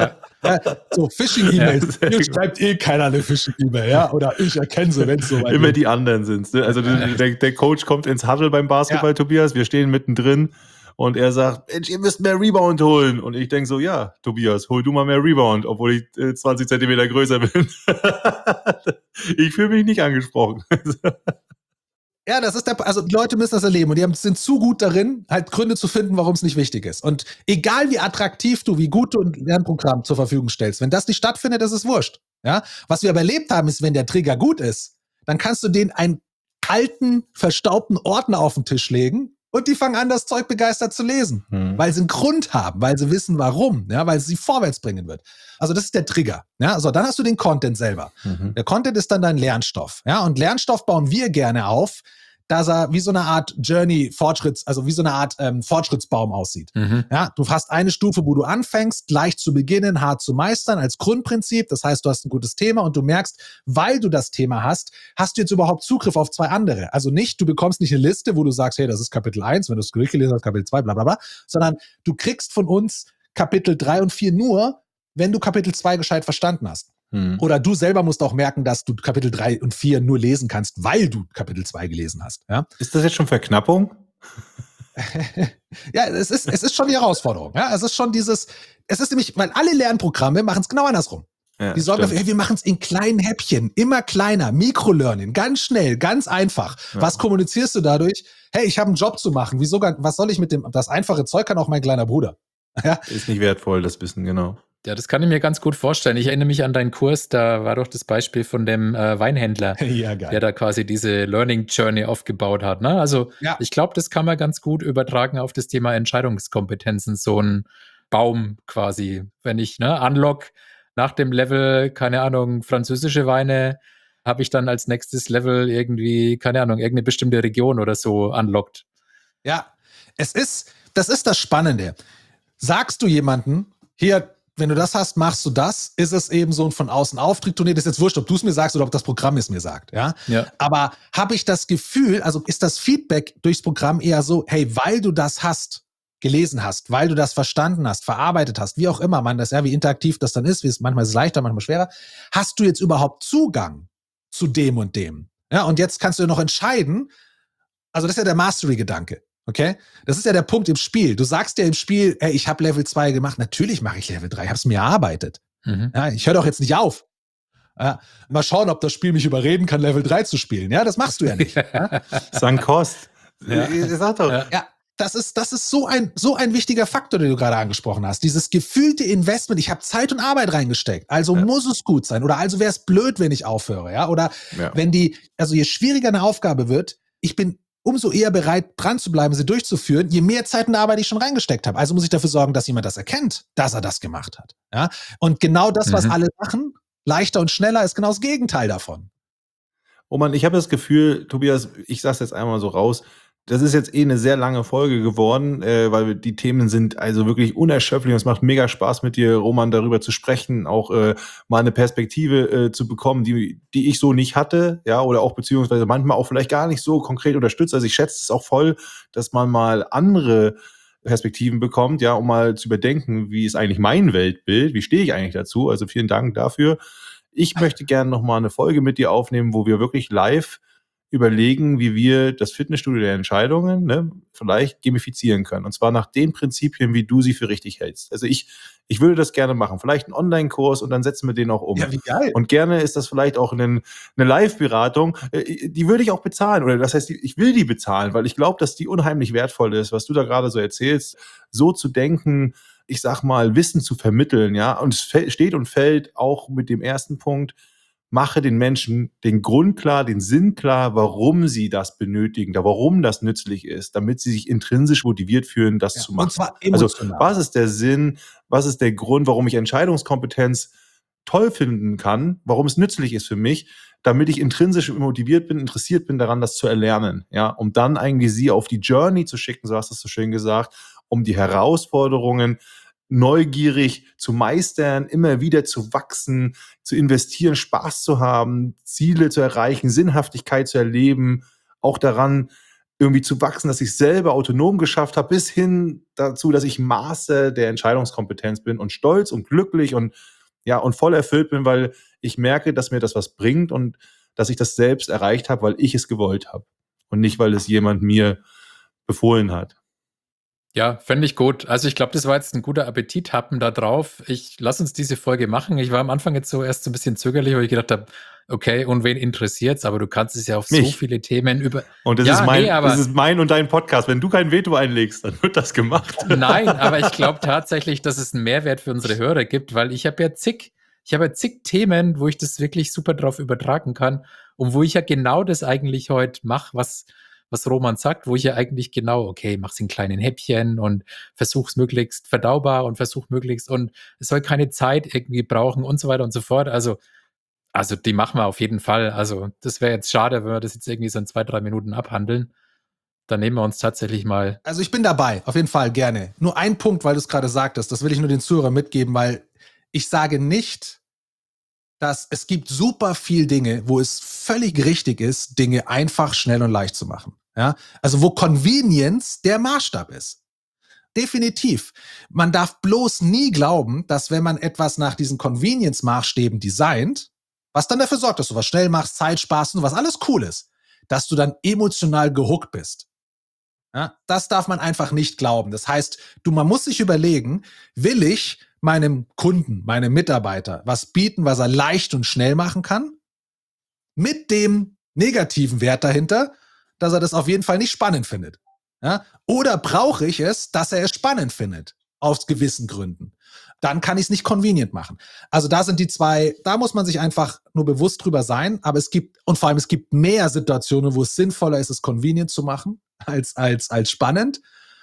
Ja, so Phishing-E-Mails. Ja, Hier schreibt eh keiner eine Phishing-E-Mail, ja? Oder ich erkenne sie, wenn es so weit Immer ist. die anderen sind's. Ne? Also der, der Coach kommt ins Huddle beim Basketball, Ja. Tobias, wir stehen mittendrin und er sagt, Mensch, ihr müsst mehr Rebound holen. Und ich denke so, ja, Tobias, hol du mal mehr Rebound, obwohl ich äh, zwanzig Zentimeter größer bin. Ich fühle mich nicht angesprochen. Ja, das ist der, also die Leute müssen das erleben und die haben, sind zu gut darin, halt Gründe zu finden, warum es nicht wichtig ist. Und egal wie attraktiv du, wie gut du ein Lernprogramm zur Verfügung stellst, wenn das nicht stattfindet, ist es wurscht. Ja? Was wir aber erlebt haben, ist, wenn der Trigger gut ist, dann kannst du den einen alten, verstaubten Ordner auf den Tisch legen und die fangen an, das Zeug begeistert zu lesen. Hm. Weil sie einen Grund haben, weil sie wissen, warum, ja, weil es sie vorwärts bringen wird. Also das ist der Trigger. Ja, so, dann hast du den Content selber. Mhm. Der Content ist dann dein Lernstoff. Ja, und Lernstoff bauen wir gerne auf, dass er wie so eine Art Journey, Fortschritts, also wie so eine Art ähm, Fortschrittsbaum aussieht. Mhm. Ja, du hast eine Stufe, wo du anfängst, leicht zu beginnen, hart zu meistern, als Grundprinzip. Das heißt, du hast ein gutes Thema und du merkst, weil du das Thema hast, hast du jetzt überhaupt Zugriff auf zwei andere. Also nicht, du bekommst nicht eine Liste, wo du sagst, hey, das ist Kapitel eins, wenn du es durchgelesen hast, Kapitel zwei, bla bla bla, sondern du kriegst von uns Kapitel drei und vier nur, wenn du Kapitel zwei gescheit verstanden hast. Hm. Oder du selber musst auch merken, dass du Kapitel drei und vier nur lesen kannst, weil du Kapitel zwei gelesen hast. Ja, Ist das jetzt schon Verknappung? ja es, ist, es ist schon die Herausforderung. Ja, es ist schon dieses, es ist nämlich, weil alle Lernprogramme machen es genau andersrum. Ja, Die sorgen stimmt. dafür, hey, wir machen es in kleinen Häppchen, immer kleiner, Mikrolearning, ganz schnell, ganz einfach. Ja. Was kommunizierst du dadurch? Hey, ich habe einen Job zu machen. Wieso, gar- was soll ich mit dem, das einfache Zeug kann auch mein kleiner Bruder. Ja, Ist nicht wertvoll, das Wissen, genau. Ja, das kann ich mir ganz gut vorstellen. Ich erinnere mich an deinen Kurs, da war doch das Beispiel von dem äh, Weinhändler, ja der geil. da quasi diese Learning Journey aufgebaut hat. Ne? Also Ja. ich glaube, das kann man ganz gut übertragen auf das Thema Entscheidungskompetenzen. So ein Baum quasi. Wenn ich ne, unlock nach dem Level, keine Ahnung, französische Weine, habe ich dann als nächstes Level irgendwie, keine Ahnung, irgendeine bestimmte Region oder so unlockt. Ja, es ist, das ist das Spannende. Sagst du jemanden, hier, wenn du das hast, machst du das, ist es eben so ein von außen Auftritt. Nee, das ist jetzt wurscht, ob du es mir sagst oder ob das Programm es mir sagt. Ja? Ja. Aber habe ich das Gefühl, also ist das Feedback durchs Programm eher so, hey, weil du das hast, gelesen hast, weil du das verstanden hast, verarbeitet hast, wie auch immer man das, ja, wie interaktiv das dann ist, wie es manchmal ist es leichter, manchmal schwerer, hast du jetzt überhaupt Zugang zu dem und dem? Ja, und jetzt kannst du noch entscheiden, also das ist ja der Mastery-Gedanke, okay? Das ist ja der Punkt im Spiel. Du sagst ja im Spiel, ey, ich habe Level zwei gemacht, natürlich mache ich Level drei, ich habe es mir erarbeitet. Mhm. Ja, ich höre doch jetzt nicht auf. Ja, mal schauen, ob das Spiel mich überreden kann, Level drei zu spielen. Ja, das machst du ja nicht. Ja? Sankt Kost. Ja. Sag doch. Ja. Ja, das ist, das ist so ein, so ein wichtiger Faktor, den du gerade angesprochen hast. Dieses gefühlte Investment, ich habe Zeit und Arbeit reingesteckt, also Ja. muss es gut sein. Oder also wäre es blöd, wenn ich aufhöre. Ja? Oder Ja. wenn die, also je schwieriger eine Aufgabe wird, ich bin umso eher bereit, dran zu bleiben, sie durchzuführen, je mehr Zeit und Arbeit ich schon reingesteckt habe. Also muss ich dafür sorgen, dass jemand das erkennt, dass er das gemacht hat. Ja? Und genau das, was Mhm. alle machen, leichter und schneller, ist genau das Gegenteil davon. Oh Mann, ich habe das Gefühl, Tobias, ich sag's jetzt einmal so raus, das ist jetzt eh eine sehr lange Folge geworden, äh, weil wir- die Themen sind also wirklich unerschöpflich und es macht mega Spaß mit dir, Roman, darüber zu sprechen, auch äh, mal eine Perspektive äh, zu bekommen, die, die ich so nicht hatte, ja, oder auch beziehungsweise manchmal auch vielleicht gar nicht so konkret unterstützt. Also ich schätze es auch voll, dass man mal andere Perspektiven bekommt, ja, um mal zu überdenken, wie ist eigentlich mein Weltbild, wie stehe ich eigentlich dazu? Also vielen Dank dafür. Ich möchte gerne noch mal eine Folge mit dir aufnehmen, wo wir wirklich live überlegen, wie wir das Fitnessstudio der Entscheidungen, ne, vielleicht gamifizieren können. Und zwar nach den Prinzipien, wie du sie für richtig hältst. Also ich, ich würde das gerne machen. Vielleicht einen Online-Kurs und dann setzen wir den auch um. Ja, wie geil. Und gerne ist das vielleicht auch eine, eine Live-Beratung. Äh, Die würde ich auch bezahlen. Oder das heißt, die- ich will die bezahlen, weil ich glaube, dass die unheimlich wertvoll ist, was du da gerade so erzählst, so zu denken, ich sag mal, Wissen zu vermitteln, ja. Und es fäll- steht und fällt auch mit dem ersten Punkt, mache den Menschen den Grund klar, den Sinn klar, warum sie das benötigen, da warum das nützlich ist, damit sie sich intrinsisch motiviert fühlen, das Ja, zu machen. und zwar Also, emotional. was ist der Sinn, was ist der Grund, warum ich Entscheidungskompetenz toll finden kann, warum es nützlich ist für mich, damit ich intrinsisch motiviert bin, interessiert bin daran, das zu erlernen, ja, um dann eigentlich sie auf die Journey zu schicken, so hast du es so schön gesagt, um die Herausforderungen neugierig zu meistern, immer wieder zu wachsen, zu investieren, Spaß zu haben, Ziele zu erreichen, Sinnhaftigkeit zu erleben, auch daran irgendwie zu wachsen, dass ich es selber autonom geschafft habe, bis hin dazu, dass ich Master der Entscheidungskompetenz bin und stolz und glücklich und Ja, und voll erfüllt bin, weil ich merke, dass mir das was bringt und dass ich das selbst erreicht habe, weil ich es gewollt habe und nicht, weil es jemand mir befohlen hat. Ja, fände ich gut. Also ich glaube, das war jetzt ein guter Appetithappen da drauf. Ich lass uns diese Folge machen. Ich war am Anfang jetzt so erst so ein bisschen zögerlich, weil ich gedacht habe, okay, und wen interessiert's? Aber du kannst es ja auf so Mich. viele Themen über. Und das, Ja, ist mein, nee, aber- das ist mein und dein Podcast. Wenn du kein Veto einlegst, dann wird das gemacht. Nein, aber ich glaube tatsächlich, dass es einen Mehrwert für unsere Hörer gibt, weil ich habe ja zig, ich habe ja zig Themen, wo ich das wirklich super drauf übertragen kann und wo ich ja genau das eigentlich heute mache, was, was Roman sagt, wo ich ja eigentlich genau, okay, mach's in kleinen Häppchen und versuch's möglichst verdaubar und versuch möglichst und es soll keine Zeit irgendwie brauchen und so weiter und so fort. Also, also die machen wir auf jeden Fall. Also das wäre jetzt schade, wenn wir das jetzt irgendwie so in zwei, drei Minuten abhandeln. Dann nehmen wir uns tatsächlich mal. Also ich bin dabei, auf jeden Fall, gerne. Nur ein Punkt, weil du es gerade sagtest, das will ich nur den Zuhörern mitgeben, weil ich sage nicht, dass es gibt super viel Dinge, wo es völlig richtig ist, Dinge einfach, schnell und leicht zu machen. Ja? Also wo Convenience der Maßstab ist. Definitiv. Man darf bloß nie glauben, dass wenn man etwas nach diesen Convenience-Maßstäben designt, was dann dafür sorgt, dass du was schnell machst, Zeit sparst und was alles cool ist, dass du dann emotional gehuckt bist. Ja, das darf man einfach nicht glauben. Das heißt, du, man muss sich überlegen, will ich meinem Kunden, meinem Mitarbeiter was bieten, was er leicht und schnell machen kann? Mit dem negativen Wert dahinter, dass er das auf jeden Fall nicht spannend findet. Ja? Oder brauche ich es, dass er es spannend findet? Aus gewissen Gründen. Dann kann ich es nicht convenient machen. Also da sind die zwei, da muss man sich einfach nur bewusst drüber sein. Aber es gibt, und vor allem es gibt mehr Situationen, wo es sinnvoller ist, es convenient zu machen, als, als, als spannend.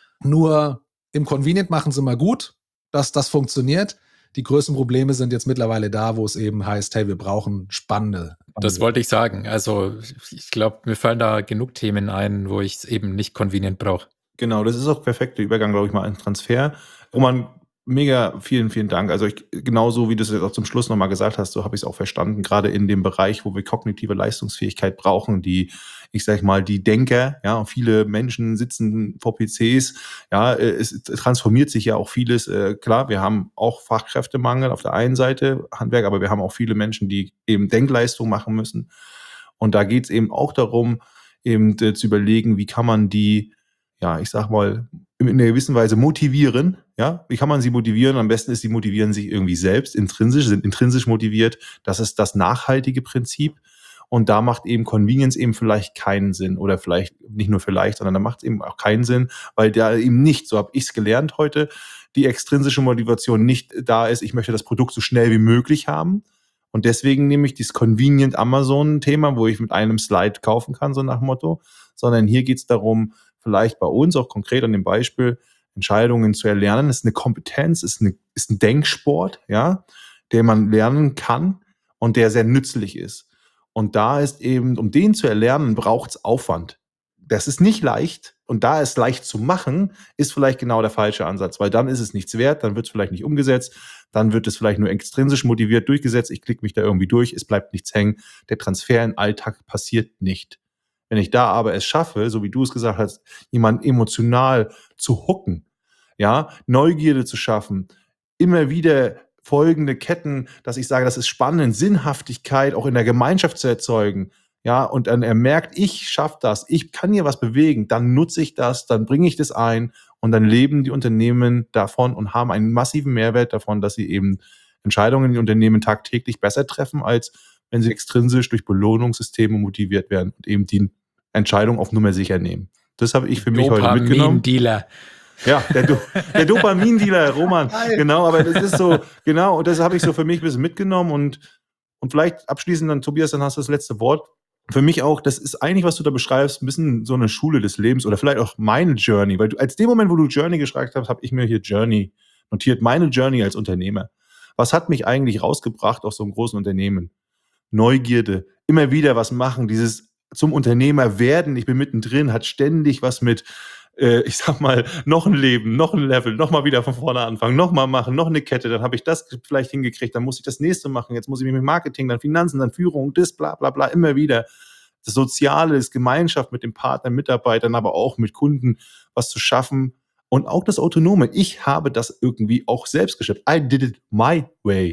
Nur im Convenient machen sie mal gut, dass das funktioniert. Die größten Probleme sind jetzt mittlerweile da, wo es eben heißt, hey, wir brauchen spannende. Das wollte ich sagen. Also ich glaube, mir fallen da genug Themen ein, wo ich es eben nicht convenient brauche. Genau, das ist auch perfekter Übergang, glaube ich, mal ein Transfer. Roman, mega vielen, vielen Dank. Also ich, genauso wie du es jetzt auch zum Schluss nochmal gesagt hast, so habe ich es auch verstanden, gerade in dem Bereich, wo wir kognitive Leistungsfähigkeit brauchen, die, ich sag mal, die Denker, ja, und viele Menschen sitzen vor P Cs, ja, es transformiert sich ja auch vieles. Klar, wir haben auch Fachkräftemangel auf der einen Seite, Handwerk, aber wir haben auch viele Menschen, die eben Denkleistung machen müssen. Und da geht es eben auch darum, eben zu überlegen, wie kann man die, ja, ich sag mal, in einer gewissen Weise motivieren. Ja, wie kann man sie motivieren? Am besten ist, sie motivieren sich irgendwie selbst, intrinsisch, sind intrinsisch motiviert. Das ist das nachhaltige Prinzip. Und da macht eben Convenience eben vielleicht keinen Sinn oder vielleicht nicht nur vielleicht, sondern da macht es eben auch keinen Sinn, weil da eben nicht, so habe ich es gelernt heute, die extrinsische Motivation nicht da ist, ich möchte das Produkt so schnell wie möglich haben. Und deswegen nehme ich dieses Convenient Amazon-Thema, wo ich mit einem Slide kaufen kann, so nach dem Motto, sondern hier geht es darum, vielleicht bei uns auch konkret an dem Beispiel, Entscheidungen zu erlernen. Das ist eine Kompetenz, ist, eine, ist ein Denksport, ja, den man lernen kann und der sehr nützlich ist. Und da ist eben, um den zu erlernen, braucht es Aufwand. Das ist nicht leicht und da es leicht zu machen, ist vielleicht genau der falsche Ansatz, weil dann ist es nichts wert, dann wird es vielleicht nicht umgesetzt, dann wird es vielleicht nur extrinsisch motiviert durchgesetzt, ich klicke mich da irgendwie durch, es bleibt nichts hängen, der Transfer in den Alltag passiert nicht. Wenn ich da aber es schaffe, so wie du es gesagt hast, jemanden emotional zu hooken, ja, Neugierde zu schaffen, immer wieder folgende Ketten, dass ich sage, das ist spannend, Sinnhaftigkeit auch in der Gemeinschaft zu erzeugen, ja, und dann er merkt, ich schaffe das, ich kann hier was bewegen, dann nutze ich das, dann bringe ich das ein und dann leben die Unternehmen davon und haben einen massiven Mehrwert davon, dass sie eben Entscheidungen in den Unternehmen tagtäglich besser treffen, als wenn sie extrinsisch durch Belohnungssysteme motiviert werden und eben die Entscheidung auf Nummer sicher nehmen. Das habe ich für mich heute mitgenommen. Dopamin-Dealer. Ja, der, Do- der Dopamin-Dealer, Roman. Genau, aber das ist so, genau, und das habe ich so für mich ein bisschen mitgenommen und, und vielleicht abschließend dann, Tobias, dann hast du das letzte Wort. Für mich auch, das ist eigentlich, was du da beschreibst, ein bisschen so eine Schule des Lebens oder vielleicht auch meine Journey, weil du, als dem Moment, wo du Journey geschrieben hast, habe ich mir hier Journey notiert, meine Journey als Unternehmer. Was hat mich eigentlich rausgebracht aus so einem großen Unternehmen? Neugierde, immer wieder was machen, dieses zum Unternehmer werden, ich bin mittendrin, hat ständig was mit, äh, ich sag mal, noch ein Leben, noch ein Level, noch mal wieder von vorne anfangen, noch mal machen, noch eine Kette, dann habe ich das vielleicht hingekriegt, dann muss ich das nächste machen, jetzt muss ich mich mit Marketing, dann Finanzen, dann Führung, das, bla bla bla, immer wieder. Das Soziale, das Gemeinschaft mit den Partnern, Mitarbeitern, aber auch mit Kunden, was zu schaffen und auch das Autonome. Ich habe das irgendwie auch selbst geschafft. I did it my way.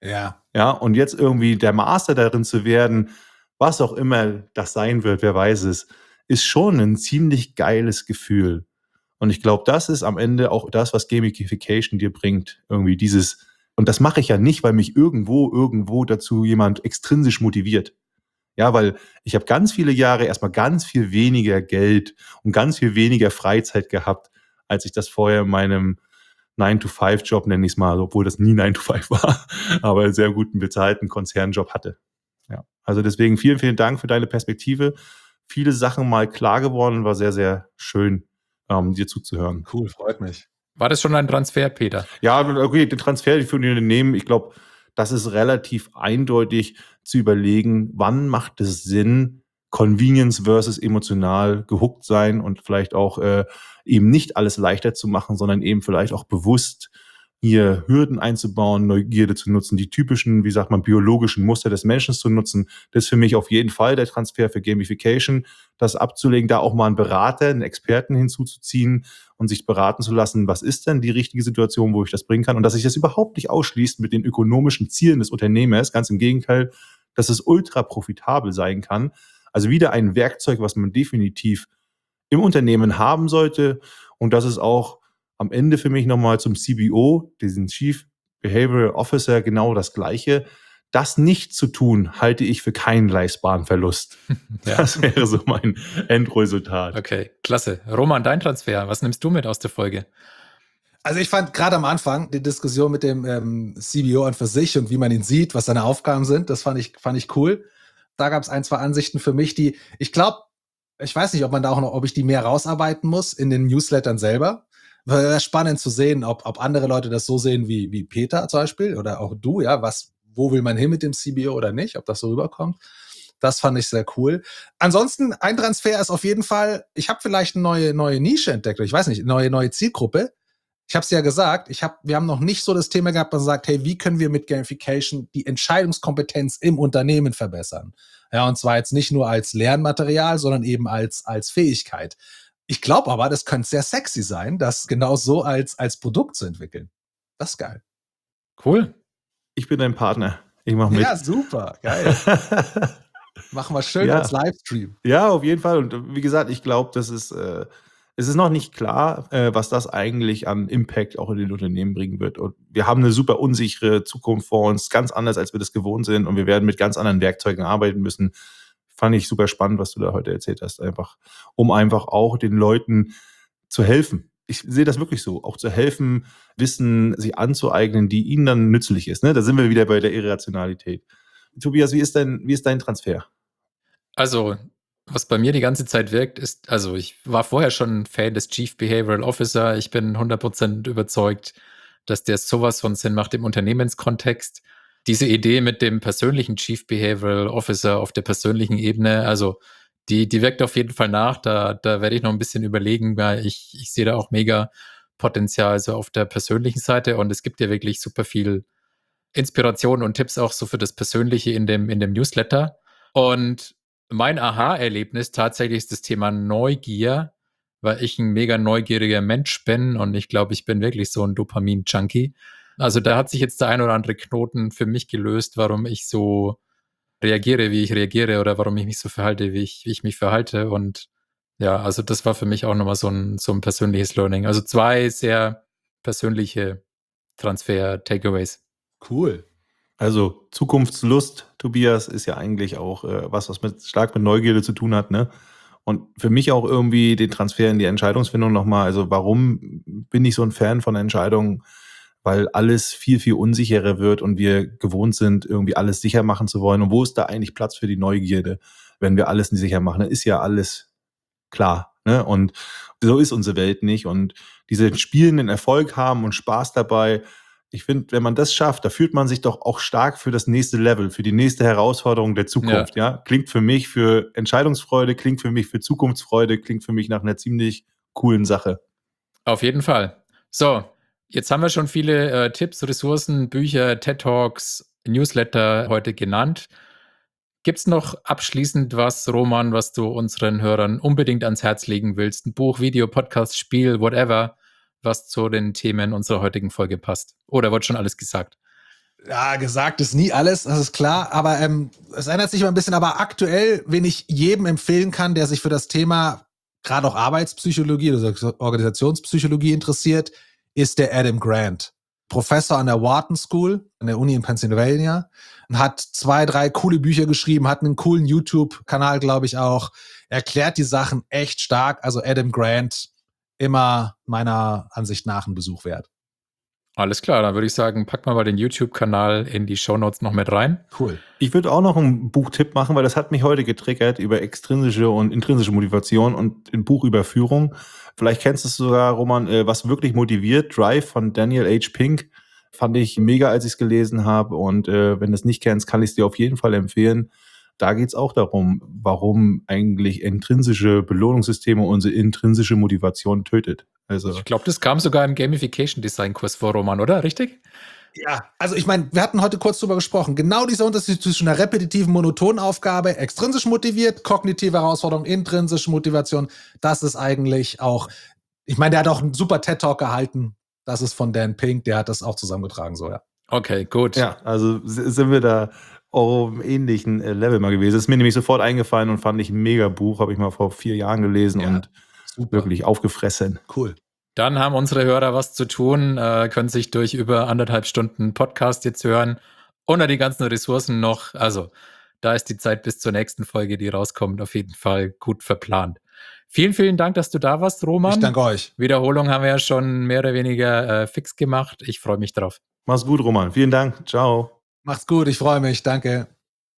Ja. Ja, und jetzt irgendwie der Master darin zu werden, was auch immer das sein wird, wer weiß es, ist schon ein ziemlich geiles Gefühl. Und ich glaube, das ist am Ende auch das, was Gamification dir bringt. Irgendwie dieses, und das mache ich ja nicht, weil mich irgendwo, irgendwo dazu jemand extrinsisch motiviert. Ja, weil ich habe ganz viele Jahre erstmal ganz viel weniger Geld und ganz viel weniger Freizeit gehabt, als ich das vorher in meinem nine to five Job, nenne ich es mal, obwohl das nie nine to five war, aber einen sehr guten bezahlten Konzernjob hatte. Ja, also deswegen vielen, vielen Dank für deine Perspektive. Viele Sachen mal klar geworden, war sehr, sehr schön, ähm, dir zuzuhören. Cool, freut mich. War das schon ein Transfer, Peter? Ja, okay, den Transfer für die Unternehmen, ich glaube, das ist relativ eindeutig zu überlegen, wann macht es Sinn, Convenience versus emotional gehuckt sein und vielleicht auch äh, eben nicht alles leichter zu machen, sondern eben vielleicht auch bewusst hier Hürden einzubauen, Neugierde zu nutzen, die typischen, wie sagt man, biologischen Muster des Menschen zu nutzen. Das ist für mich auf jeden Fall der Transfer für Gamification, das abzulegen, da auch mal einen Berater, einen Experten hinzuzuziehen und sich beraten zu lassen, was ist denn die richtige Situation, wo ich das bringen kann und dass sich das überhaupt nicht ausschließt mit den ökonomischen Zielen des Unternehmers, ganz im Gegenteil, dass es ultra profitabel sein kann. Also wieder ein Werkzeug, was man definitiv im Unternehmen haben sollte und das ist auch am Ende für mich nochmal zum C B O, diesen Chief Behavioral Officer, genau das Gleiche. Das nicht zu tun, halte ich für keinen leistbaren Verlust. Ja. Das wäre so mein Endresultat. Okay, klasse. Roman, dein Transfer, was nimmst du mit aus der Folge? Also ich fand gerade am Anfang die Diskussion mit dem ähm, C B O an für sich und wie man ihn sieht, was seine Aufgaben sind, das fand ich, fand ich cool. Da gab es ein, zwei Ansichten für mich, die, ich glaube, ich weiß nicht, ob man da auch noch, ob ich die mehr rausarbeiten muss in den Newslettern selber. Wäre spannend zu sehen, ob, ob andere Leute das so sehen wie, wie Peter zum Beispiel oder auch du, ja, was, wo will man hin mit dem C B O oder nicht, ob das so rüberkommt. Das fand ich sehr cool. Ansonsten, ein Transfer ist auf jeden Fall, ich habe vielleicht eine neue, neue Nische entdeckt, ich weiß nicht, neue, neue Zielgruppe. Ich habe es ja gesagt, ich hab, wir haben noch nicht so das Thema gehabt, dass man sagt, hey, wie können wir mit Gamification die Entscheidungskompetenz im Unternehmen verbessern? Ja, und zwar jetzt nicht nur als Lernmaterial, sondern eben als, als Fähigkeit. Ich glaube aber, das könnte sehr sexy sein, das genau so als, als Produkt zu entwickeln. Das ist geil. Cool. Ich bin dein Partner. Ich mache mit. Ja, super, geil. Machen wir schön Ja. als Livestream. Ja, auf jeden Fall. Und wie gesagt, ich glaube, das ist, äh, es ist noch nicht klar, äh, was das eigentlich an Impact auch in den Unternehmen bringen wird. Und wir haben eine super unsichere Zukunft vor uns, ganz anders, als wir das gewohnt sind. Und wir werden mit ganz anderen Werkzeugen arbeiten müssen. Fand ich super spannend, was du da heute erzählt hast, einfach, um einfach auch den Leuten zu helfen. Ich sehe das wirklich so, auch zu helfen, Wissen sich anzueignen, die ihnen dann nützlich ist. Ne? Da sind wir wieder bei der Irrationalität. Tobias, wie ist dein, wie ist dein Transfer? Also, was bei mir die ganze Zeit wirkt, ist, also ich war vorher schon Fan des Chief Behavioral Officer. Ich bin hundert Prozent überzeugt, dass der sowas von Sinn macht im Unternehmenskontext. Diese Idee mit dem persönlichen Chief Behavioral Officer auf der persönlichen Ebene, also die, die wirkt auf jeden Fall nach. Da, da werde ich noch ein bisschen überlegen, weil ich, ich sehe da auch mega Potenzial so auf der persönlichen Seite und es gibt ja wirklich super viel Inspiration und Tipps auch so für das Persönliche in dem, in dem Newsletter. Und mein Aha-Erlebnis tatsächlich ist das Thema Neugier, weil ich ein mega neugieriger Mensch bin und ich glaube, ich bin wirklich so ein Dopamin-Junkie. Also da hat sich jetzt der ein oder andere Knoten für mich gelöst, warum ich so reagiere, wie ich reagiere oder warum ich mich so verhalte, wie ich, wie ich mich verhalte. Und ja, also das war für mich auch nochmal so ein, so ein persönliches Learning. Also zwei sehr persönliche Transfer-Takeaways. Cool. Also Zukunftslust, Tobias, ist ja eigentlich auch äh, was, was mit, stark mit Neugierde zu tun hat, ne? Und für mich auch irgendwie den Transfer in die Entscheidungsfindung nochmal. Also warum bin ich so ein Fan von Entscheidungen? Weil alles viel, viel unsicherer wird und wir gewohnt sind, irgendwie alles sicher machen zu wollen. Und wo ist da eigentlich Platz für die Neugierde, wenn wir alles nicht sicher machen? Dann ist ja alles klar, ne? Und so ist unsere Welt nicht. Und diese spielenden Erfolg haben und Spaß dabei, ich finde, wenn man das schafft, da fühlt man sich doch auch stark für das nächste Level, für die nächste Herausforderung der Zukunft. Ja. Ja? Klingt für mich für Entscheidungsfreude, klingt für mich für Zukunftsfreude, klingt für mich nach einer ziemlich coolen Sache. Auf jeden Fall. So, jetzt haben wir schon viele äh, Tipps, Ressourcen, Bücher, TED Talks, Newsletter heute genannt. Gibt es noch abschließend was, Roman, was du unseren Hörern unbedingt ans Herz legen willst? Ein Buch, Video, Podcast, Spiel, whatever, was zu den Themen unserer heutigen Folge passt? Oder wird schon alles gesagt? Ja, gesagt ist nie alles, das ist klar, aber ähm, es ändert sich immer ein bisschen. Aber aktuell, wen ich jedem empfehlen kann, der sich für das Thema gerade auch Arbeitspsychologie oder Organisationspsychologie interessiert, ist der Adam Grant. Professor an der Wharton School, an der Uni in Pennsylvania, und hat zwei, drei coole Bücher geschrieben, hat einen coolen YouTube-Kanal, glaube ich auch, erklärt die Sachen echt stark. Also Adam Grant, immer meiner Ansicht nach ein Besuch wert. Alles klar, dann würde ich sagen, pack mal mal den YouTube-Kanal in die Shownotes noch mit rein. Cool. Ich würde auch noch einen Buchtipp machen, weil das hat mich heute getriggert über extrinsische und intrinsische Motivation und ein Buch über Führung. Vielleicht kennst du es sogar, Roman, äh, was wirklich motiviert, Drive von Daniel H. Pink. Fand ich mega, als ich es gelesen habe. Und äh, wenn du es nicht kennst, kann ich es dir auf jeden Fall empfehlen. Da geht es auch darum, warum eigentlich intrinsische Belohnungssysteme unsere intrinsische Motivation tötet. Also Ich glaube, das kam sogar im Gamification-Design-Kurs vor, Roman, oder? Richtig? Ja, also ich meine, wir hatten heute kurz drüber gesprochen. Genau dieser Unterschied zwischen einer repetitiven, monotonen Aufgabe, extrinsisch motiviert, kognitive Herausforderung, intrinsische Motivation, das ist eigentlich auch, ich meine, der hat auch einen super TED-Talk gehalten. Das ist von Dan Pink, der hat das auch zusammengetragen, so, ja. Okay, gut. ja, also s- sind wir da auch im ähnlichen äh, Level mal gewesen. Ist mir nämlich sofort eingefallen und fand ich ein mega Buch, habe ich mal vor vier Jahren gelesen Ja, und super. wirklich aufgefressen. Cool. Dann haben unsere Hörer was zu tun, äh, können sich durch über anderthalb Stunden Podcast jetzt hören und dann die ganzen Ressourcen noch. Also, da ist die Zeit bis zur nächsten Folge, die rauskommt, auf jeden Fall gut verplant. Vielen, vielen Dank, dass du da warst, Roman. Ich danke euch. Wiederholung haben wir ja schon mehr oder weniger äh, fix gemacht. Ich freue mich drauf. Mach's gut, Roman. Vielen Dank. Ciao. Macht's gut, ich freue mich. Danke.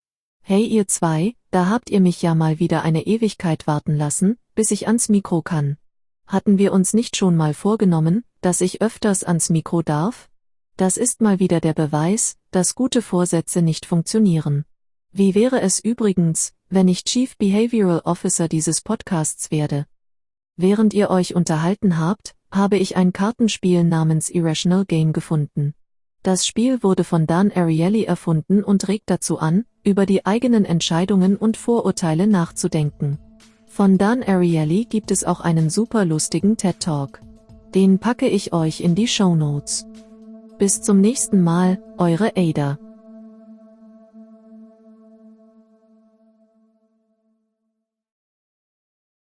Hey ihr zwei, da habt ihr mich ja mal wieder eine Ewigkeit warten lassen, bis ich ans Mikro kann. Hatten wir uns nicht schon mal vorgenommen, dass ich öfters ans Mikro darf? Das ist mal wieder der Beweis, dass gute Vorsätze nicht funktionieren. Wie wäre es übrigens, wenn ich Chief Behavioral Officer dieses Podcasts werde? Während ihr euch unterhalten habt, habe ich ein Kartenspiel namens Irrational Game gefunden. Das Spiel wurde von Dan Ariely erfunden und regt dazu an, über die eigenen Entscheidungen und Vorurteile nachzudenken. Von Dan Ariely gibt es auch einen super lustigen TED-Talk. Den packe ich euch in die Shownotes. Bis zum nächsten Mal, eure Ada.